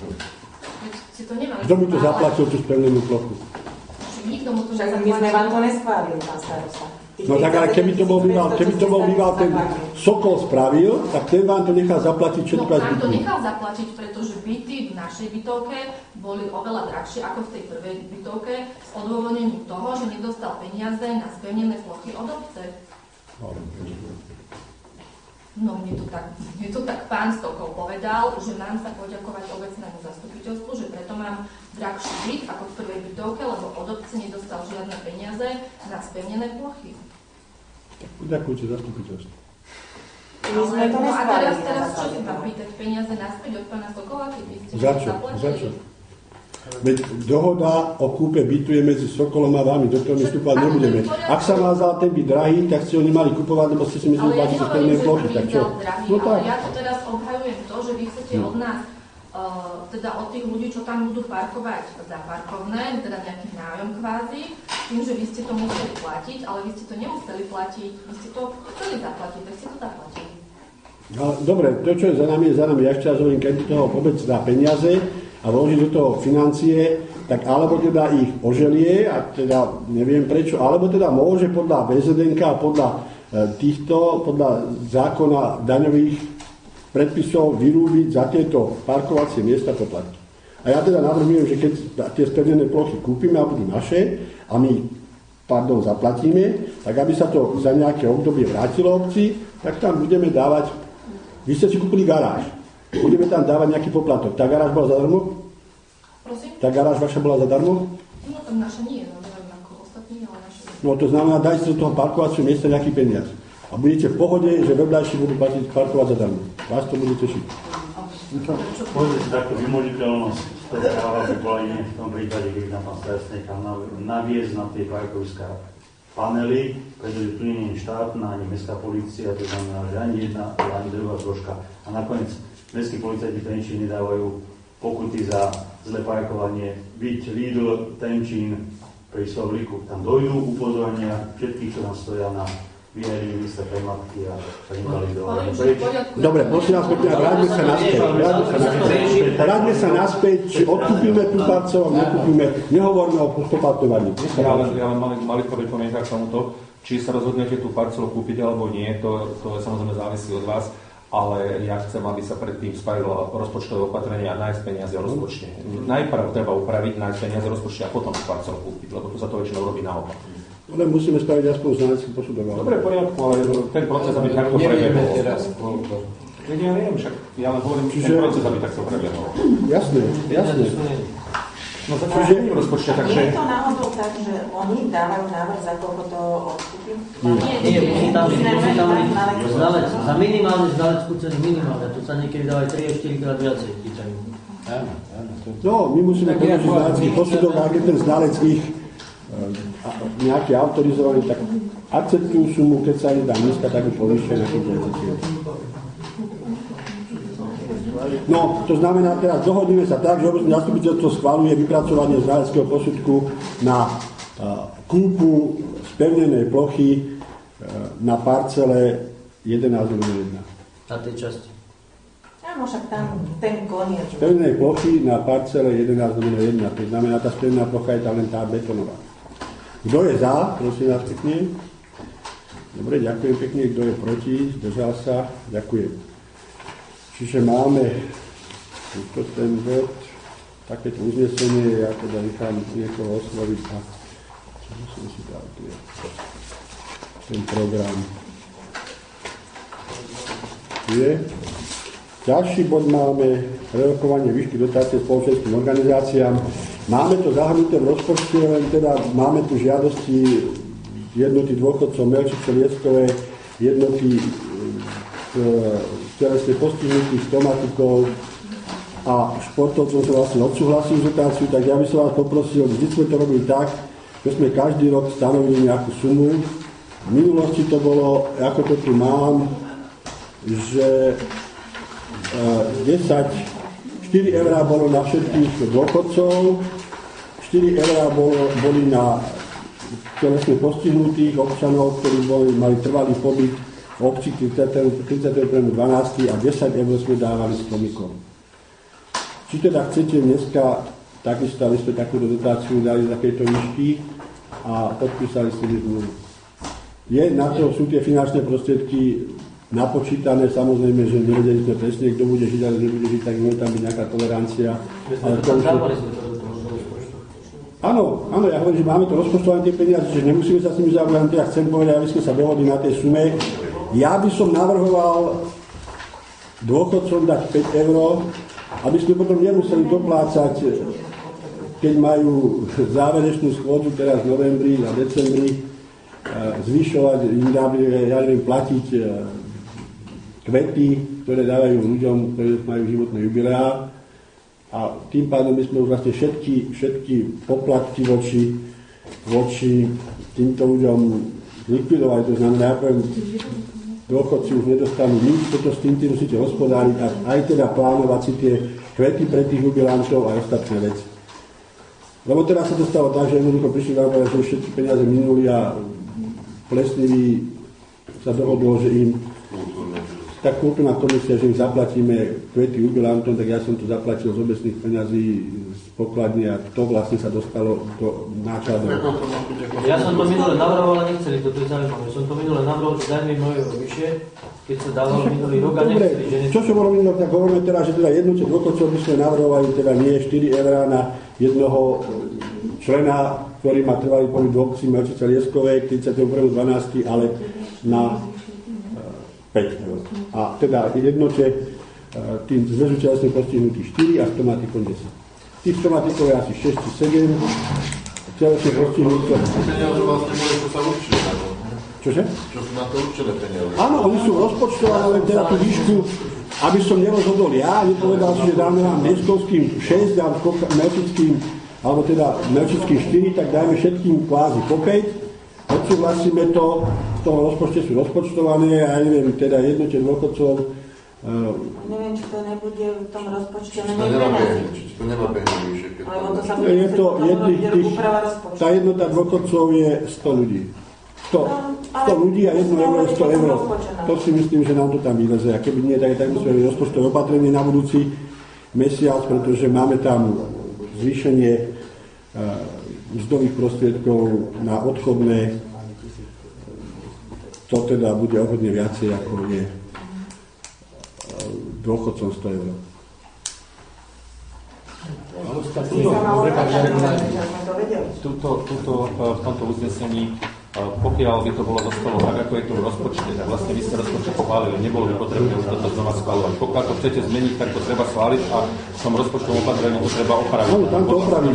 Kto by to zaplatil, tú spevnenú plochu? Nikto mu to nezaplatil. My sme vám to neschválili, pán starosta. No tak ale keby to bol býval ten Sokol spravil, tak ten vám to nechal zaplatiť všetko. No nám to nechal zaplatiť, pretože byty v našej bytovke boli oveľa drahšie ako v tej prvej bytovke s odôvodnením toho, že nedostal peniaze na spevnené plochy od obce. No mne to tak pán Sokol povedal, že mám sa poďakovať obecnému zastupiteľstvu, že preto mám drahší byt ako v prvej bytovke, lebo od obce nedostal žiadne peniaze na spevnené plochy. Tak poďakujte zastupiteľstvu. A teraz čo si tam pýtať peniaze naspäť od pána Sokola, keď vy ste zaplatili? Za čo? Veď dohoda o kúpe bytu je medzi Sokolom a vami, do toho my vstúpať nebudeme. Ak sa má za ten byt drahý, tak ste ho nemali kupovať, lebo ste si mysleli platiť za spevné plochy. Tak čo? No tak. Ja to teraz obhajujem to, že vy chcete od nás, teda od tých ľudí, čo tam budú parkovať za parkovné, teda nejaký nájom kvázi, tým, že vy ste to museli platiť, ale vy ste to nemuseli platiť, vy ste to chceli zaplatiť, tak ste to zaplatili. No, dobre, to, čo je za nami, ja ešte raz hovorím, keď do toho obec dá peniaze a vloží do toho financie, tak alebo teda ich oželie, a teda neviem prečo, alebo teda môže podľa VZDNK a podľa zákona daňových predpisov vyrúbiť za tieto parkovacie miesta poplaty. A ja teda navrhujem, že keď tie spevnené plochy kúpime a budú naše a my zaplatíme, tak aby sa to za nejaké obdobie vrátilo obci, tak tam budeme dávať. Vy ste si kúpili garáž. Budeme tam dávať nejaký poplatok. Tá garáž bola zadarmo? Prosím? Tá garáž vaša bola zadarmo? No tam naša nie je, neviem ako ostatní, ale naša. No to znamená, dajte do toho parkovacieho miesta nejaký peniaz. A budete v pohode, že vedľajší budú platiť parkovať zadarmo. Vás to bude tešiť. Pozrite si takto vymožiteľnosť z toho práva by bola iné v tom prípade, keď nám pán starostný nechal naviesť na tie parkoviská panely, pretože tu nie je štátna ani mestská polícia, to znamená, že ani jedna, ani druhá zložka. A nakoniec mestskí policajti Trenčín nedávajú pokuty za zlé parkovanie. Byť Lidl, Trenčín pri Slovlíku. Tam dojdú upozornia všetkých, čo tam stoja na vyherili sa prematky a invalidovali. Dobre, prosím vás, vráťme sa naspäť, či odkúpime tú parcelu, nekúpime, nehovoríme o postupátovaní. Ja len mali pripomienka k tomuto, či sa rozhodnete tú parcelu kúpiť alebo nie, to samozrejme závisí od vás, ale ja chcem, aby sa predtým spravilo rozpočtové opatrenie a nájsť peniaze v rozpočte. Najprv treba upraviť, nájsť peniaze v rozpočte a potom tú parcelu kúpiť, lebo to sa to väčšinou robí naopak. Ale musíme spraviť aspoň znalecký posudok. Dobre, v poriadku, ale ten proces, aby takto prebehol. Nevieme teraz koľko. Ja neviem, však ja len hovorím, ten proces, aby takto prebehol. Jasné. No začne v rozpočte, takže... Nie je to náhodou tak, že oni dávajú návrh, za koľko to odkúpi? Nie, musí tam byť znalec, za minimálne znaleckú cenu minimálne, to sa niekedy dáva aj 3-4 krát viacej. Áno. No, my musíme povedať, že znalecký posudok, ak je ten znalec ich nejaký autorizovaný, tak akceptujú sumu, keď sa im dá nízka, tak ju povýšia na akceptujú. No, to znamená, teraz dohodneme sa tak, že obecné zastupiteľstvo schvaľuje vypracovanie znaleckého posudku na kúpu spevnenej plochy na parcele 11/1. Na tej časti. Áno, však tam ten koniec. Spevnenej plochy na parcele 11/1. To znamená, tá spevnená plocha je tam len tá betonová. Kto je za? Prosím vás pekne. Dobre, ďakujem pekne. Kto je proti? Zdržal sa? Ďakujem. Čiže máme ten bod, takéto uznesenie, ja teda nechám niekoho osloviť a musím si dať ten program. Ďalší bod máme relokovanie výšky dotácie spoločenským organizáciám. Máme to zahrnuté v rozpočte, len teda máme tu žiadosti jednoty dôchodcov Melčice-Lieskové, jednoty telesne postihnutých stomatikov a športovcov sa vlastne odsúhlasili dotáciu, tak ja by som vás poprosil, vždy sme to robili tak, že sme každý rok stanovili nejakú sumu. V minulosti to bolo, ako to tu mám, že 4 eurá bolo na všetkých dôchodcov, 4 eurá boli na telesne postihnutých občanov, ktorí mali trvalý pobyt v obci 31.12. a 10 eur sme dávali s komikom. Či teda chcete dneska, takisto aby sme takúto dotáciu dali za tejto výšky a podpísali ste zmluvu. Na to sú tie finančné prostriedky napočítané, samozrejme, že nevedeli sme presne, kto bude žiť, ale nebude žiť, tak môže tam byť nejaká tolerancia. Áno, ja hovorím, že máme to rozpočtované tie peniaze, že nemusíme sa s nimi zaobérať, ja chcem povedať, aby sme sa dohodli na tej sume. Ja by som navrhoval dôchodcom dať 5 eur, aby sme potom nemuseli doplácať, keď majú záverečnú schôdzu teraz v novembri a decembri, zvyšovať, ja neviem, platiť kvety, ktoré dávajú ľuďom, ktorí majú životné jubileá. A tým pádom by sme už vlastne všetky poplatky voči týmto ľuďom likvidovali. To znamená, ja poviem, dôchodci už nedostanú nič, toto s tým musíte hospodáriť a aj teda plánovať si tie kvety pre tých jubilantov a ostatné veci. Lebo teraz sa to stalo tak, že jednoducho prišli na že už všetky peniaze minuli a Plesnivý sa dohodlo, že im tak kultúrna komisia, že im zaplatíme kvety jubilantom, tak ja som to zaplatil z obecných peňazí z pokladne a to vlastne sa dostalo do nákladov. Ja som to minule navrhoval a nechceli, toto je zaujímavé. Som to minule navrhoval, že dajme im euro vyššie, keď sa dávalo minulý rok a nechceli. Čo som bolo minulý, tak hovoríme teraz, že teda jednote dôchodcov by sme navrhovali teda nie 4 eurá na jednoho člena, ktorý má trvalý pobyt v obci Melčice-Lieskovej 31.12., ale na 5 eur. A teda jednote tým zväzu telesne postihnutých 4 a stomatikom 10. Tých stomatikov je asi 6 či 7. Telesne postihnutých... Peniaze vlastne môže sa určite na to. Čože? Čo sú na to určené peniaze? Áno, oni sú rozpočtované, len teda tú výšku, aby som nerozhodol ja, nepovedal si, že dáme vám Lieskovským 6 a Melčickým, alebo teda Melčickým 4, tak dajme všetkým kvázi po 5. Odsúhlasíme to, v tom rozpočte sú rozpočtované a ja neviem, teda jednote dôchodcov. Neviem, či to nebude v tom rozpočte, či to nemá peniaze. Lebo to sa bude úprava rozpočtu. Tá jednota dôchodcov je 100 ľudí. 100 ľudí a 1 euro je 100 eur. To si myslím, že nám to tam vyleze. A keby nie, tak musíme mať rozpočtové opatrenie na budúci mesiac, pretože máme tam zvýšenie mzdových prostriedkov na odchodné. To teda bude o hodne viacej, ako je dôchodcom 100 eur. V tomto uznesení, pokiaľ by to bolo zostalo tak, ako je to v rozpočte, tak vlastne vy ste rozpočet schválili, nebolo by potrebné už toto znova schváľovať. Pokiaľ to chcete zmeniť, tak to treba schváliť a v tom rozpočtovom opatrení to treba opraviť. No, tam to opravíme.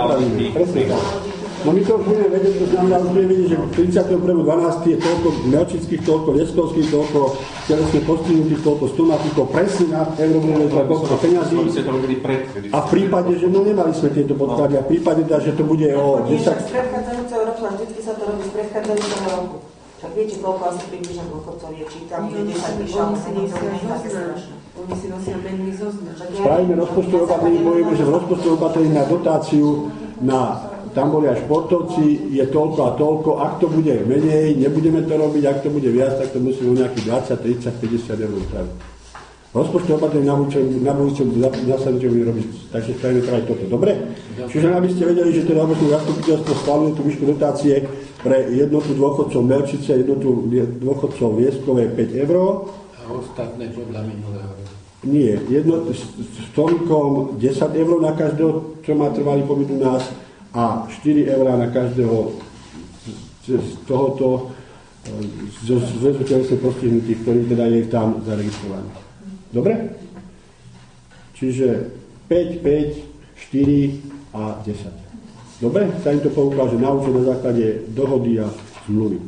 No my to už budeme vedieť, to znamená, už budeme vedieť, že 31.12. je toľko melčických, toľko leskovských, toľko telesne postihnutých, toľko stomatikov, presne na euro budeme vedieť, koľko peňazí. A v prípade, že no nemali sme tieto podklady, a v prípade, že to bude o 10... Z predchádzajúceho roku, a vždycky sa to robí z predchádzajúceho roku. Však viete, koľko asi približne dôchodcov je, či tam je 10 vyššie, ale to nie je také strašné. Oni si nosia menný zoznam. Spravíme rozpočtové opatrenie, povieme, že v rozpočtové opatrení na dotáciu na tam boli aj športovci, je toľko a toľko, ak to bude menej, nebudeme to robiť, ak to bude viac, tak to musíme o nejakých 20, 30, 50 eur upraviť. Rozpočtové opatrenie na budúce zasadnutie bude robiť, takže spravíme práve toto. Dobre? Čiže aby ste vedeli, že teda obecné zastupiteľstvo schváluje tú výšku dotácie pre jednotu dôchodcov Melčice, jednotu dôchodcov Vieskové 5 eur. A ostatné podľa minulého. Nie, s stolíkom 10 eur na každého, čo má trvalý pobyt u nás, a 4 eurá na každého z tohoto zväzu telesne postihnutých, ktorý teda je tam zaregistrovaný. Dobre? Čiže 5, 5, 4 a 10. Dobre? Sa im to poukáže na účet na základe dohody a zmluvy.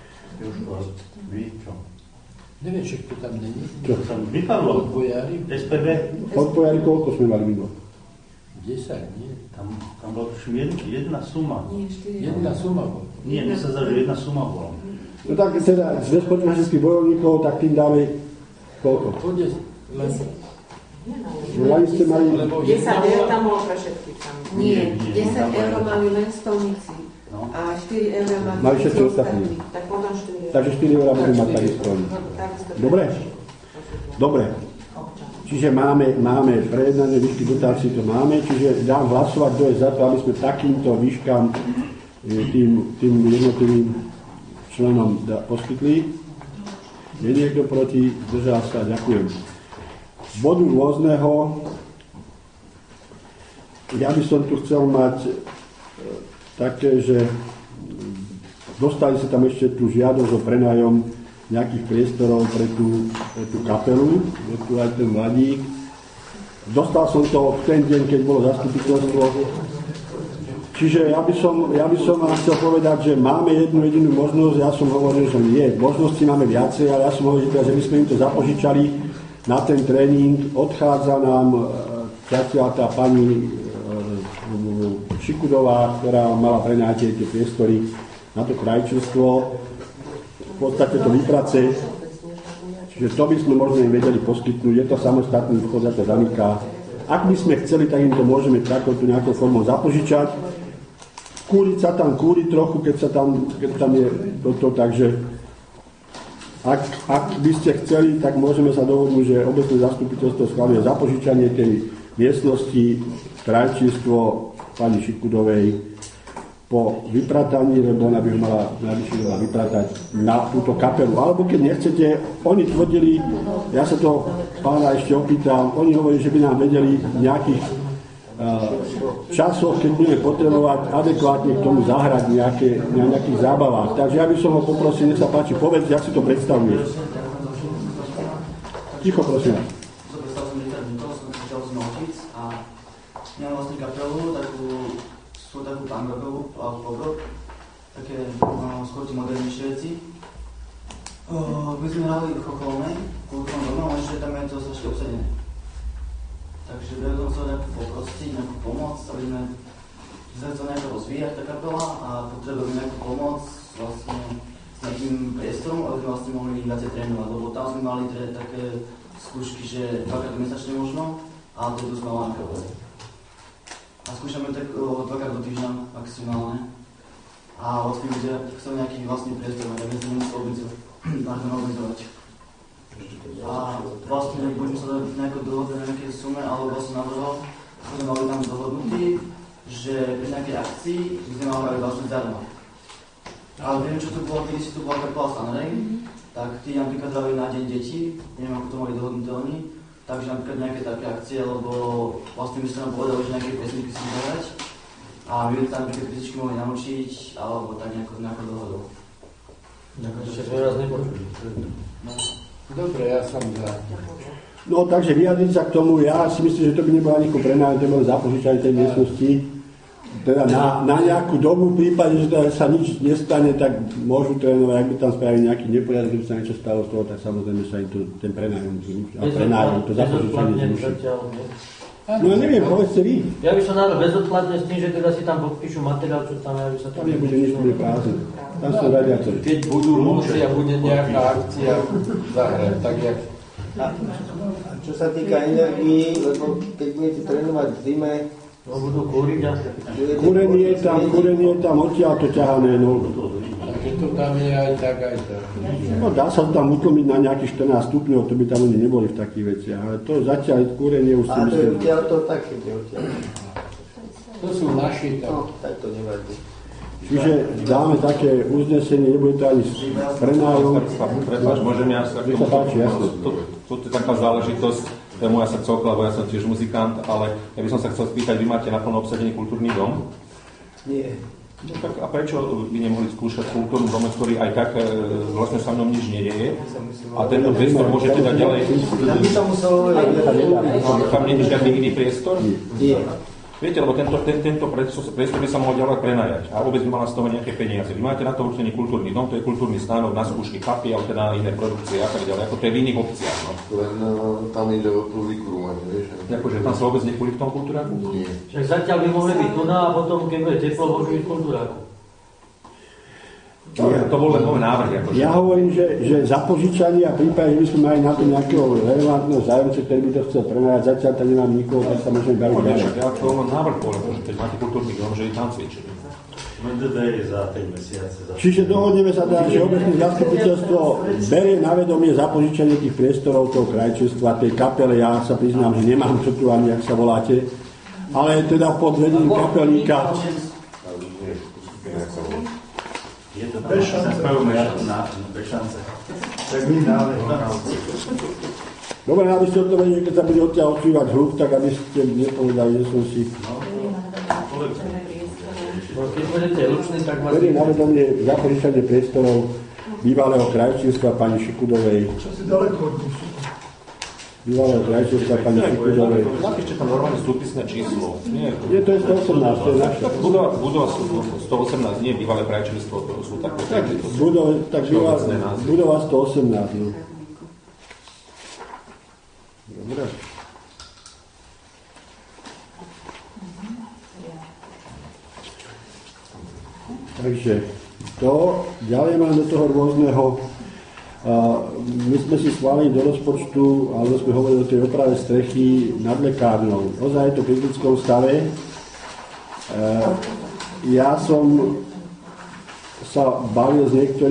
Neviem, či to tam není. Čo? Tam vypadlo. Odpojári? SPB? Odpojári koľko sme mali minulé? 10, nie? Tam bola jedna suma. Nie, 4. Jedna suma bola. Nie, mne sa zdá, že jedna suma bola. No tak teda zväz poľnohospodárskych bojovníkov, tak tým dáme koľko? Po 10. Mali ste mali... 10 eur tam bolo pre všetkých. Nie, 10 eur mali len stolníci. No. A 4 eur Mali všetci ostatní. Tak potom 4 eur. Takže 4 eur budeme mať takisto. Dobre? Dobre. Čiže máme prejednané výšky dotácií, to máme, čiže dám hlasovať, kto je za to, aby sme takýmto výškam tým jednotlivým členom poskytli. Je niekto proti? Zdržal sa? Ďakujem. Bodu rôzneho. Ja by som tu chcel mať také, že dostali sa tam ešte tú žiadosť o prenájom nejakých priestorov pre tú kapelu, je tu aj ten mladík. Dostal som to v ten deň, keď bolo zastupiteľstvo. Čiže ja by som vám chcel povedať, že máme jednu jedinú možnosť, ja som hovoril, že nie, možnosti máme viacej, ale ja som hovoril, že by sme im to zapožičali na ten tréning. Odchádza nám tá pani Šikudová, ktorá mala prenájať tie priestory na to krajčírstvo. V podstate to vyprace, čiže to by sme možno im vedeli poskytnúť, je to samostatný vchod, za to zamyká. Ak by sme chceli, tak im to môžeme takouto nejakou formou zapožičať. Kúriť sa tam kúri trochu, keď tam je toto, takže ak by ste chceli, tak môžeme sa dohodnúť, že obecné zastupiteľstvo schvaľuje zapožičanie tej miestnosti, krajčírstvo pani Šikudovej po vyprataní, lebo ona by ho mala najvyššie vypratať na túto kapelu. Alebo keď nechcete, oni tvrdili, ja sa to pána ešte opýtal, oni hovorili, že by nám vedeli v nejakých časoch, keď budeme potrebovať adekvátne k tomu zahrať na nejakých zábavách. Takže ja by som ho poprosil, nech sa páči, povedz, jak si to predstavuješ. Ticho, prosím. Miałem vlastne kapelu, takú punkrockovú, pop-rock, také skôr tie modernejšie veci. My sme hrali v Chochoľnej, kultúrnom dome, ale ešte tam je to strašne obsadené. Takže by som chcel nejakú poprosiť, nejakú pomoc, aby sme sa nejako rozvíjať tá kapela a potrebujeme nejakú pomoc vlastne s nejakým priestorom, aby sme vlastne mohli viacej trénovať, lebo tam sme mali také skúšky, že 2-krát mesačne možno a to sme mali na kapele. A skúšame tak 2-krát do týždňa maximálne. a vlastne ľudia chceli nejaký vlastný priestor, tak sme sa nemuseli organizovať. A vlastne budeme sa nejako dohodnúť na nejakej sume, ale vlastne navrhol, že sme mali tam dohodnutí, že pri nejakej akcii by sme mali vlastne zdarma. Ale viem, čo tu bolo, keď si tu bola kapela Sunray, tak tí napríklad dali na deň detí, neviem, ako to mali dohodnuté oni, takže napríklad nejaké také akcie, lebo vlastne by ste nám povedali, že nejaké pesničky si zahrať a my by tam nejaké pesničky mohli naučiť, alebo tak nejako dohodou. Ešte sme raz nepočuli. Dobre, ja som za. No takže vyjadriť sa k tomu, ja si myslím, že to by nebolo ani prenájom, to bolo zapožičanie tej miestnosti. Teda na nejakú dobu, v prípade, že sa nič nestane, tak môžu trénovať, ak by tam spravili nejaký neporiadok, keď sa niečo stalo z toho, tak samozrejme sa im ten prenájom to zapožičanie zruší. No neviem, povedzte vy. Ja by som dal bezodplatne s tým, že teda si tam podpíšu materiál, čo tam ja by sa to... Tam nebude nič, bude prázdne. Tam sú radiátory. Keď budú lúči a bude nejaká akcia, zahrať, tak jak... A čo sa týka energií, lebo keď budete trénovať v zime, no budú kúriť a... Kúrenie je tam odtiaľ to ťahané, no. Takže to tam je aj tak. No dá sa tam utlmiť na nejakých 14 stupňov, to by tam oni neboli v takých veciach, ale to zatiaľ kúrenie už si myslím... A to je odtiaľ to tak, keď je odtiaľ. To sú naši, tak... No, tak to nevadí. Čiže dáme také uznesenie, nebude to ani prenájom. Prepáč, môžem ja sa... Nech sa páči, jasne. Toto je taká záležitosť, to je moja srdcovka, lebo ja som tiež muzikant, ale ja by som sa chcel spýtať, vy máte naplno obsadený kultúrny dom? Nie. No tak a prečo by nemohli skúšať kultúrny dom, ktorý aj tak vlastne sa mnou nič nedieje? A tento priestor môže teda ďalej... Tam by sa muselo... Tam nie je žiadny iný priestor? Nie. Viete, lebo tento priestor by sa mohol ďalej prenajať a vôbec by mala z toho nejaké peniaze. Vy máte na to určený kultúrny dom, to je kultúrny stánok na skúšky kapiel, teda iné produkcie a tak ďalej, ako to je v iných obciach. No. Len tam ide o tú vykurúvanie, vieš? Akože tam sa vôbec nekúli v tom kultúráku? Nie. Však zatiaľ by mohli byť tu a potom, keď bude teplo, môžu byť v kultúráku. To bol len môj návrh. Akože. Ja hovorím, že za požičanie a prípade, že by sme mali na to nejakého relevantného zájomca, ktorý by to chcel prenajať, zatiaľ tam nemám nikoho, tak sa môžeme baviť ďalej. Ja to len návrh bol, že keď máte kultúrny dom, že je tam cvičený. za 5 mesiace. Čiže dohodneme sa teda, že obecné zastupiteľstvo berie na vedomie za požičanie tých priestorov toho krajčenstva, tej kapele. Ja sa priznám, že nemám čo tu ani, jak sa voláte, ale teda pod vedením kapelníka. Je to tam bez šance. Tak my dáme Dobre, aby ste o to vedeli, keď sa bude odtiaľ odčívať hluk, tak aby ste nepovedali, že som si... Berie na vedomie za požičanie priestorov bývalého krajčinstva pani Šikudovej. Čo si daleko od nich? Bývalého krajčinstva pani Šikudovej. Napíšte tam normálne súpisné číslo. Nie, to je 118, to je naše. Budova 118, nie bývalé krajčinstvo, to sú také. Budova 118, no. Dobre. Takže to, ďalej máme do toho rôzneho, my sme si schválili do rozpočtu, alebo sme hovorili o tej oprave strechy nad lekárňou. Ozaj je to v kritickom stave. Ja som sa bavil s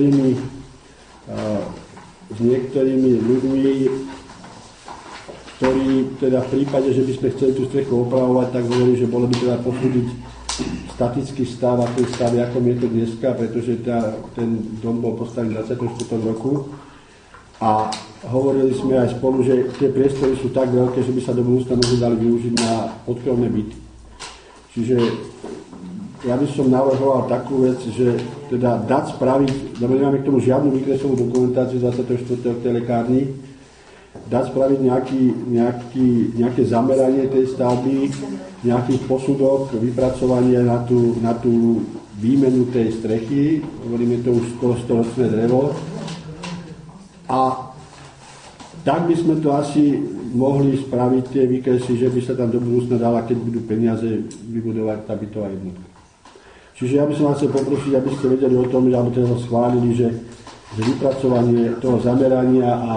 niektorými ľuďmi, ktorí teda v prípade, že by sme chceli tú strechu opravovať, tak hovorili, že bolo by teda posúdiť statický stav a ten stav, akom je to dneska, pretože ten dom bol postavený v 24. roku a hovorili sme aj spolu, že tie priestory sú tak veľké, že by sa do budúcna mohli dali využiť na odkrovné byty. Čiže ja by som navrhoval takú vec, že teda dať spraviť, lebo nemáme k tomu žiadnu výkresovú dokumentáciu 24. v tej lekárni, dať spraviť nejaké zameranie tej stavby, nejaký posudok, vypracovanie na tú výmenu tej strechy, hovoríme to už skoro 100-ročné drevo. A tak by sme to asi mohli spraviť tie výkresy, že by sa tam do budúcna dala, keď budú peniaze, vybudovať tá bytová jednotka. Čiže ja by som vás chcel poprosiť, aby ste vedeli o tom, aby teda schválili, že vypracovanie toho zamerania a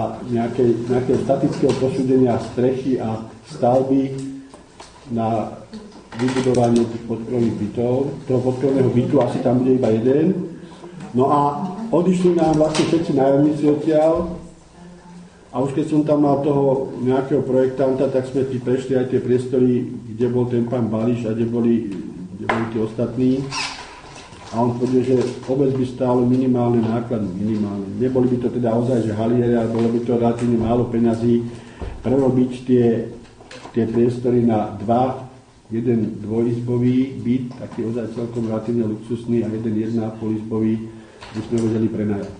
nejakého statického posúdenia strechy a stavby na vybudovanie tých podporových bytov, toho podporového bytu, asi tam bude iba jeden. No a odišli nám vlastne všetci nájomníci odtiaľ a už keď som tam mal toho nejakého projektanta, tak sme prešli aj tie priestory, kde bol ten pán Bališ a kde boli tí ostatní. A on povedal, že obec by stálo minimálne náklady, minimálne. Neboli by to teda ozaj, že haliere, ale bolo by to relatívne málo peňazí prerobiť tie priestory na jeden dvojizbový byt, taký ozaj celkom relatívne luxusný, a jeden 1,5 izbový by sme vedeli prenajať.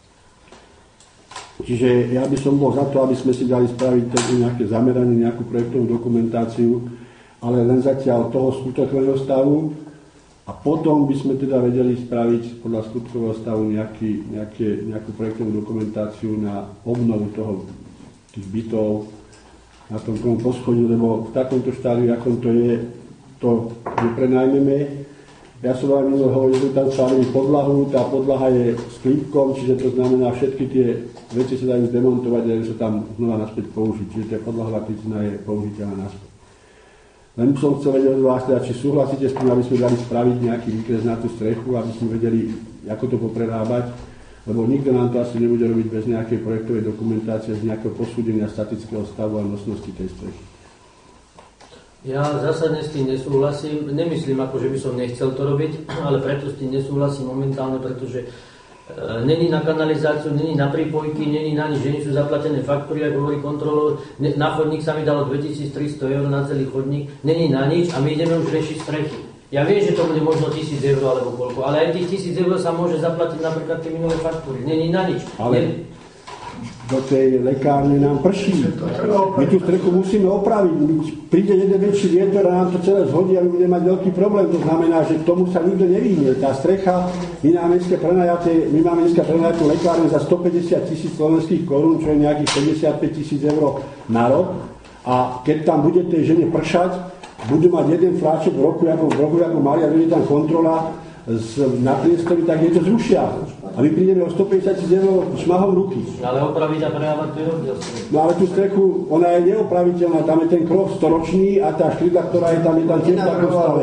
Čiže ja by som bol za to, aby sme si dali spraviť nejaké zameranie, nejakú projektovú dokumentáciu, ale len zatiaľ toho skutočného stavu, a potom by sme teda vedeli spraviť podľa skutkového stavu nejakú projektovú dokumentáciu na obnovu tých bytov na tom poschodí, lebo v takomto štádiu, ako to je, to neprenajmeme. Ja som vám minul hovoril, že tam stavili podlahu, tá podlaha je s klípkom, čiže to znamená, všetky tie veci sa dajú zdemontovať a dajú sa tam znova naspäť použiť, čiže tá podlahová klícina je použiteľná naspäť. Len som chcel vedieť od vás, teda, či súhlasíte s tým, aby sme dali spraviť nejaký výkres na tú strechu, aby sme vedeli, ako to poprerábať, lebo nikto nám to asi nebude robiť bez nejakej projektovej dokumentácie, z nejakého posúdenia statického stavu a nosnosti tej strechy. Ja zásadne s tým nesúhlasím. Nemyslím, ako že by som nechcel to robiť, ale preto s tým nesúhlasím momentálne, pretože není na kanalizáciu, není na prípojky, není na nič, že nie sú zaplatené faktúry, ako hovorí kontrolór. Na chodník sa mi dalo 2300 eur na celý chodník, není na nič a my ideme už riešiť strechy. Ja viem, že to bude možno 1000 eur alebo koľko, ale aj tých 1000 eur sa môže zaplatiť napríklad tie minulé faktúry. Není na nič. Ale do tej lekárne nám prší. My tú strechu musíme opraviť. Príde jeden väčší vietor a nám to celé zhodí a my budeme mať veľký problém. To znamená, že k tomu sa nikto nevyhne. Tá strecha, my máme dneska prenajatú lekárne za 150 000 slovenských korún, čo je nejakých 55 000 eur na rok. A keď tam bude tej žene pršať, budú mať jeden fláček v roku, ako mali, a bude tam kontrola na priestore, tak je to zrušia. A my prídeme o 150 000 eur šmahom ruky. Ale opraviť a prejavať to je rozdiel. No ale tú strechu, ona je neopraviteľná, tam je ten krov storočný a tá škrydla, ktorá je tam tiež v takom stave.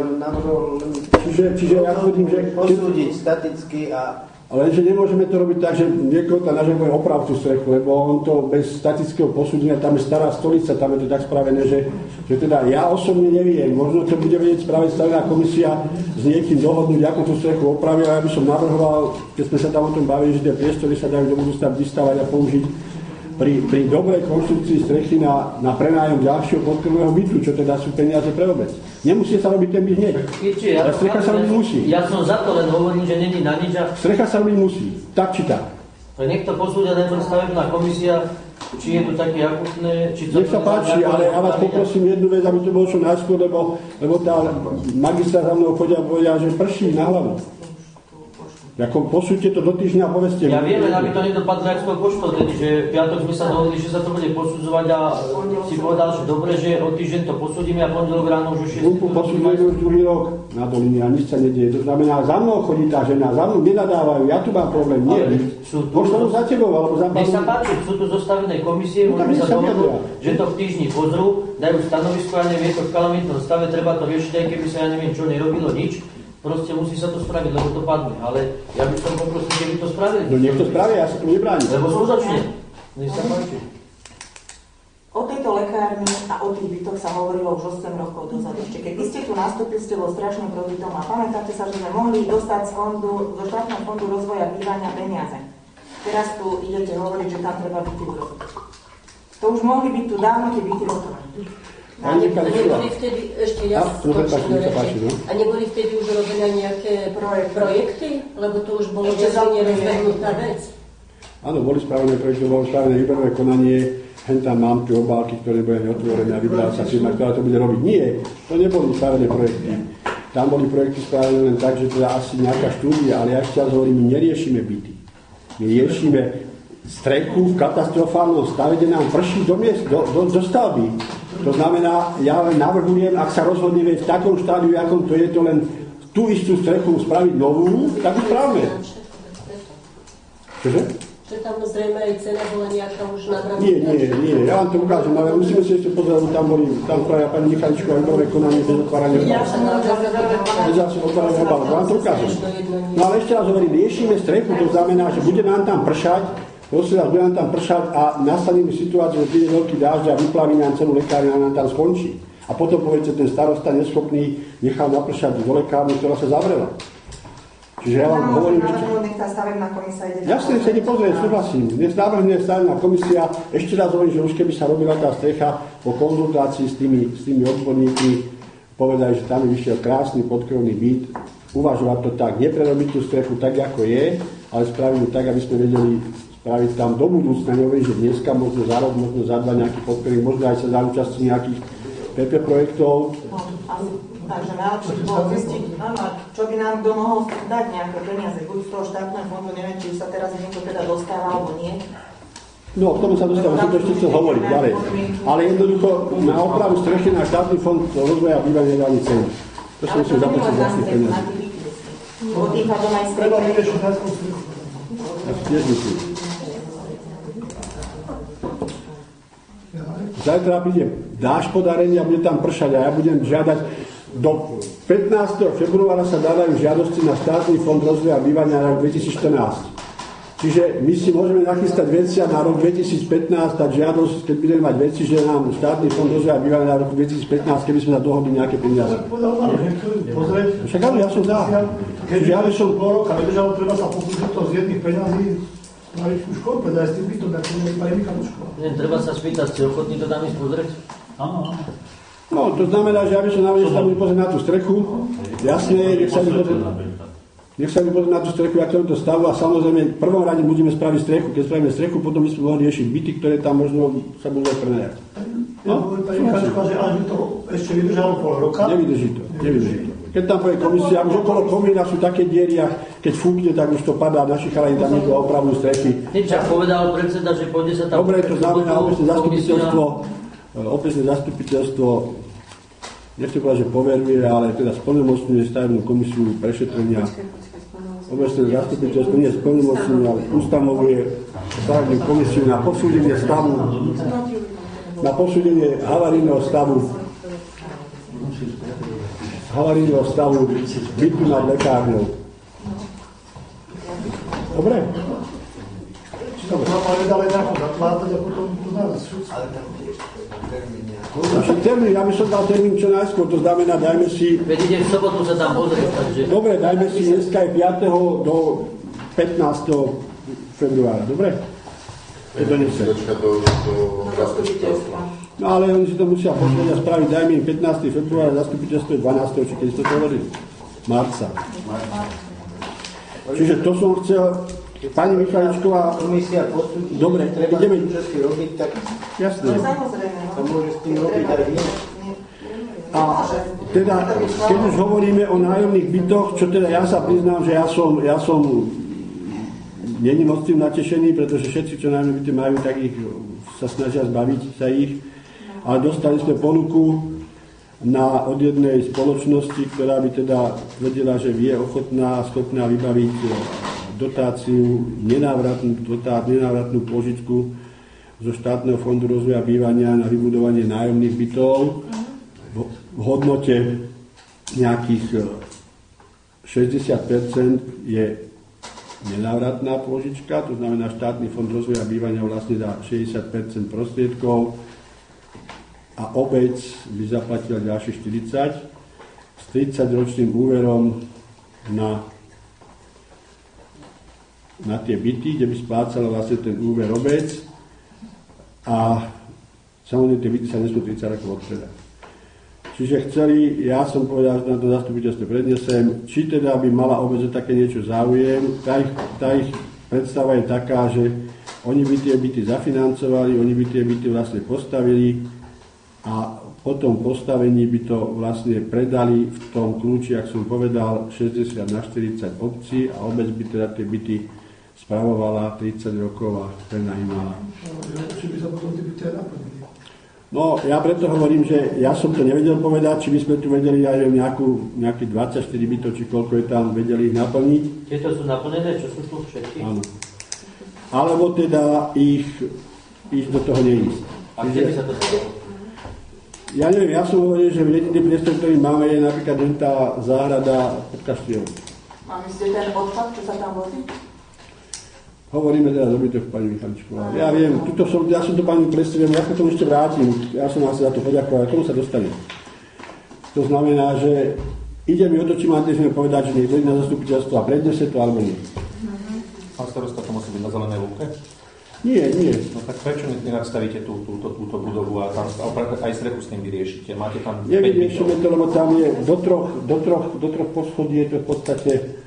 Čiže ja tvrdím, že posúdiť staticky a... Lenže nemôžeme to robiť tak, že niekoho tam nažakuje oprav tú strechu, lebo on to bez statického posúdenia, tam je stará stolica, tam je to tak spravené, že teda ja osobne neviem, možno to bude vedieť spraviť stavebná komisia s niekým dohodnúť, ako tú strechu opravil, a ja by som navrhoval, keď sme sa tam o tom bavili, že tie priestory sa dajú do budúcna vystavať a použiť pri dobrej konštrukcii strechy na prenájom ďalšieho podporného bytu, čo teda sú peniaze pre obec. Nemusí sa robiť ten byt hneď. Ale strecha sa robiť musí. Ja som za to, len hovorím, že není na nič. Strecha sa robiť musí. Tak či tak. Nech to posúdia najprv stavebná komisia, či je to také akutné, či to... Nech sa páči, ale ja vás poprosím jednu vec, aby to bolo čo najskôr, lebo tá magistra za mnou povedia, že prší na hlavu. Ako posúďte to do týždňa a povedzte. Ja viem, aby to nedopadlo aj s tou poštou, že piatok sme sa dohodli, že sa to bude posudzovať a si povedal, že dobre, že o týždeň to posúdime a pondelok ráno už 6. Posúdime už druhý rok na Doline a nič sa nedieje. To znamená, za mnou chodí tá žena, za mnou nenadávajú, ja tu mám problém, nie. Pošlú za tebou, alebo za nech sa páči, sú tu zostavené komisie, môžeme sa dohodnúť, že to v týždni pozrú, dajú stanovisko, ja neviem, je to v kalamitnom stave, treba to riešiť, aj keby sa ja neviem čo nerobilo, nič. Proste musí sa to spraviť, lebo to padne. Ale ja by som poprosil, keby to spravili. No nech to spravia, ja sa tu nebránim. Lebo skutočne. Nech sa páči. O tejto lekárni a o tých bytoch sa hovorilo už 8 rokov dozadu. Ešte keď vy ste tu nastúpili, ste bol strašne proti tomu. A pamätáte sa, že sme mohli dostať zo štátneho fondu rozvoja bývania peniaze. Teraz tu idete hovoriť, že tam treba byty urobiť. To už mohli byť tu dávno tie byty hotové. A neboli vtedy, ešte a neboli vtedy už robené nejaké projekty? Lebo to už bolo veľmi rozbehnutá vec. Áno, boli spravené projekty, bolo spravené výberové konanie, hen tam mám tie obálky, ktoré boli otvorené a vybrala sa firma, ktorá to bude robiť. Nie, to neboli spravené projekty. Tam boli projekty spravené len tak, že teda asi nejaká štúdia, ale ja ešte hovorím, my neriešime byty. My riešime strechu v katastrofálnom stave, kde nám prší do stavby. To znamená, ja len navrhujem, ak sa rozhodneme v takom štádiu, akom to je, to len tú istú strechu spraviť novú, tak ju správame. Čože? Že tam zrejme aj cena bola nejaká už nabraná. Nie, ja vám to ukážem, ale musíme si ešte pozrieť, lebo tam práve pani Michaličková výborné konanie bez otvárania obálok. Vám to ukážem. No ale ešte raz hovorím, riešime strechu, to znamená, že bude nám tam pršať, bude nám tam pršať a nastane mi situáciu, že príde veľký dážď a vyplaví nám celú lekárňu a nám tam skončí. A potom povedzte, ten starosta neschopný nechal napršať do lekárny, ktorá sa zavrela. Čiže ja vám hovorím ešte... Nech tá stavebná komisia ide... Jasne, sa ide pozrieť, súhlasím. Nech navrhne stavebná komisia. Ešte raz hovorím, že už keby sa robila tá strecha po konzultácii s tými odborníkmi, povedali, že tam je vyšiel krásny podkrovný byt, uvažovať to tak, neprerobiť tú strechu tak, ako je, ale spraviť to tak, aby sme vedeli spraviť tam do budúcna, nehovorím, že dneska, možno za rok, možno za dva nejaký podkrovný, možno aj sa za účasti nejakých PP projektov. Takže najlepšie by bolo zistiť, čo by nám kto mohol dať nejaké peniaze, buď z toho štátneho fondu, neviem, či sa teraz niekto teda dostáva, alebo nie. No, k tomu sa dostávam, som to ešte chcel hovoriť ďalej. Ale jednoducho, na opravu strechy na štátny fond rozvoja bývania nedá ani cenu. To som musím započať vlastných peniazí. Treba vyriešiť najskôr strechu. Ja si tiež myslím. Zajtra príde dážď podarenie a bude tam pršať a ja budem žiadať. Do 15. februára sa dávajú žiadosti na štátny fond rozvoja bývania na rok 2014. Čiže my si môžeme nachystať veci a na rok 2015 dať žiadosť, keď budeme mať veci, že nám štátny fond rozvoja bývania na rok 2015, keby sme sa dohodli nejaké peniaze. Však áno, ja som za. Keď ja som pol roka nedržalo, treba sa pokúsiť to z jedných peňazí spraviť už komplet, aj s tým bytom, tak to nie je pani Michalušková. Treba sa spýtať, ste ochotní to tam ísť pozrieť? Áno. No, to znamená, že aby som navrhol, že sa bude pozrieť na tú strechu, jasne, nech sa mi pozrieť na tú strechu, jak to stavu a samozrejme v prvom rade budeme spraviť strechu. Keď spravíme strechu, potom by sme mohli riešiť byty, ktoré tam možno sa budú aj prenajať. No, pani Michalušková, že až by to ešte vydržalo pol roka? Nevydrží to. Keď tam povie komisia, už okolo komína sú také diery, a keď fúkne, tak už to padá, naši chalani tam niekto opravujú strechy. Nič, povedal predseda, že pôjde sa tam... Dobre, to znamená obecné zastupiteľstvo, nechcem povedať, že poveruje, ale teda splnomocňuje stavebnú komisiu prešetrenia. Obecné zastupiteľstvo nie splnomocňuje, ale ustanovuje stavebnú komisiu na posúdenie stavu, na posúdenie havarijného stavu bytu nad lekárňou. Dobre? Ale dále nejako zaplátať a potom to naraz. Termín, ja by som dal termín čo najskôr, to znamená, dajme si... Veď ide v sobotu sa tam pozrieť, takže... Dobre, dajme si dneska aj 5. do 15. februára, dobre? Keď to nechce. No ale oni si to musia pozrieť a spraviť, dajme im 15. februára, zastupiteľstvo je 12. či keď ste to hovorili? Marca. Čiže to som chcel... Pani Michaličková... Komisia posúdi, dobre, ideme... robiť, tak... Jasné. To môže s tým robiť aj vy. A teda, keď už hovoríme o nájomných bytoch, čo teda ja sa priznám, že ja som není moc tým natešený, pretože všetci, čo nájomné byty majú, tak ich sa snažia zbaviť sa ich. Ale dostali sme ponuku od jednej spoločnosti, ktorá by teda vedela, že je ochotná a schopná vybaviť dotáciu, nenávratnú pôžičku zo štátneho fondu rozvoja bývania na vybudovanie nájomných bytov v hodnote nejakých 60% je nenávratná pôžička, to znamená štátny fond rozvoja bývania vlastne dá 60% prostriedkov a obec by zaplatila ďalších 40 s 30-ročným úverom na tie byty, kde by splácala vlastne ten úver obec a samozrejme tie byty sa nesmú 30 rokov odpredať. Čiže ja som povedal, že na to zastupiteľstve prednesem, či teda by mala obec také niečo záujem, tá ich predstava je taká, že oni by tie byty zafinancovali, oni by tie byty vlastne postavili a po tom postavení by to vlastne predali v tom kľúči, ak som povedal, 60 na 40 obcí a obec by teda tie byty spravovala 30 rokov a prenajímala. Či by sa potom tie byty aj naplnili? No, ja preto hovorím, že ja som to nevedel povedať, či by sme tu vedeli aj nejaký 24 bytov, či koľko je tam, vedeli ich naplniť. Tieto sú naplnené, čo sú tu všetky? Áno. alebo teda ísť do toho neísť. A kde by sa to stalo? Ja neviem, ja som hovoril, že jediný priestor, ktorý máme, je napríklad tá záhrada pod Kaštielom. Máme ste ten odpad, čo sa tam vozí? Hovoríme teraz o bytoch, pani Michaličková. Ja viem, ja som to pani predstavil, ja potom ešte vrátim, ja som vás za to poďakoval, k tomu sa dostane. To znamená, že ide mi o to, či máte povedať, že niekto na zastupiteľstvo a prednese to, alebo nie. Pán starosta, to musí byť na zelenej lúke? Nie. No tak prečo nenadstavíte túto budovu a tam aj strechu s tým vyriešite? Máte tam 5 Nevyriešime to, lebo tam je do troch poschodí je to v podstate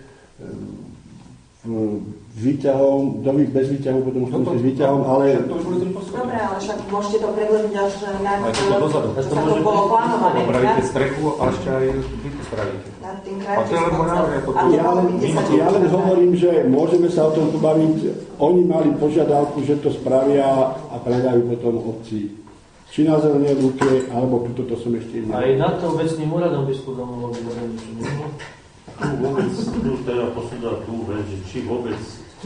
s výťahom, bez výťahu, potom už musíte s výťahom, ale... Dobre, ale však môžete to predložiť až na to, čo sa to bolo plánované. Opravíte strechu a ešte aj bytu spravíte. Nad tým krajčím. Ja len hovorím, že môžeme sa o tom pobaviť. Oni mali požiadavku, že to spravia a predajú potom obci. Či na zelenej lúke, alebo toto som ešte iný. Aj nad to obecným úradom by skúdom mohol byť Tu teda posúdať tú vec, že či vôbec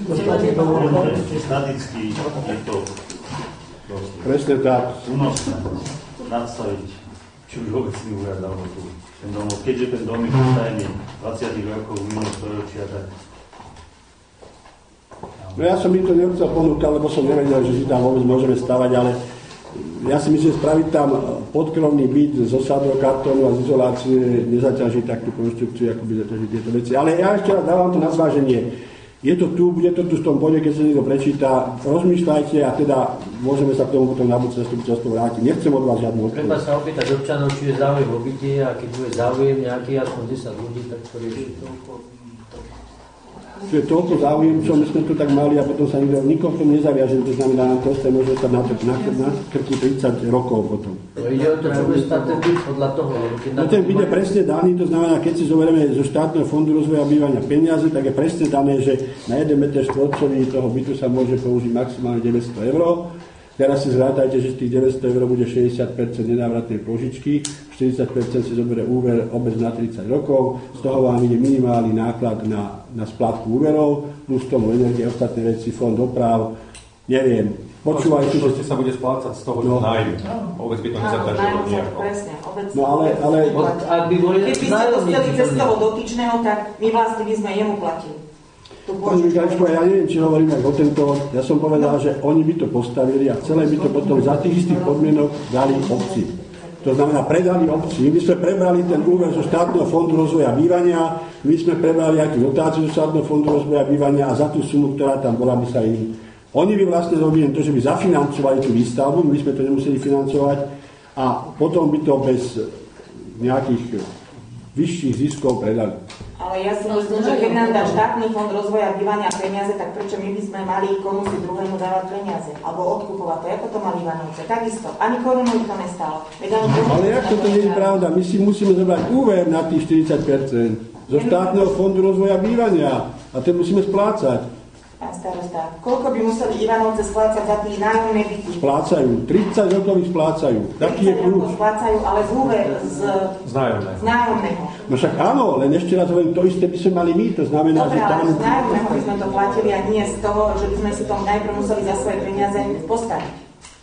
staticky je to presne tak únosné nadstaviť, či už obecný úrad alebo tu ten domov. Keďže ten dom je postavený 20 rokov minulého storočia, tak... No ja som im to nechcel ponúkať, lebo som nevedel, že si tam vôbec môžeme stavať, ale ja si myslím, že spraviť tam podkrovný byt zo sadrokartónu a z izolácie nezaťaží takú konštrukciu, ako by zaťaží tieto veci. Ale ja ešte raz dávam to na zváženie. Je to tu, bude to tu v tom bode, keď sa niekto prečíta. Rozmýšľajte a teda môžeme sa k tomu potom na budúce zastupiteľstvo vrátiť. Nechcem od vás žiadnu odpoveď. Treba sa opýtať občanov, či je záujem o bytie a keď bude záujem nejaký aspoň 10 ľudí, tak to rieši toľko. To je toľko záujemcov, my sme to tak mali a potom sa nikoho v tom nezaviažil, to znamená, nám to ostane môže stať na krku 30 rokov potom. To ide o to, čo bude stať ten byt podľa toho. No ten byt je presne daný, to znamená, keď si zoberieme zo štátneho fondu rozvoja bývania peniaze, tak je presne dané, že na 1 meter štvorcový toho bytu sa môže použiť maximálne 900 eur. Teraz si zrátajte, že z tých 900 eur bude 60% nenávratnej pôžičky, 40% si zoberie úver obec na 30 rokov, z toho vám ide minimálny náklad na splátku úverov, plus tomu energie, ostatné veci, fond oprav, neviem. Počúvajte, že sa bude splácať z toho, čo nájdu. Obec by to nezaťažilo nejako. Presne, obec no ale keď by ste to stali cez toho dotyčného, tak my vlastne by sme jemu platili. Pani Michaličková, ja neviem, či hovoríme o tento, ja som povedal, že oni by to postavili a celé by to potom za tých istých podmienok dali obci. To znamená, predali obci. My by sme prebrali ten úver zo štátneho fondu rozvoja bývania, my sme prebrali akú dotáciu zo štátneho fondu rozvoja bývania a za tú sumu, ktorá tam bola, by sa im... Oni by vlastne robili to, že by zafinancovali tú výstavbu, my by sme to nemuseli financovať a potom by to bez nejakých vyšších ziskov predali. Ale ja si myslím, že keď nám dá štátny fond rozvoja bývania peniaze, tak prečo my by sme mali komu si druhému dávať peniaze? Alebo odkupovať to, ako to mali Ivanovce. Takisto. Ani korunu ich to nestálo. Ale jak to nie je pravda? My si musíme zobrať úver na tých 40% zo štátneho fondu rozvoja bývania. A ten musíme splácať. Pán starosta, koľko by museli Ivanovce splácať za tých nájomné byty? Splácajú. 30 rokov ich splácajú. Taký je kľúč. Splácajú, ale z úver z nájomného. No však áno, len ešte raz hovorím, to isté by sme mali my, to znamená, dobre, že tam... Dobre, ale z nájomného by sme to platili a nie z toho, že by sme si to najprv museli za svoje peniaze postaviť.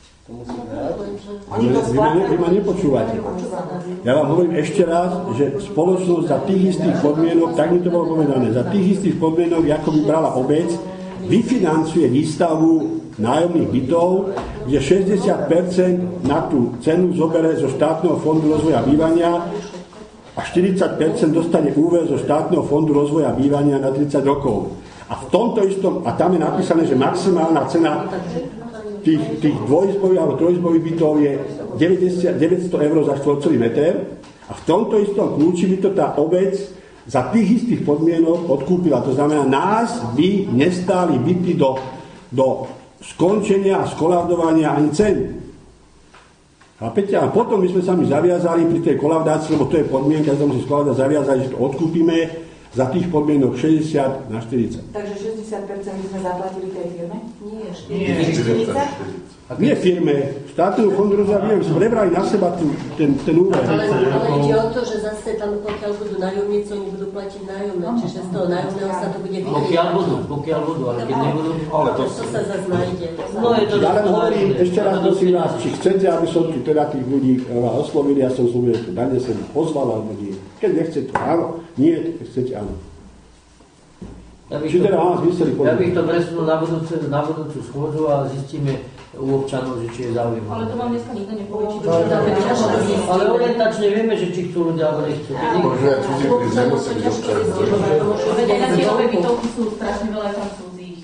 Oni to splácajú. Vy ma nepočúvate. Ja vám hovorím ešte raz, že spoločnosť za tých istých podmienok, tak mi to bolo povedané, za tých istých podmienok, ako by brala obec, vyfinancuje výstavbu nájomných bytov, kde 60% na tú cenu zobere zo štátneho fondu rozvoja bývania a 40% dostane úver zo štátneho fondu rozvoja bývania na 30 rokov. A v tomto istom, a tam je napísané, že maximálna cena tých dvojizbových alebo trojizbových bytov je 900 eur za štvorcový meter a v tomto istom kľúči by to tá obec za tých istých podmienok odkúpila. To znamená, nás by nestáli byty do skončenia a skolaudovania ani cen. Chápete? A potom my sme sa zaviazali pri tej kolaudácii, lebo to je podmienka, že sme si skolaudať zaviazali, že to odkúpime za tých podmienok 60 na 40. Takže 60% by sme zaplatili tej firme? Nie, 40. Nie firme, štátneho fondu rozvoja prebrali na seba ten úver. Ale ide o to, že zase tam, pokiaľ budú nájomníci, oni budú platiť nájomné, čiže z toho nájomného sa to bude vykrývať. Pokiaľ budú, ale keď nebudú... Ale to sa zase nájde. No je to... Ja hovorím, ešte raz prosím vás, či chcete, aby som tu teda tých ľudí oslovili, ja som slúbil, že dane sa mi pozval, alebo nie. Keď nechcete, áno, nie, keď chcete, áno. Ja bych to presunul na budúcu schôdzu a zistíme u občanov, že či je záujem. Ale to vám dneska nikto nepovie, či to ale orientačne vieme, že či chcú ľudia, alebo nechcú. Možno aj cudzí prísť nemusí byť občan. Veď na tie nové bytovky sú strašne veľa tam cudzích.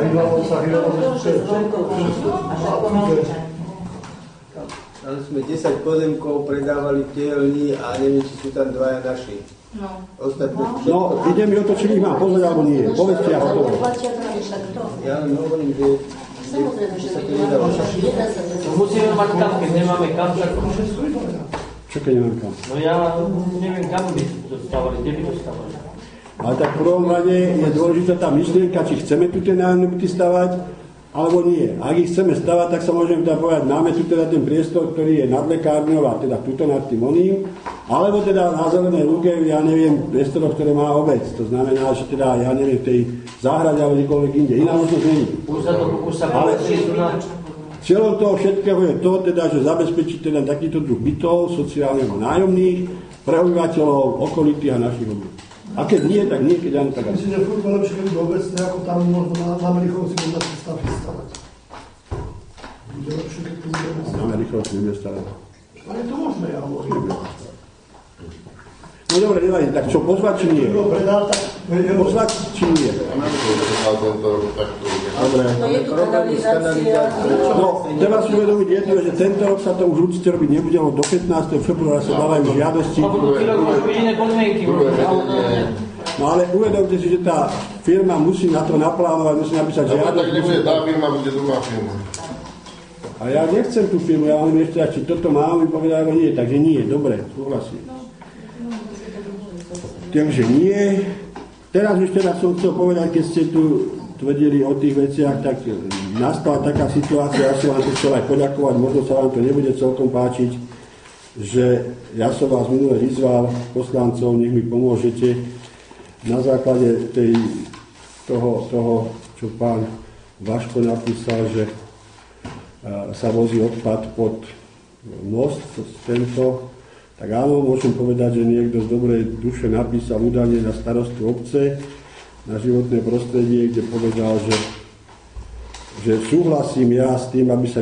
Tam sme 10 pozemkov predávali v Tielni a neviem, či sú tam dvaja naši. No, ide mi o to, či ich mám pozrieť, alebo nie. Povedzte, ja hotovo. Ja len hovorím, že sa to nedá. Musíme mať kam, keď nemáme kam, tak... Čo keď nemám kam? No ja neviem, kam by to stávali, kde by to stávali. Ale tak v prvom rade je dôležitá tá myšlienka, či chceme tu tie nájomné byty stavať, alebo nie. Ak ich chceme stavať, tak sa môžeme teda povedať, máme tu teda ten priestor, ktorý je nad lekárňou a teda tuto nad tým oným, alebo teda na zelenej lúke, ja neviem, priestoroch, ktoré má obec. To znamená, že teda, ja neviem, v tej záhrade alebo niekoľvek inde. Iná možnosť není. Ale cieľom toho všetkého je to, teda, že zabezpečiť teda takýto druh bytov, sociálneho nájomných, pre obyvateľov, okolitých a našich obľúb. A keď nie, tak nie, keď áno, tak áno. Myslím, že furt lepšie, keď obecne, ako tam možno na Merichovom si bude stavať. Bude lepšie, keď to bude obecne. Na Merichovom si nebude stavať. Ale je to možné, ja hovorím. No dobre, nevadí, tak čo, pozvať či nie? Pozvať či nie? Dobre. No, treba si uvedomiť jedno, že tento rok sa to už určite robiť nebude, lebo do 15. februára sa dávajú žiadosti. No ale uvedomte si, že tá firma musí na to naplánovať, musí napísať žiadosť. Tak nebude tá firma, bude druhá firma. A ja nechcem tú firmu, ja hovorím ešte, či toto mám, mi povedať, alebo nie, takže nie, dobre, súhlasím. Takže nie. Teraz už teda som chcel povedať, keď ste tu tvrdili o tých veciach, tak nastala taká situácia, ja som vám to chcel aj poďakovať, možno sa vám to nebude celkom páčiť, že ja som vás minule vyzval, poslancov, nech mi pomôžete na základe toho, čo pán Vaško napísal, že sa vozí odpad pod most, tento. Tak áno, môžem povedať, že niekto z dobrej duše napísal údajne na starostu obce, na životné prostredie, kde povedal, že súhlasím ja s tým, aby sa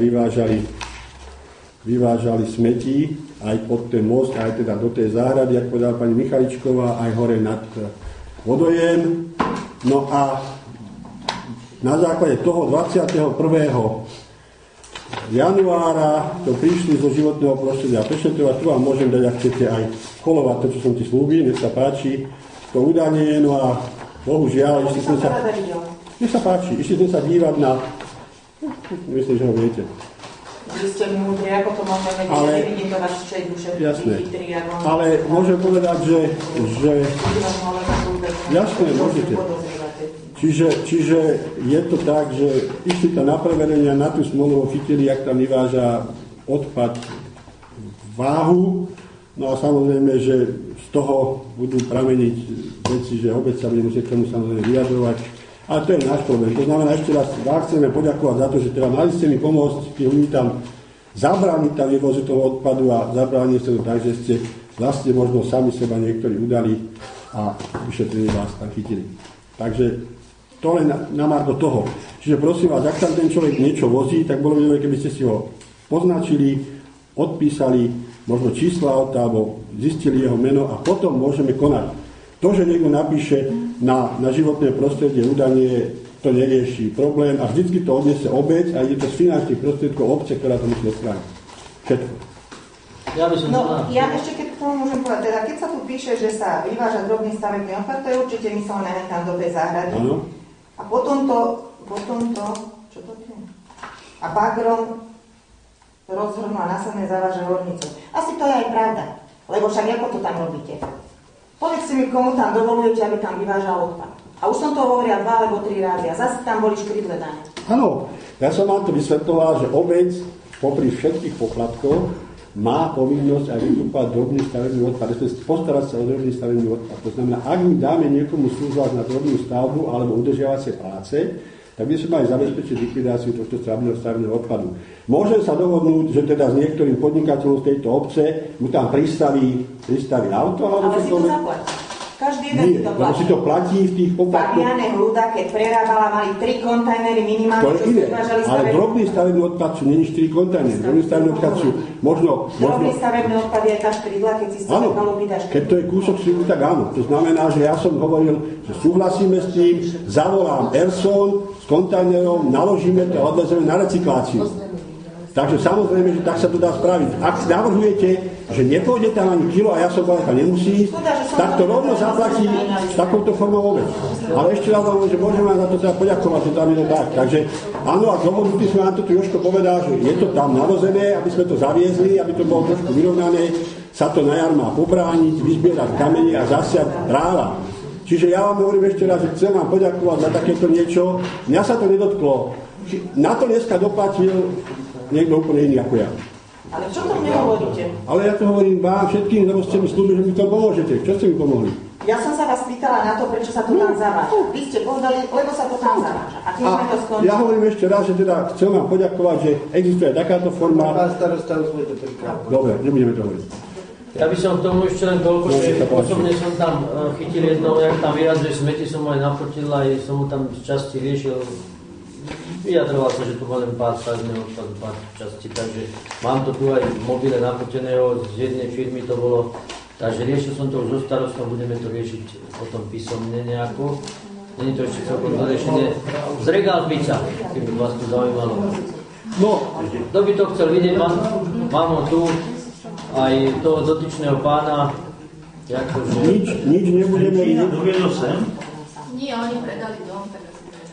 vyvážali smeti aj pod ten most, aj teda do tej záhrady, ako povedala pani Michaličková, aj hore nad vodojem. No a na základe toho 21. januára to prišli zo životného prostredia prešetrovať, tu vám môžem dať, ak chcete aj kolovať to, čo som ti slúbil, nech sa páči, to údanie, no a bohužiaľ, išli sme sa dívať na, myslím, že ho viete. Vy ste múdri, ako to môžeme vedieť, nevidím to vaš čej duše. Jasné, ale môžem povedať, že jasné, môžete. Čiže je to tak, že išli tam na preverenia, na tú smolu chytili, jak tam vyváža odpad váhu, no a samozrejme, že z toho budú prameniť veci, že obec sa bude musieť tomu samozrejme vyjadrovať, ale to je náš problém. To znamená, ešte raz vás chceme poďakovať za to, že teda mali ste mi pomôcť tých ľudí tam zabrániť tam vývozu toho odpadu a zabránili ste to tak, že ste vlastne možno sami seba niektorí udali a vyšetrili vás tam chytili. Takže to len na margo toho. Čiže prosím vás, ak tam ten človek niečo vozí, tak bolo by dobre, keby ste si ho poznačili, odpísali, možno čísla auta, alebo zistili jeho meno a potom môžeme konať. To, že niekto napíše na životné prostredie údanie, to nerieši problém a vždycky to odniesie obec a ide to z finančných prostriedkov obce, ktorá to musí odstrániť. Všetko. Ja ešte keď k tomu môžem povedať, teda keď sa tu píše, že sa vyváža drobný stavebný odpad, to je určite myslené nechám do tej záhrady. Ano. A potom to, čo to je? A bagrom rozhrnú a následne zaváža ornicu. Asi to je aj pravda, lebo však ako to tam robíte? Povedzte mi, komu tam dovolujete, aby tam vyvážal odpad. A už som to hovorila 2 alebo 3 razy a zase tam boli škrydle dane. Áno, ja som vám to vysvetloval, že obec popri všetkých poplatkov má povinnosť aj vykúpať drobný stavebný odpad, respektíve postarať sa o drobný stavebný odpad. To znamená, ak my dáme niekomu súhlas na drobnú stavbu alebo udržiavacie práce, tak by sme mali zabezpečiť likvidáciu tohto stavebného odpadu. Môžem sa dohodnúť, že teda s niektorým podnikateľom z tejto obce mu tam pristaví auto, alebo ale si to zaplatí. Každý jeden si to platí. Si to platí v tých poplatkoch. Fabiane Hruda, keď prerábala, mali 3 kontajnery minimálne, čo sú zvážali stavebný. Ale drobný stavebný odpad sú není 4 kontajnery. Drobný stavebný odpad sú možno... Drobný stavebný odpad je tá škrydla, keď si stavebalo vydáš. Keď to je kúsok škrydlu, tak áno. To znamená, že ja som hovoril, že súhlasíme s tým, zavolám Erson s kontajnerom, naložíme to a odvezeme na recykláciu. Takže samozrejme, že tak sa to dá spraviť. Ak navrhujete, že nepôjde tam ani kilo a ja som povedal, nemusí, tak to rovno zaplatí s takouto formou obec. Ale ešte raz hovorím, že môžeme vám za to teda poďakovať, že tam je to tak. Takže áno, a dohodnutí sme nám to tu Jožko povedal, že je to tam navozené, aby sme to zaviezli, aby to bolo trošku vyrovnané, sa to na jar má pobrániť, vyzbierať kamene a zasiať tráva. Čiže ja vám hovorím ešte raz, že chcem vám poďakovať za takéto niečo. Mňa sa to nedotklo. Na to dneska doplatil niekto úplne iný ako ja. Ale čo to nehovoríte? Ale ja to hovorím vám všetkým, lebo ste mi slúbili, že mi to pomôžete. Čo ste mi pomohli? Ja som sa vás pýtala na to, prečo sa to tam zaváža. Vy ste povedali, lebo sa to tam zaváža. A tým sme to skončili. Ja hovorím ešte raz, že teda chcem vám poďakovať, že existuje takáto forma. Pán starosta, už sme to prikrát. Dobre, nebudeme to hovoriť. Ja by som k tomu ešte len toľko, že osobne som tam chytil jednou, jak tam vyjadruje smeti, som ho aj nafotil, aj som mu tam z časti riešil. Vyjadroval sa, že tu má len pár stavebného odpadu, pár časti, takže mám to tu aj v mobile nafoteného, z jednej firmy to bolo, takže riešil som to už so starostom, budeme to riešiť potom písomne nejako. Není to ešte celkom doriešenie. Z regál pizza, keby vás to zaujímalo. No, kto by to chcel vidieť, mám ho tu, aj toho dotyčného pána, akože... Nič nebudeme... Doviedol sem? Nie, oni predali dom, tak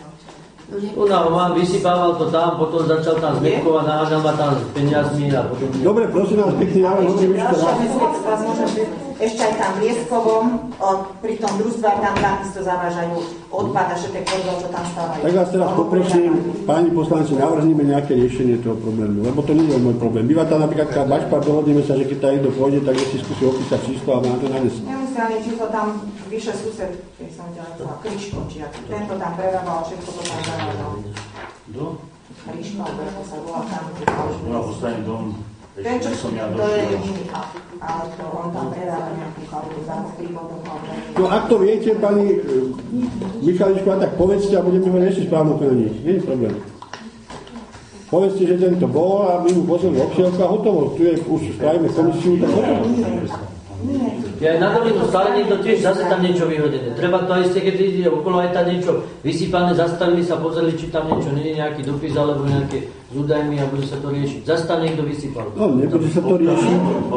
vysypával to tam, potom začal tam zmetkovať, naháňal ma tam s peniazmi a podobne. Dobre, prosím vás, pekný návrh, hovorím ešte raz. Ešte aj tam v Lieskovom, pri tom družstve, tam takisto zavážajú odpad a všetké kodol, čo tam stávajú. Tak vás teraz poprosím, páni poslanci, navrhníme nejaké riešenie toho problému, lebo to nie je môj problém. Býva tam napríklad bačpar, dohodneme sa, že keď tam niekto pôjde, tak si skúsi opísať číslo a má to nanesť. Nemusí ani číslo, tam vyše sused, keď som ďalej Kryško, či aký. Tento tam prerábal, všetko to tam zavážal. Kto? Kryško, ako sa volá tam. Ja postavím dom. Ten, čo to je jediný, ale on tam predáva nejakú chalupu za prívodom. No ak to viete, pani Michaličková, tak povedzte a budeme ho riešiť správno konanie. Nie je problém. Povedzte, že tento bol a my mu pozrieme obsielku a hotovo. Tu je, už spravíme komisiu, tak hotovo. Ja aj na dolinu stále niekto tiež zase tam niečo vyhodené. Treba to aj ste, keď ide okolo aj tam niečo vysypané, zastavili sa, pozreli, či tam niečo nie je nejaký dopis alebo nejaké s údajmi a bude sa to riešiť. Zase tam niekto vysypal. No, nebude sa to riešiť.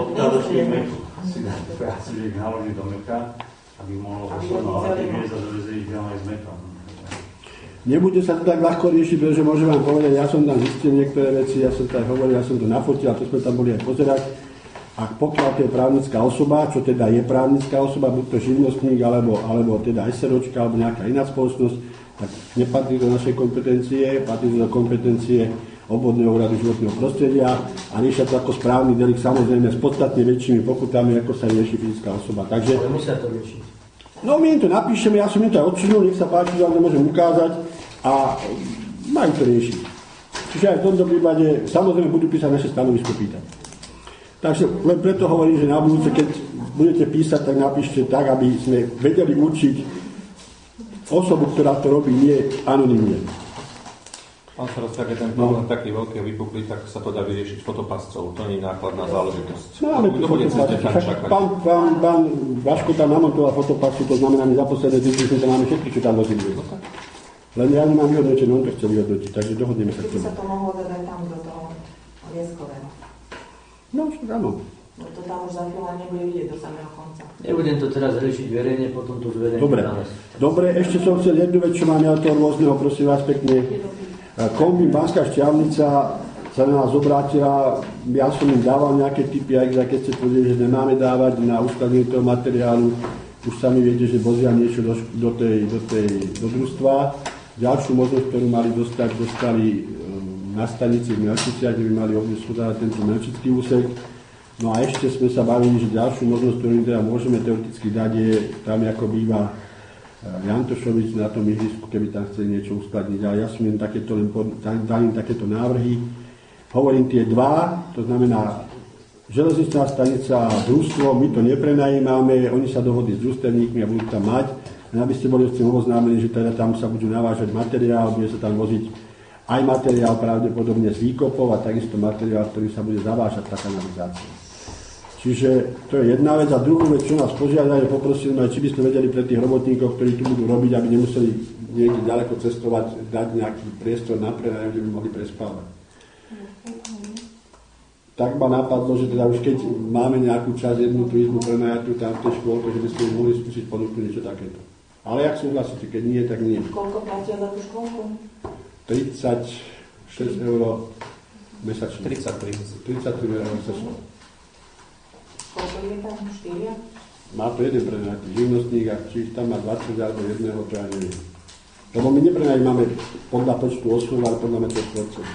Si dá prácu, že ich naloží do meka, aby mohlo poslednovať tie miesta, že ich aj z meka. Nebude sa to tak ľahko riešiť, pretože môžem vám povedať, ja som tam zistil niektoré veci, ja som tam hovoril, ja som to nafotil a to sme tam boli aj pozerať. A pokiaľ to je právnická osoba, čo teda je právnická osoba, buď to živnostník, alebo teda SROčka, alebo nejaká iná spoločnosť, tak nepatrí do našej kompetencie, patrí do kompetencie obvodného úradu životného prostredia a riešia to ako správny delikt, samozrejme s podstatne väčšími pokutami, ako sa rieši fyzická osoba. Takže... Ale musia to riešiť. No my im to napíšeme, ja som im to aj odčinul, nech sa páči, že vám to môžem ukázať a majú to riešiť. Čiže aj v tomto prípade samozrejme budú písať naše stanovisko pýtať. Takže len preto hovorím, že na budúce, keď budete písať, tak napíšte tak, aby sme vedeli určiť osobu, ktorá to robí, nie anonymne. Pán starosta, keď ten problém taký veľký vypuklý, tak sa to dá vyriešiť fotopascou. To nie je nákladná záležitosť. Máme tu fotopascu. Pán Vaško tam namontoval fotopascu, to znamená, my za posledné 3 týždne tam máme všetky, čo tam vozili. Len ja nemám vyhodnotené, on to chce vyhodnotiť, takže dohodneme sa k tomu. Keby sa to mohlo dať aj tam do toho Lieskového. No, áno. No to tam už za chvíľa nebude vidieť do samého konca. Nebudem to teraz riešiť verejne, potom to zverejne. Dobre, ešte som chcel jednu vec, čo mám ja to rôzneho, prosím vás pekne. Kombi Banská Štiavnica sa na nás obrátila, ja som im dával nejaké tipy, aj keď ste tvrdili, že nemáme dávať na uskladnenie toho materiálu. už sami viete, že vozia niečo do družstva. Ďalšiu možnosť, ktorú mali dostali na stanici v Melčiciach, kde by mali obsluhovať tento Melčický úsek. No a ešte sme sa bavili, že ďalšiu možnosť, ktorú teda môžeme teoreticky dať, je tam, ako býva Jantošovič na tom ihrisku, keby tam chceli niečo uskladniť. Ale ja som len takéto návrhy. Hovorím tie dva, to znamená železničná stanica a družstvo, my to neprenajímame, oni sa dohodli s družstevníkmi a budú tam mať. A aby ste boli s tým oboznámení, že teda tam sa budú navážať materiál, bude sa tam voziť aj materiál pravdepodobne z výkopov a takisto materiál, ktorý sa bude zavážať tá kanalizácia. Čiže to je jedna vec. A druhú vec, čo nás požiadali, poprosili, či by sme vedeli pre tých robotníkov, ktorí tu budú robiť, aby nemuseli niekde ďaleko cestovať, dať nejaký priestor na prenajom, kde by mohli prespávať. Tak ma napadlo, že teda už keď máme nejakú časť jednu tú izbu prenajatú tam v tej škôlke, že by sme mohli skúsiť ponúknuť niečo takéto. Ale ak súhlasíte, keď nie, tak nie. Koľko platia za tú škôlku? 36 eur mesačne. 33 eur mesačne. Koľko je tam? 4? Má to jeden prenajatý živnostník a či ich tam má 20 alebo jedného, to ja neviem. Lebo my neprenajímame podľa počtu osôb, ale podľa metrov štvorcových.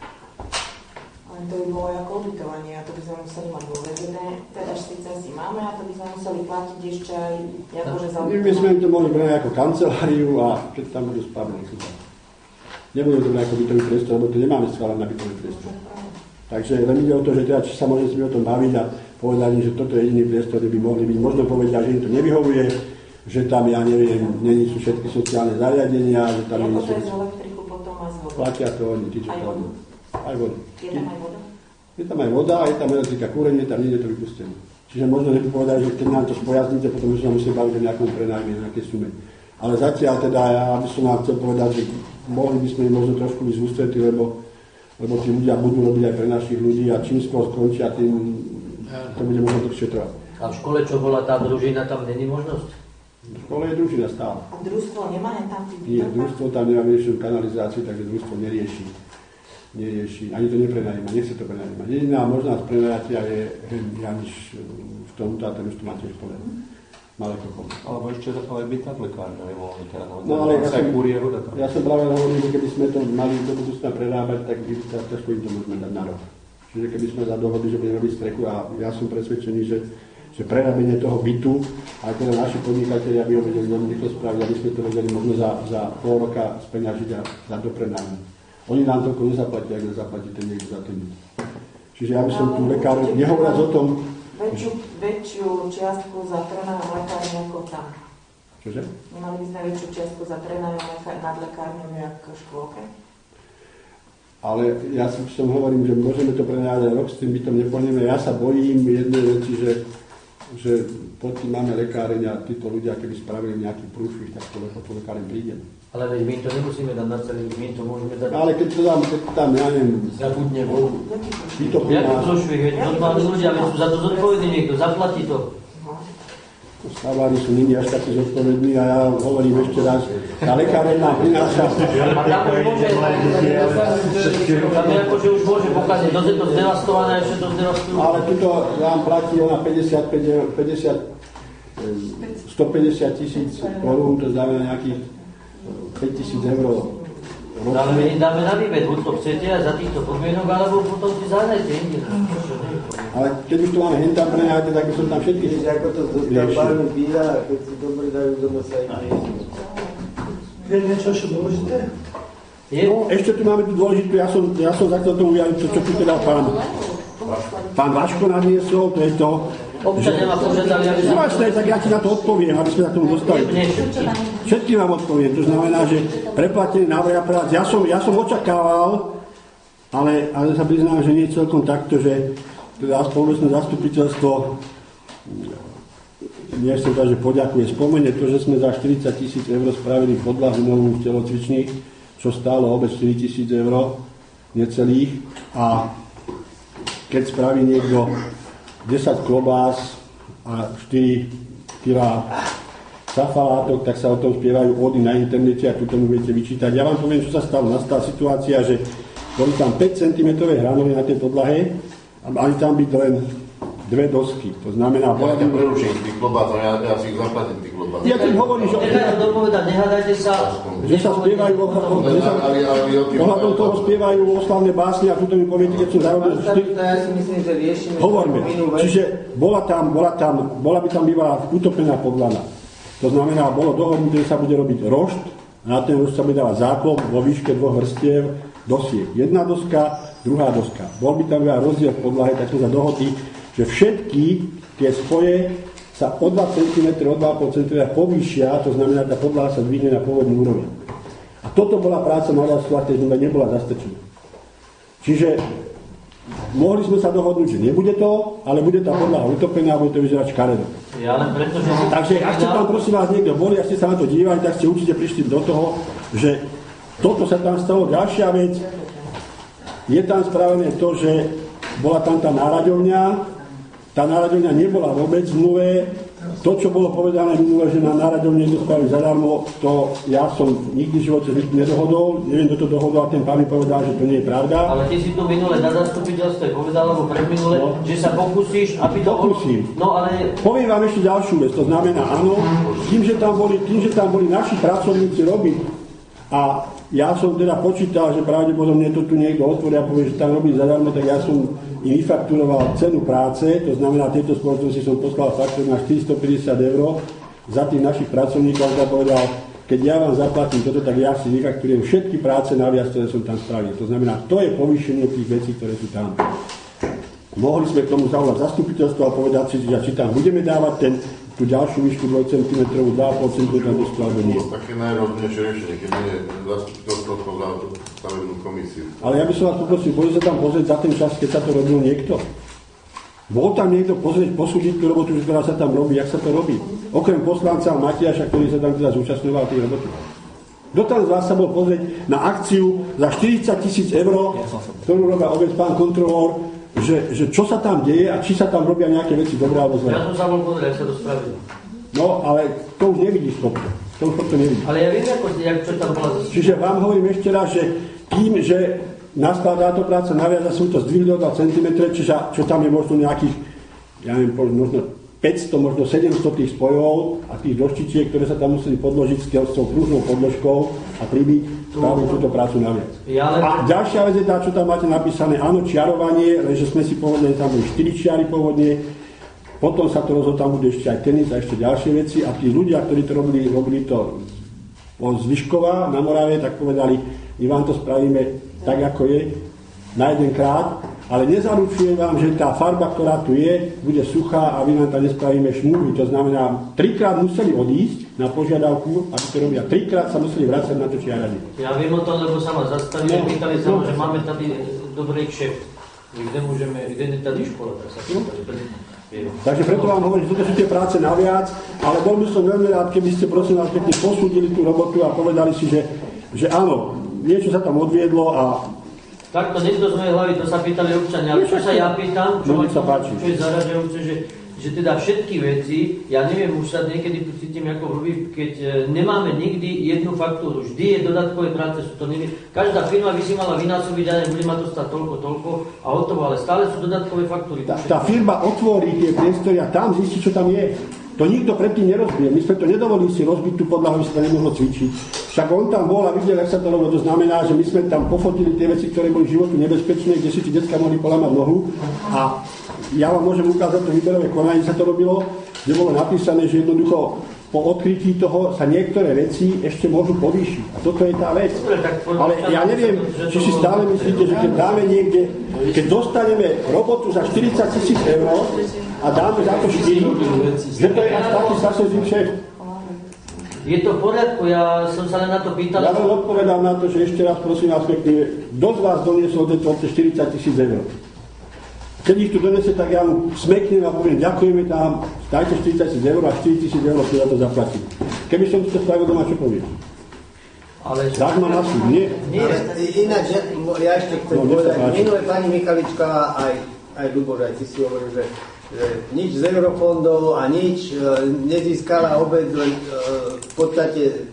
Ale to by bolo ako ubytovanie a to by sme museli mať uvedené. Teda síce si máme a to by sme museli platiť ešte aj akože za ubytovanie. My sme im to mohli prenajať ako kanceláriu a keď tam budú spávať, nech sa tam. Nebudú to ako bytový priestor, lebo to nemáme schválené na bytový priestor. Takže len ide o to, že teda, či sa môžeme s nimi o tom baviť a povedať, že toto je jediný priestor, kde by mohli byť. Možno povedia, že im to nevyhovuje, že tam, ja neviem, není sú všetky sociálne zariadenia, že tam nie sú... Ako to je z elektriku potom a z vody? Platia to oni, tí, čo aj vodu? Aj vodu. Je tam aj voda? Je tam aj voda, je tam elektrika, kúrenie, tam nie je to vypustené. Čiže možno nepovedať, že keď nám to spojazníte, potom už sa musíme baviť o nejakom prenajme, nejakej sume. Ale zatiaľ teda, ja by som vám chcel povedať, že mohli by sme im možno trošku byť z ústrety, lebo tí ľudia budú robiť aj pre našich ľudí a čím skôr skončia, tým to bude možno dlhšie trvať. A v škole, čo bola tá družina, tam není možnosť? V škole je družina stále. A družstvo nemá tam tým? Nie, družstvo tam nemá vyriešenú kanalizáciu, takže družstvo nerieši. Ani to neprenajíma, nechce to prenajímať. Jediná možná z prenajatia je Janiš v tomto, a ten už to máte v škole. Malé kopom. Alebo ešte ale byť nad lekárňou, je voľný teda. No ale ja som práve hovoril, že keby sme to mali do budúcna prerábať, tak ťažko im to môžeme dať na rok. Čiže keby sme za dohodli, že budeme robiť strechu a ja som presvedčený, že prerábenie toho bytu, aj teda naši podnikatelia by ho vedeli veľmi rýchlo spraviť, aby sme to vedeli možno za pol roka speňažiť a za to prenájmu. Oni nám toľko nezaplatia, ak nezaplatíte niekto za ten byt. Čiže ja by som tu lekárne, nehovoriac o tom, väčšiu čiastku za prenajom lekárne ako tam. Čože? Nemali by sme väčšiu čiastku za prenajom nad lekárňou ako škôlke? Ale ja si hovorím, že môžeme to prenajať aj rok, s tým bytom neponieme. Ja sa bojím jednej veci, že pod tým máme lekáreň a títo ľudia, keby spravili nejaký prúšvih, tak to lekáreň prídeme. Ale veď my to nemusíme dať na celý, my to môžeme dať... Ale keď to tam, ja neviem... Zabudne vodu. Jaký prúšvih, veď normálni ľudia, veď sú za to zodpovední niekto, zaplatí to. Stavári sú nimi až takí zodpovední a ja hovorím ešte raz, tá lekáreň nám prináša... A tam už môže, tam je ako, že už môže pokaziť, to zdevastované, ešte to zdevastujú. Ale tuto vám platí ona 150 000 korún, to znamená nejakých 5 000 eur ročne. Ale my dáme na výbed, buď to chcete a za týchto podmienok, alebo potom si zahrajte inde. Ale keď už to máme hentam prenajate, tak by som tam všetky riešil. Ako to zopárnu býva, keď si dobre dajú doma sa aj riešil. Je niečo ešte dôležité? No, ešte tu máme tu dôležitú, ja som zakladal tomu vyjadriť, čo tu teda pán Vaško nadniesol, to je to, občania ma požiadali, aby som... Vlastne, tak ja ti na to odpoviem, aby sme na tomu dostali. Všetkým vám odpoviem, to znamená, že preplatený návrh a prác. Ja som očakával, ale sa priznám, že nie je celkom takto, že teda spoločné zastupiteľstvo nie som to, že poďakuje. Spomene to, že sme za 40 000 eur spravili podlahu novú v telocvičných, čo stálo obec 4 000 eur necelých, a keď spraví niekto 10 klobás a 4 kg safalátok, tak sa o tom spievajú ódy na internete a tu tomu viete vyčítať. Ja vám poviem, čo sa stalo. Nastala situácia, že boli tam 5 cm hranuly na tej podlahe a mali tam byť len 2 2 dosky. To znamená... Ja ťa preruším tých klobásov, ja si ich zaplatím tých klobásov. Ja tým hovorím, že... Nechajte dopovedať, nehádajte sa. Že sa spievajú ohľadom toho spievajú oslavné básne a tuto mi poviete, keď som zarobil... Ja si myslím, že riešime... Hovorme, čiže bola by tam bývala utopená podľana. To znamená, bolo dohodnuté, že sa bude robiť rošt, a na ten rošt sa bude dávať záklop vo výške 2 vrstiev dosiek. Jedna doska, druhá doska. Bol by tam rozdiel v podlahe, tak sme sa dohodli, že všetky tie spoje sa o 2 cm, o 2,5 cm povýšia, to znamená, tá podlaha sa zdvihne na pôvodnú úroveň. A toto bola práca naviazku, a tej nebola zastrčená. Čiže mohli sme sa dohodnúť, že nebude to, ale bude tá podlaha utopená a bude to vyzerať škaredo. Ja len preto, že... Takže ak ste tam prosím vás niekto boli, ak ste sa na to dívali, tak ste určite prišli do toho, že toto sa tam stalo. Ďalšia vec, je tam spravené to, že bola tam tá náraďovňa, tá náraďovňa nebola vôbec v zmluve. To, čo bolo povedané minule, že na náraďovne dostali zadarmo, to ja som nikdy v živote nedohodol, neviem, kto to dohodol, a ten pán mi povedal, že to nie je pravda. Ale ty si to minule na zastupiteľstve povedal, alebo predminule, že sa pokúsiš, aby to... Pokúsim. No ale... Poviem vám ešte ďalšiu vec, to znamená, áno, tým, že tam boli naši pracovníci robiť, a ja som teda počítal, že pravdepodobne to tu niekto otvorí a povie, že tam robí zadarmo, tak ja som im vyfakturoval cenu práce, to znamená, tejto spoločnosti som poslal faktúru na 450 € za tých našich pracovníkov, a povedal, keď ja vám zaplatím toto, tak ja si vyfakturujem všetky práce naviac, ktoré som tam spravil. To znamená, to je povýšenie tých vecí, ktoré sú tam. Mohli sme k tomu zavolať zastupiteľstvo a povedať si, že či tam budeme dávať tú ďalšiu výšku 2 cm, 2,5 cm dosku, alebo nie. To také najrozumnejšie riešenie, keď nie zastupiteľstvo za stavebnú komisiu. Ale ja by som vás poprosil, boli sa tam pozrieť za ten čas, keď sa to robil niekto? Bol tam niekto pozrieť, posúdiť tú robotu, ktorá sa tam robí, jak sa to robí? Okrem poslanca Matiaša, ktorý sa tam teda zúčastňoval tých roboty. Kto tam z vás sa bol pozrieť na akciu za 40 000 €, ktorú robia obec pán kontrolór, že čo sa tam deje a či sa tam robia nejaké veci dobré alebo zlé. Ja som sa bol pozrieť, ak sa to spravilo. No, ale to už nevidíš toto. To už toto nevidíš. Ale ja viem, čo tam bola... Čiže vám hovorím ešte raz, že tým, že nastala táto práca naviac, a som to zdvihli o 2 cm, čiže čo tam je možno nejakých, ja neviem, možno 500, možno 700 tých spojov a tých dĺžčičiek, ktoré sa tam museli podložiť s tou pružnou podložkou a pribiť, spravili túto prácu naviac. A ďalšia vec je tá, čo tam máte napísané, áno, čiarovanie, lenže sme si povedali, tam boli 4 čiary pôvodne, potom sa to rozhodlo, tam bude ešte aj tenis a ešte ďalšie veci, a tí ľudia, ktorí to robili to z Vyškova na Morave, tak povedali, my vám to spravíme tak, ako je, na jeden krát, ale nezaručujem vám, že tá farba, ktorá tu je, bude suchá a my nám tam nespravíme šmúvy. To znamená, 3-krát museli odísť na požiadavku, aby to robia. 3-krát sa museli vrácať na to čiaranie. Ja viem o tom, lebo sa ma zastavili, pýtali sa ma, že máme tady dobrý kšeft. Kde je tady škola? Takže preto vám hovorím, že toto sú tie práce naviac, ale bol by som veľmi rád, keby ste prosím vás pekne posúdili tú robotu a povedali si, že áno, niečo sa tam odviedlo a... Takto niekto z mojej hlavy, to sa pýtali občania, ale čo sa ja pýtam, čo je zaražajúce, že teda všetky veci, ja neviem, už sa niekedy cítim ako blbý, keď nemáme nikdy jednu faktúru, vždy je dodatkové práce, sú to neviem, každá firma by si mala vynásobiť, a nebude ma to stať toľko a hotovo, ale stále sú dodatkové faktúry. Tá firma otvorí tie priestory a tam zistí, čo tam je. To nikto predtým nerozbije. My sme to nedovolili si rozbiť tú podlahu, aby sa to nemohlo cvičiť. Však on tam bol a videl, jak sa to robilo. To znamená, že my sme tam pofotili tie veci, ktoré boli v životu nebezpečné, kde si tí decká mohli polamať nohu. A ja vám môžem ukázať to výberové konanie, sa to robilo, kde bolo napísané, že jednoducho po odkrytí toho sa niektoré veci ešte môžu povýšiť. A toto je tá vec. Ale ja neviem, či si stále myslíte, že keď dáme niekde, keď dostaneme robotu za 40 000 € a dáme za to 4, že to je až taký sasezím šéf. Je to v poriadku, ja som sa len na to pýtal. Ja vám odpovedám na to, že ešte raz prosím vás pekne, kto z vás doniesol tieto 40 000 €? Keď ich tu donese, tak ja mu smeknem a poviem, ďakujeme tam, dajte 40 000 € a 4 000 € za to zaplatím. Keby som to spravil doma, čo poviem? Ale... Tak ma na súd, nie? Ináč, ja ešte chcem povedať, minulé pani Michalička, aj Ľuboš, aj ty si hovoril, že nič z eurofondov a nič nezískala obec len v podstate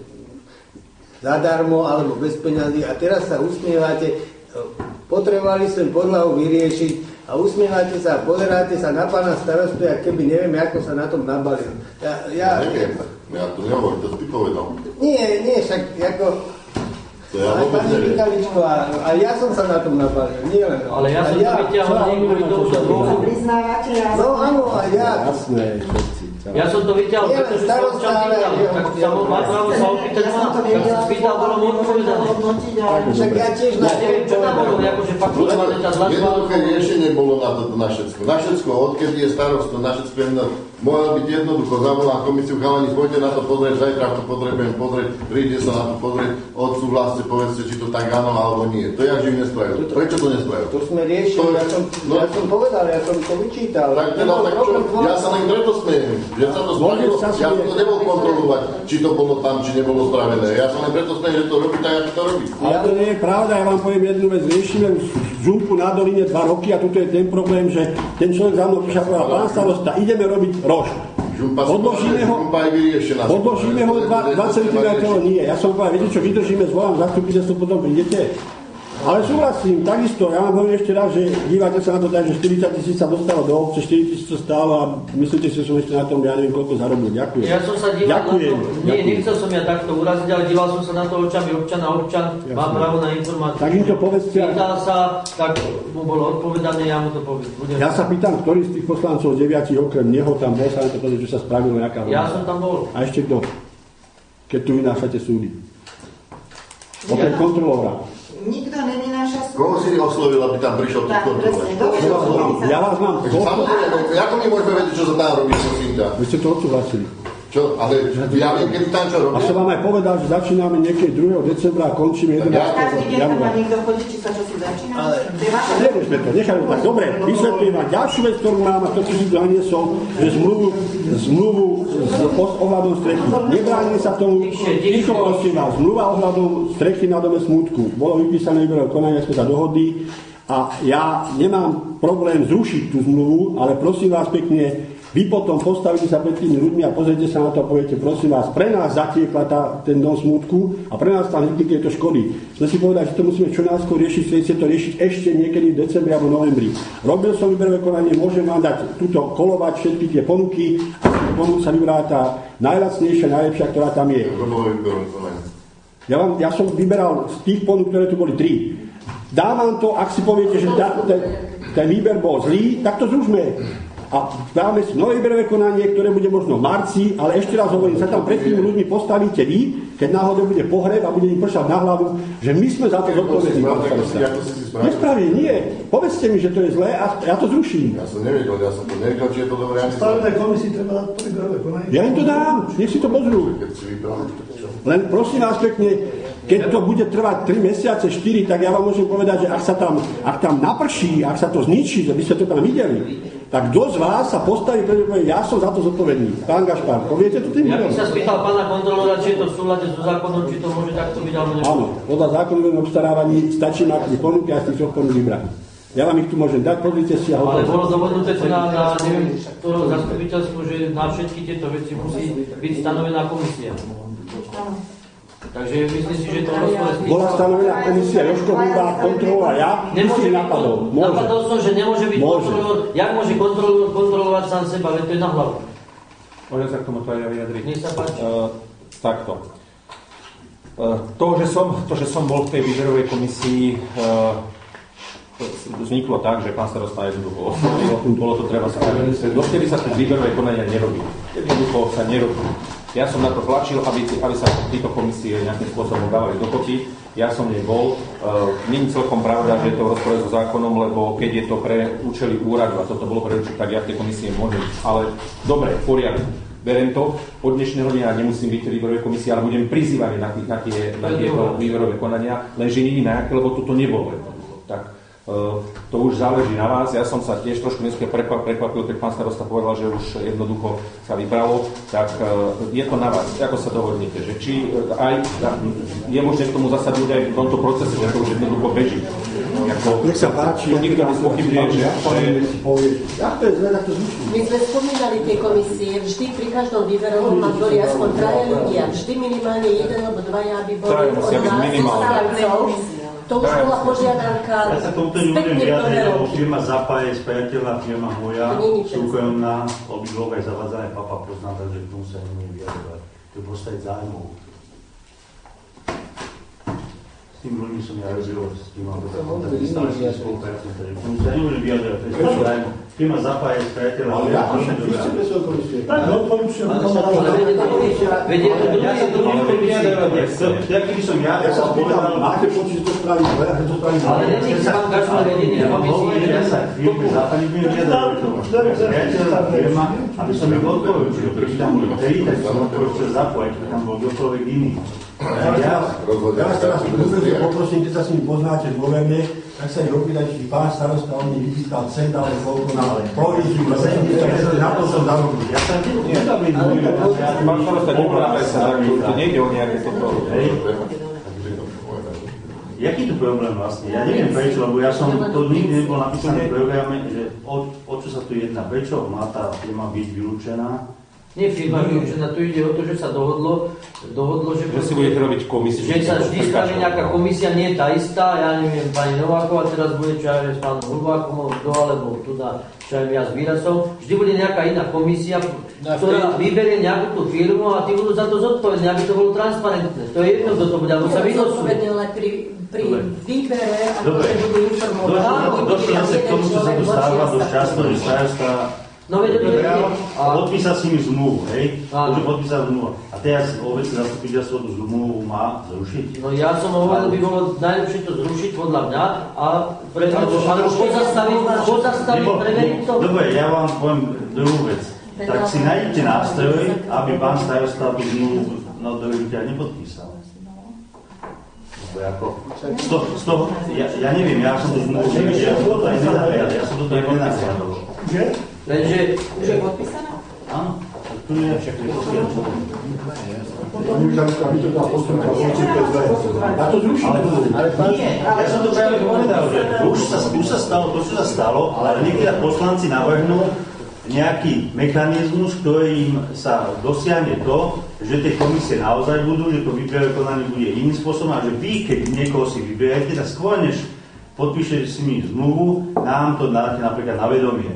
zadarmo alebo bez peňazí, a teraz sa usmievate. Potrebovali sme podlahu vyriešiť a usmievate sa a pozeráte sa na pána starostu, a keby neviem, ako sa na tom nabalil. Ja neviem, ja to nehovorím, to ty povedal. Nie, však ako... To ja vôbec neviem. A ja som sa na tom nabalil, nie len... Ale ja som to vyťahol niektorý tomu, že priznávate, ja... No áno, a ja... Jasné, všetci. Ja som to vyťahol, pretože sa občan pýtal. Tak sa má právo sa opýtať ma. Tak sa spýtal, bolo mu odpovedané. Však ja tiež Ja neviem, čo tam bolo, akože fakultované tá zlatá. Jednoduché riešenie bolo na to na všetko. Na všetko, odkedy je starosta, na všetko mohla byť jednoducho, zavolám komisiu, chalani, poďte na to pozrieť, zajtra to potrebujem pozrieť, príde sa na to pozrieť, odsúhlaste, povedzte, či to tak áno alebo nie. To ja živ nespravil. Prečo to nespravil? To sme riešili, ja som povedal, ja som to vyčítal. Tak teda, tak čo? Ja sa len preto smejem, že sa to spravilo, ja to nebol kontrolovať, či to bolo tam, či nebolo spravené. Ja sa len preto smejem, že to robí tak, ako to robí. Ale to nie je pravda, ja vám poviem jednu vec, riešime už žumpu na Doline 2 roky a tuto je ten problém, že ten človek za mnou prišiel a povedal, pán starosta, ideme robiť rošt. Podložíme ho 2 cm, nie. Ja som povedal, viete čo, vydržíme, zvolám zastupiteľstvo, potom prídete. Ale súhlasím, takisto, ja vám poviem ešte raz, že dívate sa na to tak, že 40 000 sa dostalo do obce, 4 000 to stálo a myslíte si, že som ešte na tom, ja neviem, koľko zarobil. Ďakujem. Ja som sa díval na to, nie, nechcel som ja takto uraziť, ale díval som sa na to očami občan má právo na informáciu. Tak im to povedzte. Pýtal sa, tak mu bolo odpovedané, ja mu to poviem. Ja sa pýtam, ktorý z tých poslancov 9 okrem neho tam bol, sa na to pozrieť, že sa spravilo nejaká vlna. Ja som tam bol. A ešte kto? Keď tu vynášate súdy. Okrem kontrolóra. Nikto nevynáša súd. Koho si oslovil, aby tam prišiel tu kontrolovať? Ja vás mám. Samozrejme, ako my môžeme vedieť, čo sa tam robí, prosím ťa? Vy ste to odsúhlasili. Čo? Ale ja viem, kedy tam čo robí. A som vám aj povedal, že začíname niekedy 2. decembra a končíme 11. januára. Každý deň tam má niekto chodí, či sa čosi začína? Nevieme to, nechajme tak. Dobre, vysvetlím vám ďalšiu vec, ktorú mám, a to, čo si zaniesol, že zmluvu s ohľadom strechy. Nebránime sa tomu, ticho prosím vás, zmluva ohľadom strechy na dome Smútku. Bolo vypísané výberové konanie, sme sa dohodli a ja nemám problém zrušiť tú zmluvu, ale prosím vás pekne, vy potom postavíte sa pred tými ľuďmi a pozrite sa na to a poviete, prosím vás, pre nás zatiekla ten dom Smútku a pre nás tam vznikli tieto škody. Sme si povedali, že to musíme čo najskôr riešiť, chcete to riešiť ešte niekedy v decembri alebo novembri. Robil som výberové konanie, môžem vám dať túto kolovať všetky tie ponuky a z tých ponúk sa vyberá tá najlacnejšia, najlepšia, ktorá tam je. Ja som vyberal z tých ponúk, ktoré tu boli 3. Dávam to, ak si poviete, že ten výber bol zlý, tak to zrušme. A dáme si nové výberové konanie, ktoré bude možno v marci, ale ešte raz hovorím, sa tam pred tými ľuďmi postavíte vy, keď náhodou bude pohreb a bude im pršať na hlavu, že my sme za to zodpovední. Nespraví, nie. Povedzte mi, že to je zlé a ja to zruším. Ja som nevedel, či je to dobré. Stavenej komisii treba dať to výberové konanie. Ja im to dám, nech si to pozrú. Len prosím vás pekne, keď to bude trvať 3 mesiace, 4, tak ja vám môžem povedať, že ak tam naprší, ak sa to zničí, že by ste to tam videli, tak kto z vás sa postaví, pretože ja som za to zodpovedný. Pán Gašpar, poviete to tým? Ja by sa spýtal pána kontrolóra, či je to v súlade so zákonom, či to môže takto byť, alebo Áno, podľa zákonu o obstarávaní stačí mať ponuky a z tých ponuky vybrať. Ja vám ich tu môžem dať, pozrite si. Ale bolo dohodnuté to na neviem, ktorého zastupiteľstvu, že na všetky tieto veci musí byť stanovená komisia. Takže myslím si, že to bola stanovená komisia, Jožko Hudák, kontrola, ja nemôže napadol. Napadol som, že nemôže byť kontrolór. Jak môže kontrolovať sám seba, veď to je na hlavu. Môžem sa k tomu to aj vyjadriť. Nech sa páči. Takto. To, že som bol v tej výberovej komisii, vzniklo tak, že pán starosta jednoducho oslovil, bolo to treba spraviť. Dovtedy sa tie výberové konania nerobí. Jednoducho sa nerobí. Ja som na to tlačil, aby sa títo komisie nejakým spôsobom dávali dokopy. Ja som nebol. Nie je celkom pravda, že je to v rozpore so zákonom, lebo keď je to pre účely úradu a toto bolo pre účely, tak ja v tej komisie môžem. Ale dobre, v poriadku. Beriem to. Od dnešného dňa nemusím byť v tej výberovej komisii, ale budem prizývaný na tieto výberové konania, lenže nie nejaké, lebo toto nebolo. Tak to už záleží na vás. Ja som sa tiež trošku dneska prekvapil, keď pán starosta povedal, že už jednoducho sa vybralo, tak je to na vás, ako sa dohodnete, že či aj je možné k tomu zasadnúť aj v tomto procese, že to už jednoducho beží. Nech sa páči. To nikto nespochybňuje, že my sme spomínali tie komisie, vždy pri každom výberovom boli aspoň 3 ľudia, vždy minimálne 1 alebo 2, aby boli musia byť minimálne. To už bola požiadavka Ja sa tomu to nebudem vyjadriť, lebo firma Zapa je spriateľná firma moja, súkromná, obidvoch aj zavádzané papa poznám, takže k tomu sa nebudem vyjadrovať. To je postaviť zájmov. S tým ľuďmi som ja robil, s tým mám teda kontakty, stále s tým spolupracujem, takže k tomu sa nebudem vyjadrovať, to je svoj zájmov. Firma Zapa je spriateľná moja. Ja som Jaký by som ja sa povedal... Máte pocit, že to spraví zle, a že to spraví zle. Ale není sa vám každé vedenie. Ja sa firme Zapa nebudem vyjadrovať. Firma, aby som ich odporučil, keď tam boli 3, tak som odporučil Zapu, aj keď tam bol kdokoľvek iný. Ja vás teraz poprosím, keď sa s nimi poznáte dôverne, tak sa ich opýtať, či pán starosta od nich vypýtal cent, ale koľko na províziu, lebo som na to som zarobil. Ja sa nedávim môj, Pán starosta, neponáme sa, to nejde o nejaké toto. Jaký tu problém vlastne? Ja neviem prečo, lebo ja som to nikdy nebol napísané v programe, že o čo sa tu jedná, prečo má tá firma byť vylúčená? Nie firma vylúčená, tu ide o to, že sa dohodlo, že si budete robiť komisiu. Že sa vždy staví nejaká komisia, nie je tá istá, ja neviem, pani Nováková, teraz bude čo aj s pánom Hurvákom, kto, alebo tu dá čo aj ja s Výrazom. Vždy bude nejaká iná komisia, ktorá vyberie nejakú tú firmu a tí budú za to zodpovední, aby to bolo transparentné. To je jedno, kto to bude, alebo sa vylosuje. Pri výbere, ako že budú informovaní. Došlo sa k tomu, čo sa tu stáva dosť často, že starosta podpísať s nimi zmluvu, hej? Môže podpísať zmluvu. A teraz obecné zastupiteľstvo tú zmluvu má zrušiť? No ja som hovoril, by bolo najlepšie to zrušiť podľa mňa a pozastaviť, preveriť to. Dobre, ja vám poviem druhú vec. Tak si nájdete nástroj, aby pán starosta tú zmluvu na dohodnutia nepodpísal. Ja neviem, ja som to zmluvu nevidel, ja som to aj nenazriadol. Takže... Už je podpísaná? Áno, tu je všetko podpísané. A to zrušíme. Nie, ja som to práve povedal, že už sa stalo to, čo sa stalo, ale niekedy poslanci navrhnú nejaký mechanizmus, ktorým sa dosiahne to, že tie komisie naozaj budú, že to výberové konanie bude iným spôsobom a že vy, keď niekoho si vyberete, tak skôr než podpíšete s nimi zmluvu, nám to dáte napríklad na vedomie.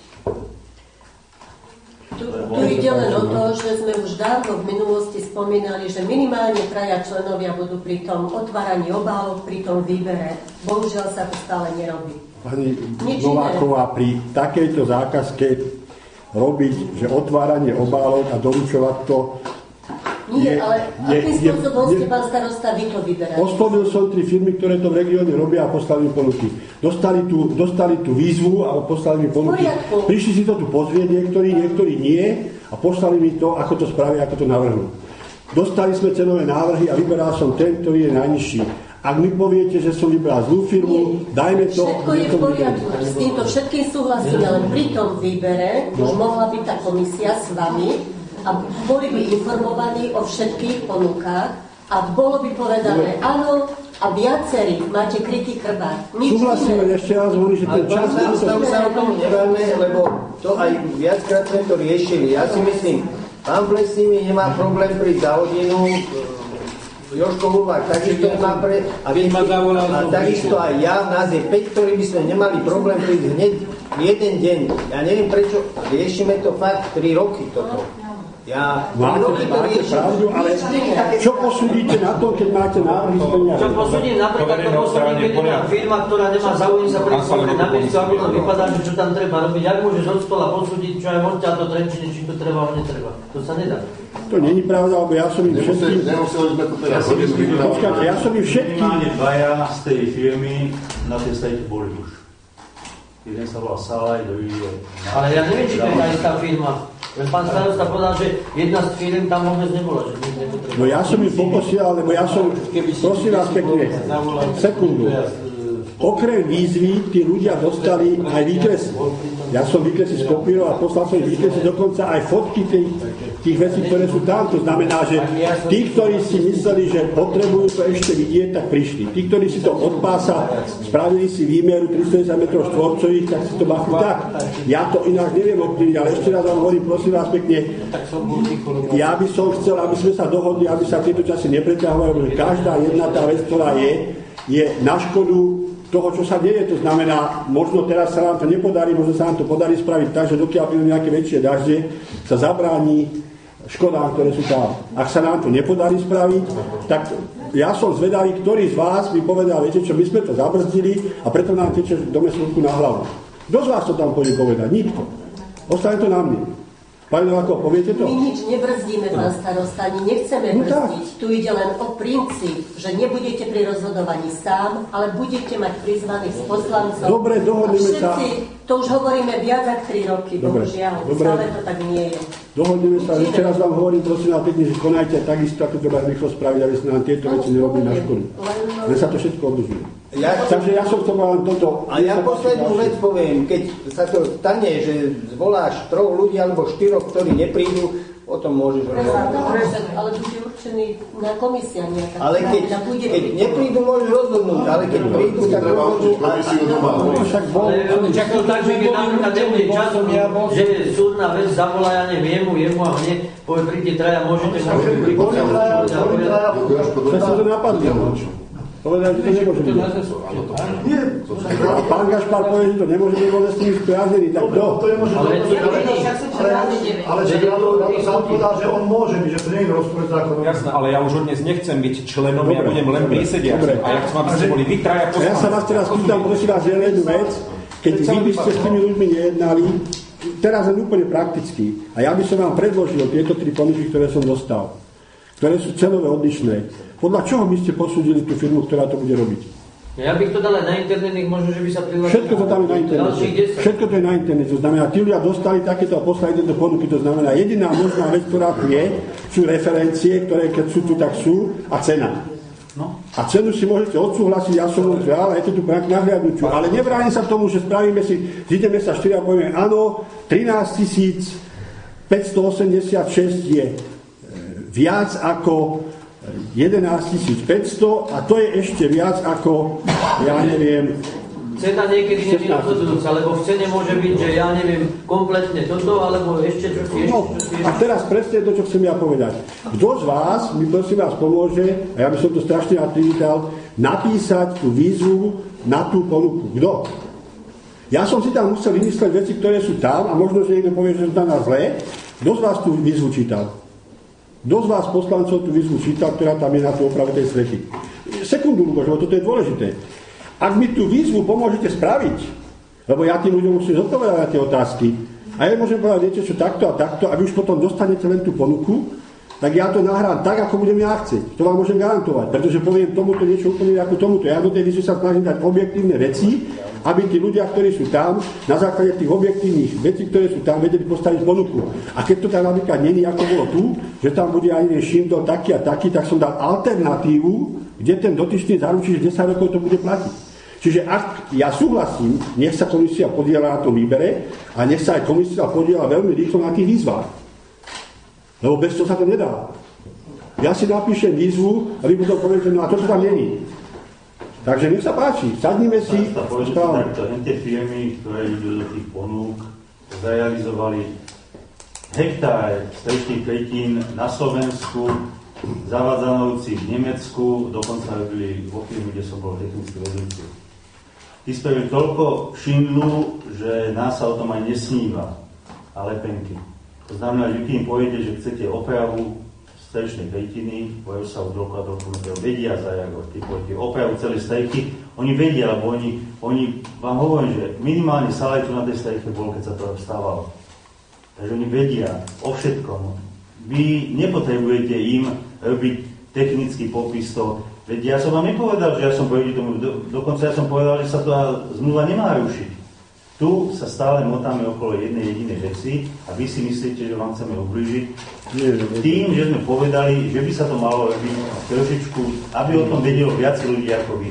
Tu ide len o to, že sme už dávno v minulosti spomínali, že minimálne 3 členovia budú pri tom otváraní obálok, pri tom výbere. Bohužiaľ sa to stále nerobí. Pani Nováková, pri takejto zákazke robiť, že otváranie obálok a doručovať to... Nie, ale akým spôsobom ste, pán starosta, vy to vyberali? Oslovil som 3 firmy, ktoré to v regióne robia a poslali mi ponuky. Dostali tú výzvu a poslali mi ponuky. Prišli si to tu pozrieť, niektorí nie a poslali mi to, ako to spravia, ako to navrhnú. Dostali sme cenové návrhy a vyberal som ten, ktorý je najnižší. Ak mi poviete, že som vybral zlú firmu, dajme to... Všetko je v poriadku, s týmto všetkým súhlasím, ale pri tom výbere už mohla byť tá komisia s vami a boli by informovaní o všetkých ponukách a bolo by povedané áno a viacerí máte krytý chrbát. Súhlasím, ešte raz hovorím, že ten čas... Ale sa o tom nebáme, lebo to aj viackrát sme to riešili. Ja si myslím, pán Fles s nimi nemá problém prísť za hodinu, Jožko Hurvák takisto nemá a takisto aj ja, nás je 5, ktorí by sme nemali problém prísť hneď jeden deň. Ja neviem prečo, riešime to fakt 3 roky toto. Máte pravdu, ale čo posúdite na to, keď máte návrhy z peniazy? Čo posúdim, napríklad to posúdim, keď je firma, ktorá nemá záujem sa predstaviť na miesto, ako to vypadá, že čo tam treba robiť. Jak môžeš od stola posúdiť, čo aj možná to Trenčine, či to treba, alebo netreba. To sa nedá. To není pravda, lebo ja som im všetkým... Ja som im všetkým... Minimálne 2 z tej firmy na tej strejke boli už. Jeden sa volá Salaj, druhý je... Ale ja neviem, či to je tá istá firma. Pán starosta povedal, že jedna z firm tam vôbec nebola. No ja som im poposielal, lebo ja som... Prosím vás pekne, sekundu. Okrem výzvy, tí ľudia dostali aj výkresy. Ja som výkresy skopíroval a poslal som výkresy, dokonca aj fotky tých vecí, ktoré sú tam. To znamená, že tí, ktorí si mysleli, že potrebujú to ešte vidieť, tak prišli. Tí, ktorí si to od pása spravili si výmeru 310 m2, tak si to machli tak. Ja to inak neviem ovplyvniť, ale ešte raz vám hovorím, prosím vás pekne, ja by som chcel, aby sme sa dohodli, aby sa tieto časy nepreťahovali, pretože každá jedna tá vec, ktorá je je na škodu toho, čo sa deje. To znamená, možno teraz sa nám to nepodarí, možno sa nám to podarí spraviť tak, že dokiaľ prídu nejaké väčšie dažde, sa zabráni škodám, ktoré sú tam. Ak sa nám to nepodarí spraviť, tak ja som zvedavý, ktorý z vás mi povedal, viete čo, my sme to zabrzdili a preto nám teče domesúdku na hlavu. Kto z vás to tam pôjde povedať? Nikto. Ostane to na mne. Pani Nováková, poviete to? My nič nebrzdíme, pán starosta, ani nechceme brzdiť. Tu ide len o princíp, že nebudete pri rozhodovaní sám, ale budete mať prizvaných poslancov. Dobre, dohodneme sa. To už hovoríme viac ako 3 roky, bohužiaľ. Stále to tak nie je. Dohodneme sa, ešte raz vám hovorím, prosím vás pekne, že konajte takisto, ako to bude rýchlo spraviť, aby sme nám tieto veci nerobili na škodu. Len sa to všetko odložuje. Takže ja som to mal toto... A ja poslednú vec poviem, keď sa to stane, že zvoláš 3 ľudí alebo 4, ktorí neprídu, o tom môžeš rozhodnúť. Ale bude určený na komisia nejaká. Ale keď neprídu, môžeš rozhodnúť, ale keď prídu, tak rozhodnúť. Ale čakal tak, že keď napríklad nebude časom, že súdna vec zavolá, ja neviem, jemu a mne, povie, príde traja, môžete sa to napadne. Povedali, že to nemôže byť. A pán Gašpar povie, že to nemôže byť, bol s tým spriaznený, tak kto? Ale že na to sám povedal, že on môže byť, že to nie je rozpoveď zákonom. Jasné, ale ja už od dnes nechcem byť členom, ja budem len prísediaci. A ja chcem, aby ste boli vy traja poslanci. Ja sa vás teraz pýtam, prosím vás, jednu vec. Keď vy by ste s tými ľuďmi nejednali, teraz len úplne prakticky. A ja by som vám predložil tieto 3 ponuky, ktoré som dostal, ktoré sú cenové odlišné. Podľa čoho by ste posúdili tú firmu, ktorá to bude robiť? Ja bych to dal aj na internet, možno, že by sa prihlásil. Všetko to tam je na internete. Všetko to je na internete. To znamená, tí ľudia dostali takéto a poslali tieto ponuky. To znamená, jediná možná vec, ktorá tu je, sú referencie, ktoré keď sú tu, tak sú, a cena. No. A cenu si môžete odsúhlasiť, ja som ale je to tu nahliadnúču. Ale nebránim sa tomu, že spravíme si, zídeme sa 4 a povieme, áno, 13 586 je viac ako 11 500 a to je ešte viac ako, ja neviem... Cena niekedy nie je rozhodujúca, lebo v cene môže byť, že ja neviem kompletne toto, alebo ešte čo A teraz presne to, čo chcem ja povedať. Kto z vás mi prosím vás pomôže, a ja by som to strašne rád privítal, napísať tú výzvu na tú ponuku. Kto? Ja som si tam musel vymysleť veci, ktoré sú tam a možno, že niekto povie, že to na zlé. Kto z vás tú výzvu čítal? Kto z vás poslancov tú výzvu čítal, ktorá tam je na tú opravu tej strechy? Sekundu, lebo toto je dôležité. Ak mi tú výzvu pomôžete spraviť, lebo ja tým ľuďom musím zodpovedať na tie otázky, a ja môžem povedať, viete čo, takto a takto, a vy už potom dostanete len tú ponuku, tak ja to nahrám tak, ako budem ja chcieť. To vám môžem garantovať, pretože poviem tomuto niečo úplne ako tomuto. Ja do tej výzvy sa snažím dať objektívne veci, aby tí ľudia, ktorí sú tam, na základe tých objektívnych vecí, ktoré sú tam, vedeli postaviť ponuku. A keď to tam napríklad není, ako bolo tu, že tam bude aj jeden šindel taký a taký, tak som dal alternatívu, kde ten dotyčný zaručí, že 10 rokov to bude platiť. Čiže ak ja súhlasím, nech sa komisia podieľa na tom výbere a nech sa aj komisia podieľa veľmi rýchlo na tých výzvach. Lebo bez toho sa to nedá. Ja si napíšem výzvu a vy potom poviete, no a toto tam není. Takže nech sa páči, sadnime si. Tie firmy, ktoré idú do tých ponúk, zrealizovali hektáre strečných pletín na Slovensku, zavadzanovci v Nemecku, dokonca robili vo firme, kde som bol technický vedúci. Tí spravili toľko šindlu, že nás sa o tom aj nesníva, a lepenky. To znamená, že keď im poviete, že chcete opravu strečnej pletiny, pojú sa od roku a do roku, vedia zareagovať. Keď poviete opravu celej strechy, oni vedia, lebo oni vám hovoria, že minimálne salajtu na tej streche bol, keď sa to vstávalo. Takže oni vedia o všetkom. Vy nepotrebujete im robiť technický popis to. Veď ja som vám nepovedal, že ja som proti tomu, dokonca ja som povedal, že sa tá zmluva nemá rušiť. Tu sa stále motáme okolo jednej jedinej veci a vy si myslíte, že vám chceme ublížiť. Tým, že sme povedali, že by sa to malo robiť trošičku, aby o tom vedelo viac ľudí ako vy.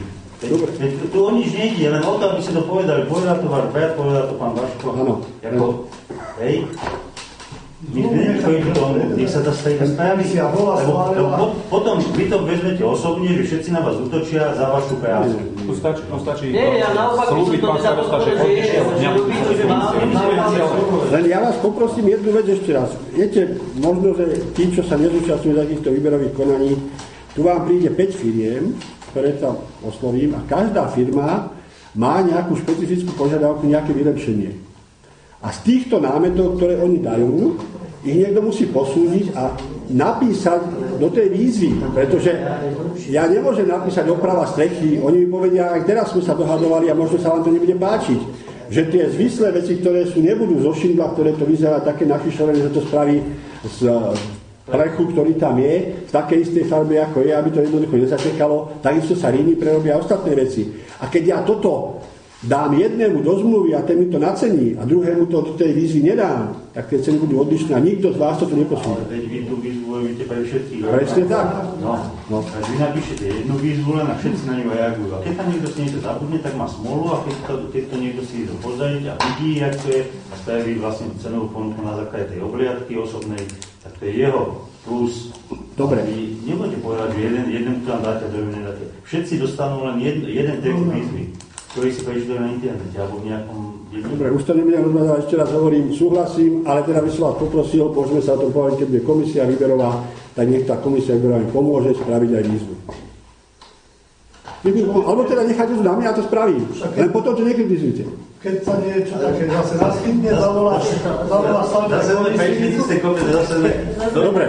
Tu o nič nejde, len o to, aby ste to povedali. Povedal to váš brat, povedal to pán Vaško. Ako, hej, my sme nechali tomu, nech sa tá strejka spraví. Potom vy to vezmete osobne, že všetci na vás útočia za vašu prácu. To stačí. Nie, ja naopak by som to nezapovedal, že je, že robí to, že mám. Len ja vás poprosím jednu vec ešte raz. Viete, možno, že tí, čo sa nezúčastňujú takýchto výberových konaní, tu vám príde 5 firiem ktoré tam oslovím, a každá firma má nejakú špecifickú požiadavku, nejaké vylepšenie. A z týchto námetov, ktoré oni dajú, ich niekto musí posúdiť a napísať do tej výzvy, pretože ja nemôžem napísať oprava strechy, oni mi povedia, aj teraz sme sa dohadovali a možno sa vám to nebude páčiť, že tie zvislé veci, ktoré sú, nebudú zo šindla, ktoré to vyzerá také našišované, že to spraví z plechu, ktorý tam je, v takej istej farbe, ako je, aby to jednoducho nezatekalo, takisto sa ríny prerobia ostatné veci. A keď ja toto dám jednému do zmluvy a ten mi to nacení a druhému to do tej výzvy nedám, tak tie ceny budú odlišné a nikto z vás toto neposúdi. Ale veď vy tú výzvu robíte pre všetkých. Presne tak. No. Takže vy napíšete jednu výzvu len a všetci na ňu reagujú. A keď tam niekto si niečo zabudne, tak má smolu a keď to niekto si ide pozrieť a vidí, jak to je, a spraví vlastne cenovú ponuku na základe tej obliadky osobnej, tak to je jeho plus. Dobre. Vy nebudete povedať, že jeden tu tam dáte a druhý nedáte. Všetci dostanú len jeden text výzvy, ktorý si prečítajú na internete alebo v nejakom jednom. Dobre, už to nebudem rozmazávať, ešte raz hovorím, súhlasím, ale teda by som vás poprosil, môžeme sa o tom povedať, keď bude komisia výberová, tak nech tá komisia výberová mi pomôže spraviť aj výzvu. Alebo teda nechajte to na mňa a to spravím. Len potom to nekritizujte. Keď sa niečo také zase naskytne, zavolá stavebné komisie. Dobre.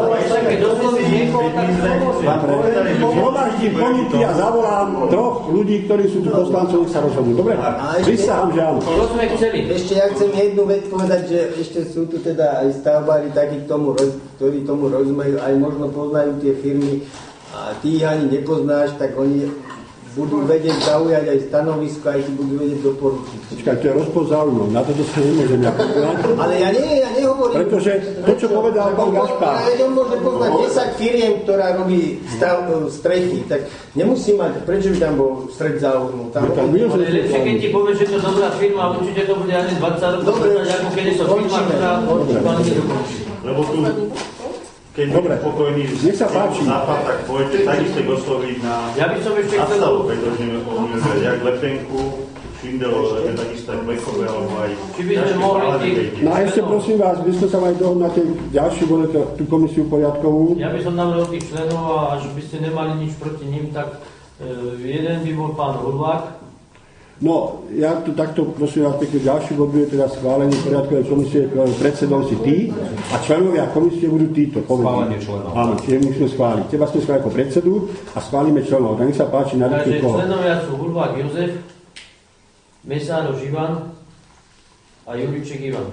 Zhromaždím ponuky a zavolám 3 ľudí, ktorí sú tu poslancov, nech sa rozhodnú. Dobre? Prisahám, že áno. Ešte ja chcem jednu vec povedať, že ešte sú tu teda aj stavbári takí, ktorí tomu rozumejú, aj možno poznajú tie firmy, a ty ich ani nepoznáš, tak oni budú vedieť zaujať aj stanovisko, aj ti budú vedieť doporučiť. Počkaj, to je rozpor záujmov, na toto sa nemôžem ja povedať. Ale ja nehovorím. Pretože to, čo povedal pán Gašpar. Ale on môže poznať 10 firiem, ktorá robí strechy, tak nemusí mať, prečo by tam bol stred záujmu. Ale lepšie, keď ti povieš, že to je dobrá firma, určite to bude ani 20 rokov, ako keď je to firma, ktorá nedokončí. Lebo tu keď dobre, spokojný nech sa páči. Západ, tak pôjdete takisto osloviť na ja by som ešte nastavu, pretože jak lepenku, šindelové, takisto aj plechové, alebo aj či by sme mohli... No a ešte prosím vás, vy ste sa mali dohodnúť na tej ďalší, budete tú komisiu poriadkovú. Ja by som navrhol tých členov a až by ste nemali nič proti ním, tak jeden by bol pán Hurlák. No, ja tu takto prosím vás pekne, ďalší bod bude teda schválenie poriadkovej komisie, predsedom si ty a členovia komisie budú títo. Schválenie členov. Áno, čiže musíme schváliť. Teba sme schválili ako predsedu a schválime členov. Tak nech sa páči, nadýchne koho. Takže členovia sú Hurlák Jozef, Mesároš Ivan a Juriček Ivan.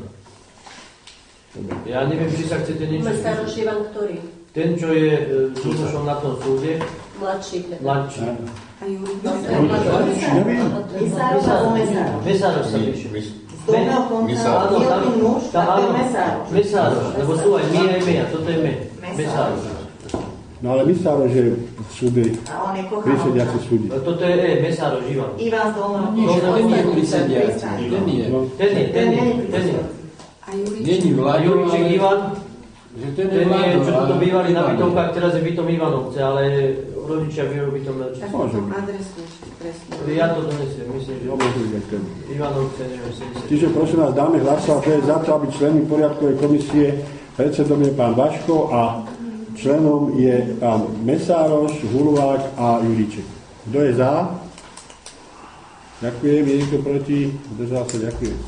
Ja neviem, či sa chcete niečo... Mesároš Ivan ktorý? Ten, čo je súdošom na tom súde. Mladší. A Juriček? Mesároš alebo Mesároš? Mesároš sa píše. Z dolného konca jedný muž, tak to je Mesároš. Mesároš, lebo sú aj my, aj my, a toto je my. Mesároš. No ale Mesároš je v súde, prísediaci súde. Toto je Mesároš Ivan. Ivan z dolného konca. Ten je prísediaci. Ten je. Není A Juriček Ivan. Ten je, čo toto bývali na bytovkách, teraz je bytom Ivanovce, ale rodičia bývajú bytom Melčice. Tak potom adresu presne. Ja to donesiem, myslím, že Ivanovce, neviem, 70. Čiže prosím vás, dáme hlasovať, že je za to, aby členmi poriadkovej komisie, predsedom je pán Vaško a členom je pán Mesároš, Hurlák a Juriček. Kto je za? Ďakujem, je niekto proti? Zdržal sa, ďakujem.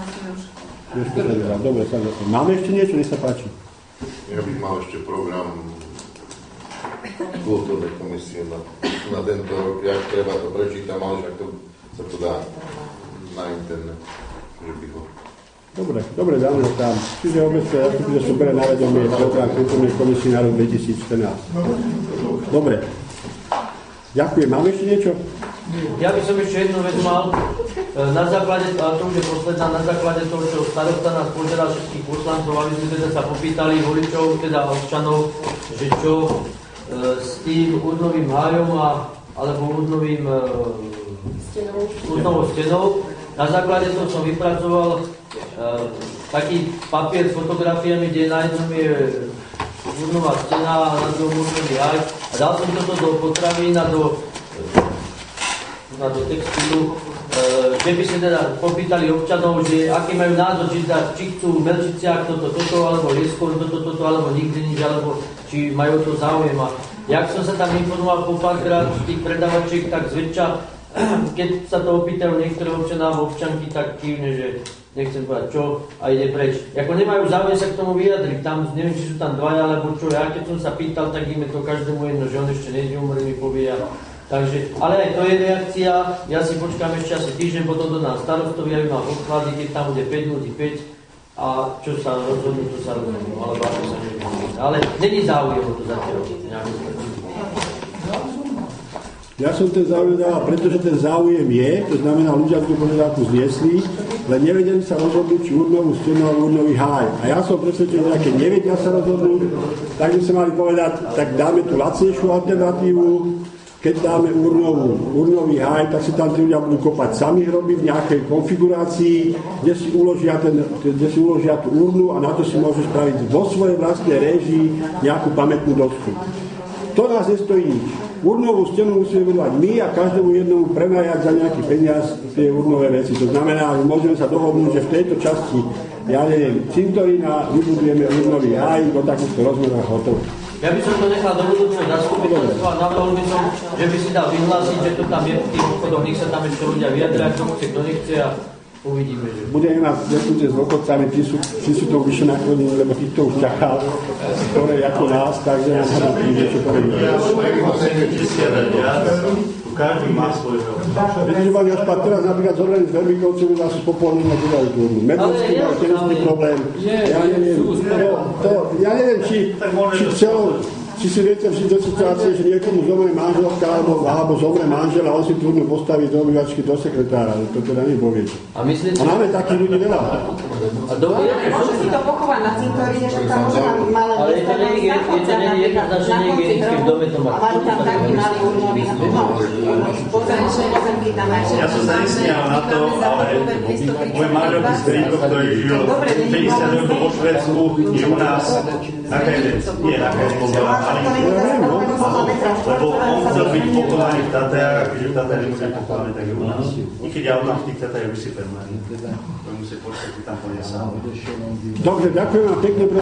Dobre, sa zase. Máme ešte niečo, nech sa páči. Ja bych mal ešte program kultúrnej komisie na tento rok, jak treba to prečítam, ale však to sa to dá na internet, že by ho... Dobre, dáme ho tam. Čiže obecne, ja som bere na vedomie program kultúrnej komisie na rok 2014. Dobre. Ďakujem. Máme ešte niečo? Ja by som ešte jednu vec mal. Na základe, a to už je posledná, na základe toho, čo starosta nás požiadal všetkých poslancov, aby sme teda sa popýtali voličov, teda občanov, že čo s tým údnovým hájom alebo údnovou stenou. Na základe toho som vypracoval taký papier s fotografiami, kde na jednom je údnová stena a na druhom údnový háj. A dal som toto do potravín a do textilu, kde by sa teda popýtali občanov, že aký majú názor, či chcú v Melčiciach toto, alebo Lieskov toto, alebo nikdy nič, alebo či majú to záujem. Jak som sa tam informoval po párkrát z tých predavačiek, tak zväčša, keď sa to opýtajú niektoré občaná alebo občanky, tak kývne, že nechcem povedať čo a ide preč. Ako nemajú záujem sa k tomu vyjadriť, tam neviem, či sú tam dvaja alebo čo, ja keď som sa pýtal, tak im je to každému jedno, že on ešte nejde umrieť, mi povie. Takže, ale aj to je reakcia, ja si počkám ešte asi týždeň, potom do nás starostovi, aby mal podklady, keď tam bude 5 ľudí, 5 a čo sa rozhodnú, to sa rozhodnú, alebo ako sa neviem. Ale není záujem o to zatiaľ. Ja som ten záujem dával, pretože ten záujem je, to znamená, ľudia tú požiadavku zniesli, len nevedeli sa rozhodnúť, či urnovú stenu alebo urnový háj. A ja som presvedčený, že keď nevedia sa rozhodnúť, tak by sa mali povedať, tak dáme tú lacnejšiu alternatívu, keď dáme urnový háj, tak si tam tí ľudia budú kopať sami hroby v nejakej konfigurácii, kde si uložia tú urnu a na to si môžu spraviť vo svojej vlastnej réžii nejakú pamätnú dosku. To nás nestojí nič. Urnovú stenu musíme budovať my a každému jednomu prenajať za nejaký peniaz tie urnové veci. To znamená, že môžeme sa dohodnúť, že v tejto časti, ja neviem, cintorína vybudujeme urnový háj do takýchto rozmerov hotovo. Ja by som to nechal do budúceho zastupiteľstva a navrhol by som, že by si dal vyhlásiť, že to tam je v tých obchodoch, nech sa tam ešte ľudia vyjadria, kto chce, kto nechce a uvidíme, že... Budeme mať diskusie s dôchodcami, tí sú to vyššie naklonení, lebo tí to už ťahá, ktoré ako nás, takže nám sa tým niečo povedí. Každý má svojho. Viete, že mali až teraz napríklad zorlený z Verbikovcov, že asi popolným nebudajú túrnu. Medovský mal tenistý problém. Ja neviem, či si viete vžiť do situácie, že niekomu zomre manželka alebo zomre manžel a on si túrnu postaví do obývačky do sekretára. To teda nepoviete. A máme takých ľudí veľa. Môže si to pochovať na cintoríne, že tam môže mať malé miesto na konci hrobu a majú tam taký malý urnový pozemky tam aj. Ja som sa nesmial na to, ale môj manželky strýko, ktorý žil 50 rokov vo Švédsku, je u nás na Kajnec, nie na Kajnec, lebo on chcel byť pochovaný v Tatárach, a keďže v Tatárach nemusí byť pochovaný, tak je u nás. I keď ja ho tam v tých Tatárach vysypem, to musí počkať, keď tam pôjde sám. Dobre, ďakujem vám pekne.